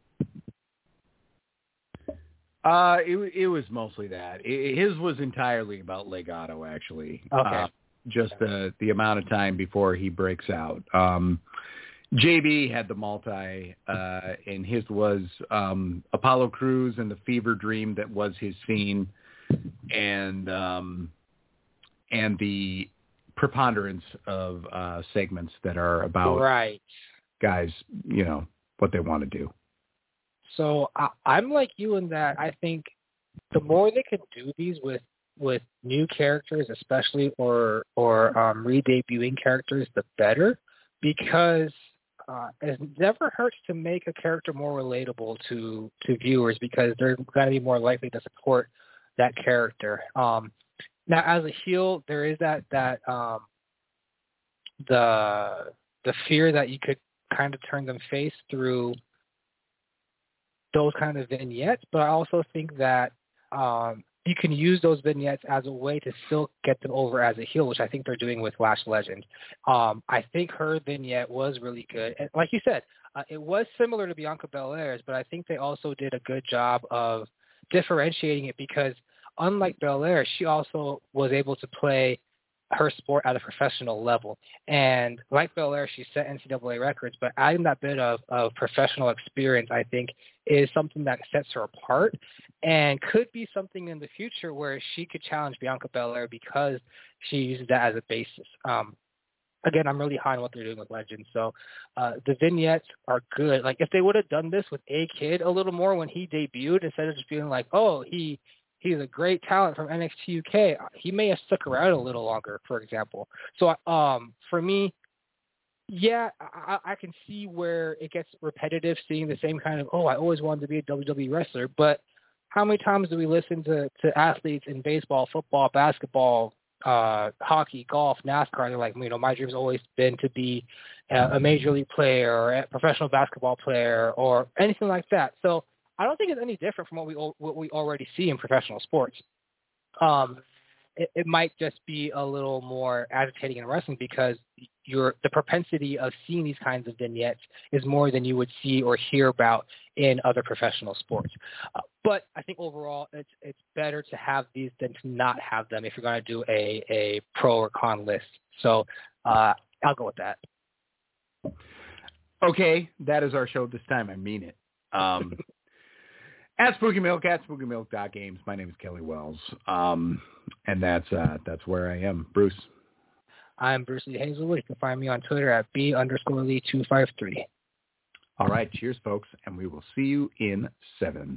[SPEAKER 2] Uh, it it was mostly that. It, his was entirely about Legado, actually.
[SPEAKER 3] Okay.
[SPEAKER 2] Uh, just the the amount of time before he breaks out. Um, J B had the multi, uh, and his was um, Apollo Crews and the fever dream that was his scene, and um, and the preponderance of uh, segments that are about
[SPEAKER 3] right.
[SPEAKER 2] guys, you know, what they want to do.
[SPEAKER 3] So I, I'm like you in that I think the more they can do these with with new characters, especially or or um, re-debuting characters, the better, because uh, it never hurts to make a character more relatable to to viewers because they're going to be more likely to support that character. Um, now, as a heel, there is that that um, the the fear that you could kind of turn them face through those kind of vignettes, but I also think that um, you can use those vignettes as a way to still get them over as a heel, which I think they're doing with Lash Legend. Um, I think her vignette was really good. And like you said, uh, it was similar to Bianca Belair's, but I think they also did a good job of differentiating it because unlike Belair, she also was able to play her sport at a professional level. And like Belair, she set N C double A records, but adding that bit of, of professional experience, I think, is something that sets her apart and could be something in the future where she could challenge Bianca Belair because she uses that as a basis. Um, again, I'm really high on what they're doing with Legends. So uh, the vignettes are good. Like if they would have done this with A-Kid a little more when he debuted, instead of just being like, oh, he he's a great talent from N X T U K, he may have stuck around a little longer, for example. So um, for me, yeah, I, I can see where it gets repetitive, seeing the same kind of, oh, I always wanted to be a W W E wrestler. But how many times do we listen to, to athletes in baseball, football, basketball, uh, hockey, golf, NASCAR? They're like, you know, my dream's always been to be a major league player or a professional basketball player or anything like that. So I don't think it's any different from what we what we already see in professional sports. Um, it, it might just be a little more agitating in wrestling because your the propensity of seeing these kinds of vignettes is more than you would see or hear about in other professional sports. Uh, but I think overall, it's it's better to have these than to not have them if you're going to do a, a pro or con list. So uh, I'll go with that.
[SPEAKER 2] Okay, that is our show this time. I mean it. Um, at Spooky Milk, at spooky milk dot games. My name is Kelly Wells, um, and that's uh, that's where I am. Bruce.
[SPEAKER 3] I'm Bruce Lee Hazelwood. You can find me on Twitter at B underscore Lee two five three.
[SPEAKER 2] All right, cheers, folks, and we will see you in seven.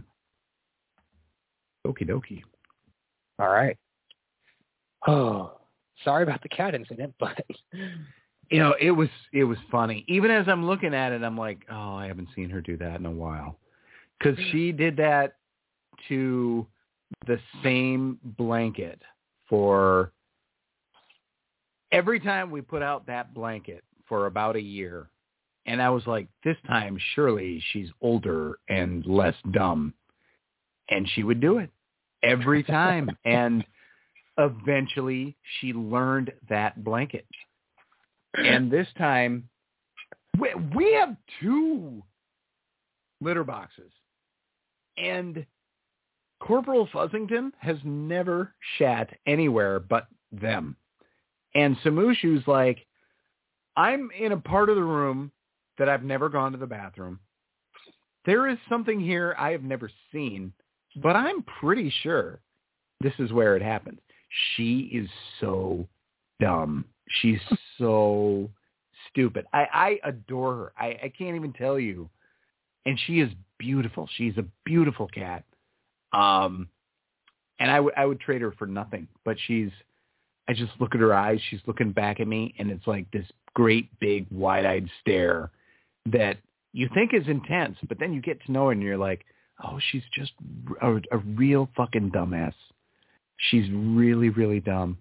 [SPEAKER 2] Okie dokie.
[SPEAKER 3] All right. Oh, sorry about the cat incident, but
[SPEAKER 2] you know, it was it was funny. Even as I'm looking at it, I'm like, oh, I haven't seen her do that in a while, because she did that to the same blanket for every time we put out that blanket for about a year. And I was like, this time, surely she's older and less dumb. And she would do it every time. And eventually she learned that blanket. And this time, we, we have two litter boxes. And Corporal Fuzzington has never shat anywhere but them. And Samushu's like, I'm in a part of the room that I've never gone to the bathroom. There is something here I have never seen, but I'm pretty sure this is where it happens. She is so dumb. She's so stupid. I, I adore her. I, I can't even tell you. And she is beautiful. She's a beautiful cat. Um, and I would I would trade her for nothing. But she's, I just look at her eyes. She's looking back at me, and it's like this great, big, wide-eyed stare that you think is intense, but then you get to know her, and you're like, oh, she's just a, a real fucking dumbass. She's really, really dumb.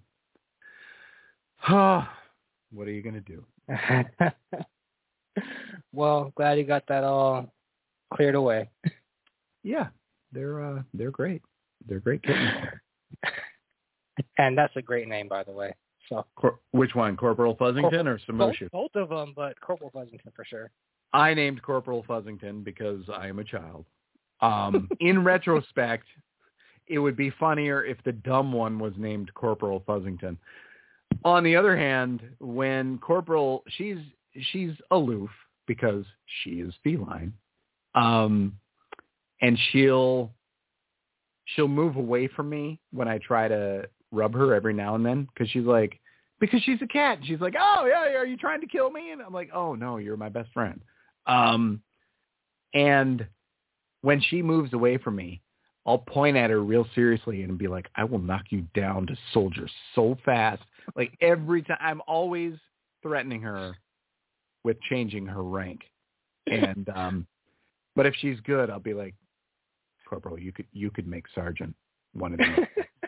[SPEAKER 2] Huh. What are you going to do?
[SPEAKER 3] Well, glad you got that all cleared away.
[SPEAKER 2] Yeah, they're uh, they're great. They're great kittens.
[SPEAKER 3] And that's a great name, by the way. So,
[SPEAKER 2] Cor- which one, Corporal Fuzzington Corporal, or Samushu?
[SPEAKER 3] Both, both of them, but Corporal Fuzzington for sure.
[SPEAKER 2] I named Corporal Fuzzington because I am a child. Um, in retrospect, it would be funnier if the dumb one was named Corporal Fuzzington. On the other hand, when Corporal, she's she's aloof because she is feline, um, and she'll she'll move away from me when I try to rub her every now and then, because she's like, because she's a cat. She's like, oh yeah, are you trying to kill me? And I'm like, oh no, you're my best friend. Um, and when she moves away from me, I'll point at her real seriously and be like, I will knock you down to soldier so fast. Like every time, I'm always threatening her with changing her rank. And, um, but if she's good, I'll be like, Corporal, you could, you could make sergeant one of these.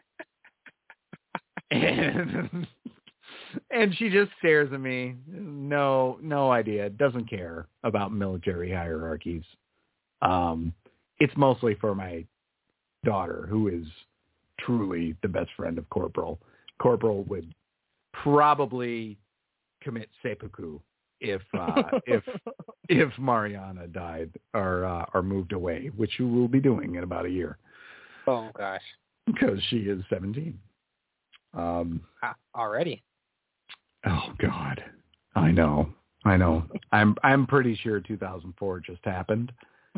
[SPEAKER 2] and, and she just stares at me. No, no idea. Doesn't care about military hierarchies. Um, it's mostly for my daughter, who is truly the best friend of Corporal. Corporal would probably commit seppuku if uh, if if Mariana died or uh, or moved away, which she will be doing in about a year.
[SPEAKER 3] Oh gosh,
[SPEAKER 2] because she is seventeen. Um,
[SPEAKER 3] uh, already.
[SPEAKER 2] Oh God, I know, I know. I'm I'm pretty sure two thousand four just happened,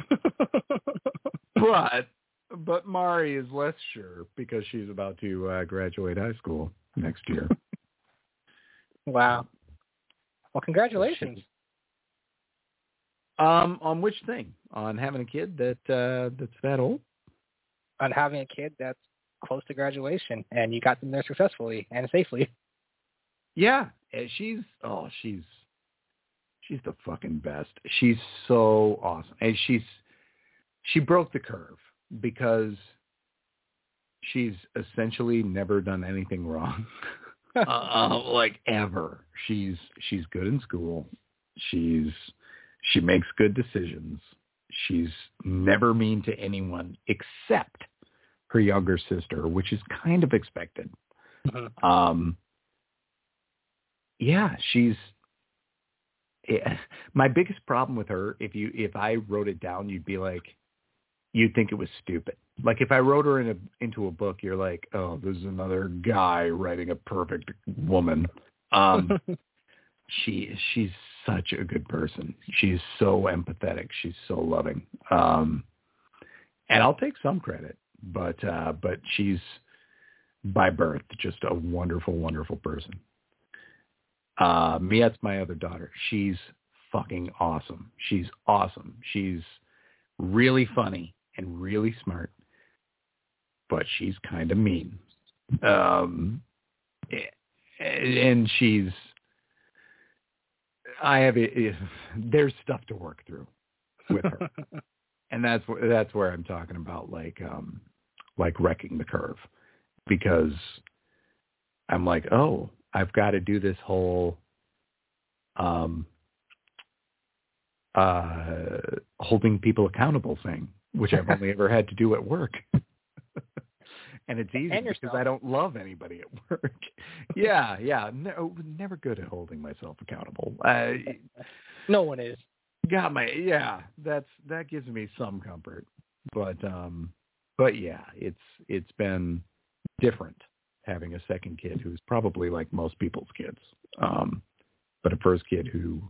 [SPEAKER 2] but. But Mari is less sure because she's about to uh, graduate high school next year.
[SPEAKER 3] Wow. Well, congratulations.
[SPEAKER 2] Um, on which thing? On having a kid that uh, that's that old?
[SPEAKER 3] On having a kid that's close to graduation, and you got them there successfully and safely.
[SPEAKER 2] Yeah, she's oh, she's she's the fucking best. She's so awesome, and she's she broke the curve. Because she's essentially never done anything wrong, uh, like ever. She's she's good in school. She's she makes good decisions. She's never mean to anyone except her younger sister, which is kind of expected. Mm-hmm. Um, yeah, she's. Yeah, my biggest problem with her, if you if I wrote it down, you'd be like. You'd think it was stupid. Like if I wrote her in a, into a book, you're like, oh, this is another guy writing a perfect woman. Um, she she's such a good person. She's so empathetic. She's so loving. Um, and I'll take some credit, but uh, but she's by birth just a wonderful, wonderful person. Uh, Miette's my other daughter. She's fucking awesome. She's awesome. She's really funny and really smart, but she's kind of mean. Um, and she's, I have, a, there's stuff to work through with her. And that's, that's where I'm talking about, like, um, like wrecking the curve, because I'm like, oh, I've got to do this whole, um, uh, holding people accountable thing, which I've only ever had to do at work. And it's easy
[SPEAKER 3] And
[SPEAKER 2] because
[SPEAKER 3] yourself.
[SPEAKER 2] I don't love anybody at work. yeah, yeah. No, never good at holding myself accountable. Uh,
[SPEAKER 3] No one is.
[SPEAKER 2] got my, yeah, that's, that gives me some comfort. But, um, but yeah, it's, it's been different having a second kid who's probably like most people's kids. Um, but a first kid who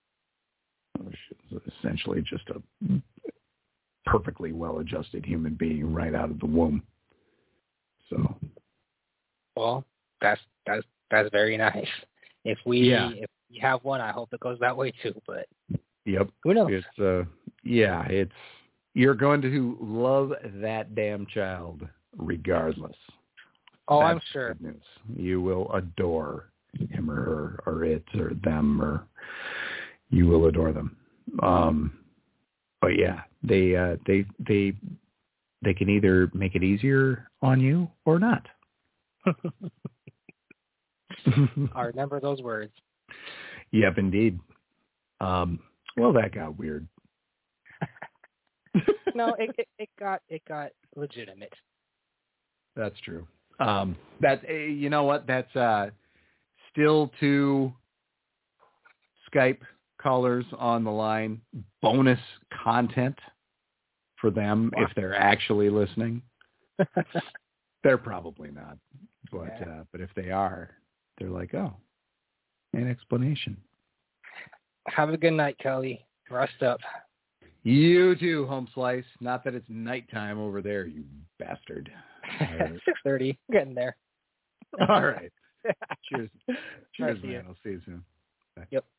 [SPEAKER 2] is essentially just a perfectly well-adjusted human being right out of the womb. So,
[SPEAKER 3] Well, that's that's that's very nice. If we
[SPEAKER 2] Yeah.
[SPEAKER 3] if we have one, I hope it goes that way too. But
[SPEAKER 2] yep.
[SPEAKER 3] who knows?
[SPEAKER 2] It's, uh, yeah, it's, you're going to love that damn child regardless.
[SPEAKER 3] Oh,
[SPEAKER 2] That's
[SPEAKER 3] I'm sure.
[SPEAKER 2] good news. You will adore him or her or it or them, or you will adore them. Um, but yeah, they, uh, they, they, they can either make it easier on you or not.
[SPEAKER 3] I remember those words.
[SPEAKER 2] Yep, indeed. Um, well, that got weird.
[SPEAKER 3] No, it, it it got it got legitimate.
[SPEAKER 2] That's true. Um, that uh, you know what? That's uh, still two Skype callers on the line. Bonus content for them
[SPEAKER 3] Wow.
[SPEAKER 2] if they're actually listening. They're probably not, but
[SPEAKER 3] Yeah.
[SPEAKER 2] uh, but if they are, they're like, oh, an explanation.
[SPEAKER 3] Have a good night, Kelly. Rest up.
[SPEAKER 2] You too, Home Slice. Not that it's nighttime over there, you bastard. All right.
[SPEAKER 3] Six thirty. Getting there.
[SPEAKER 2] All right. Cheers. Cheers,
[SPEAKER 3] see
[SPEAKER 2] man.
[SPEAKER 3] you.
[SPEAKER 2] I'll see you soon. Bye.
[SPEAKER 3] Yep.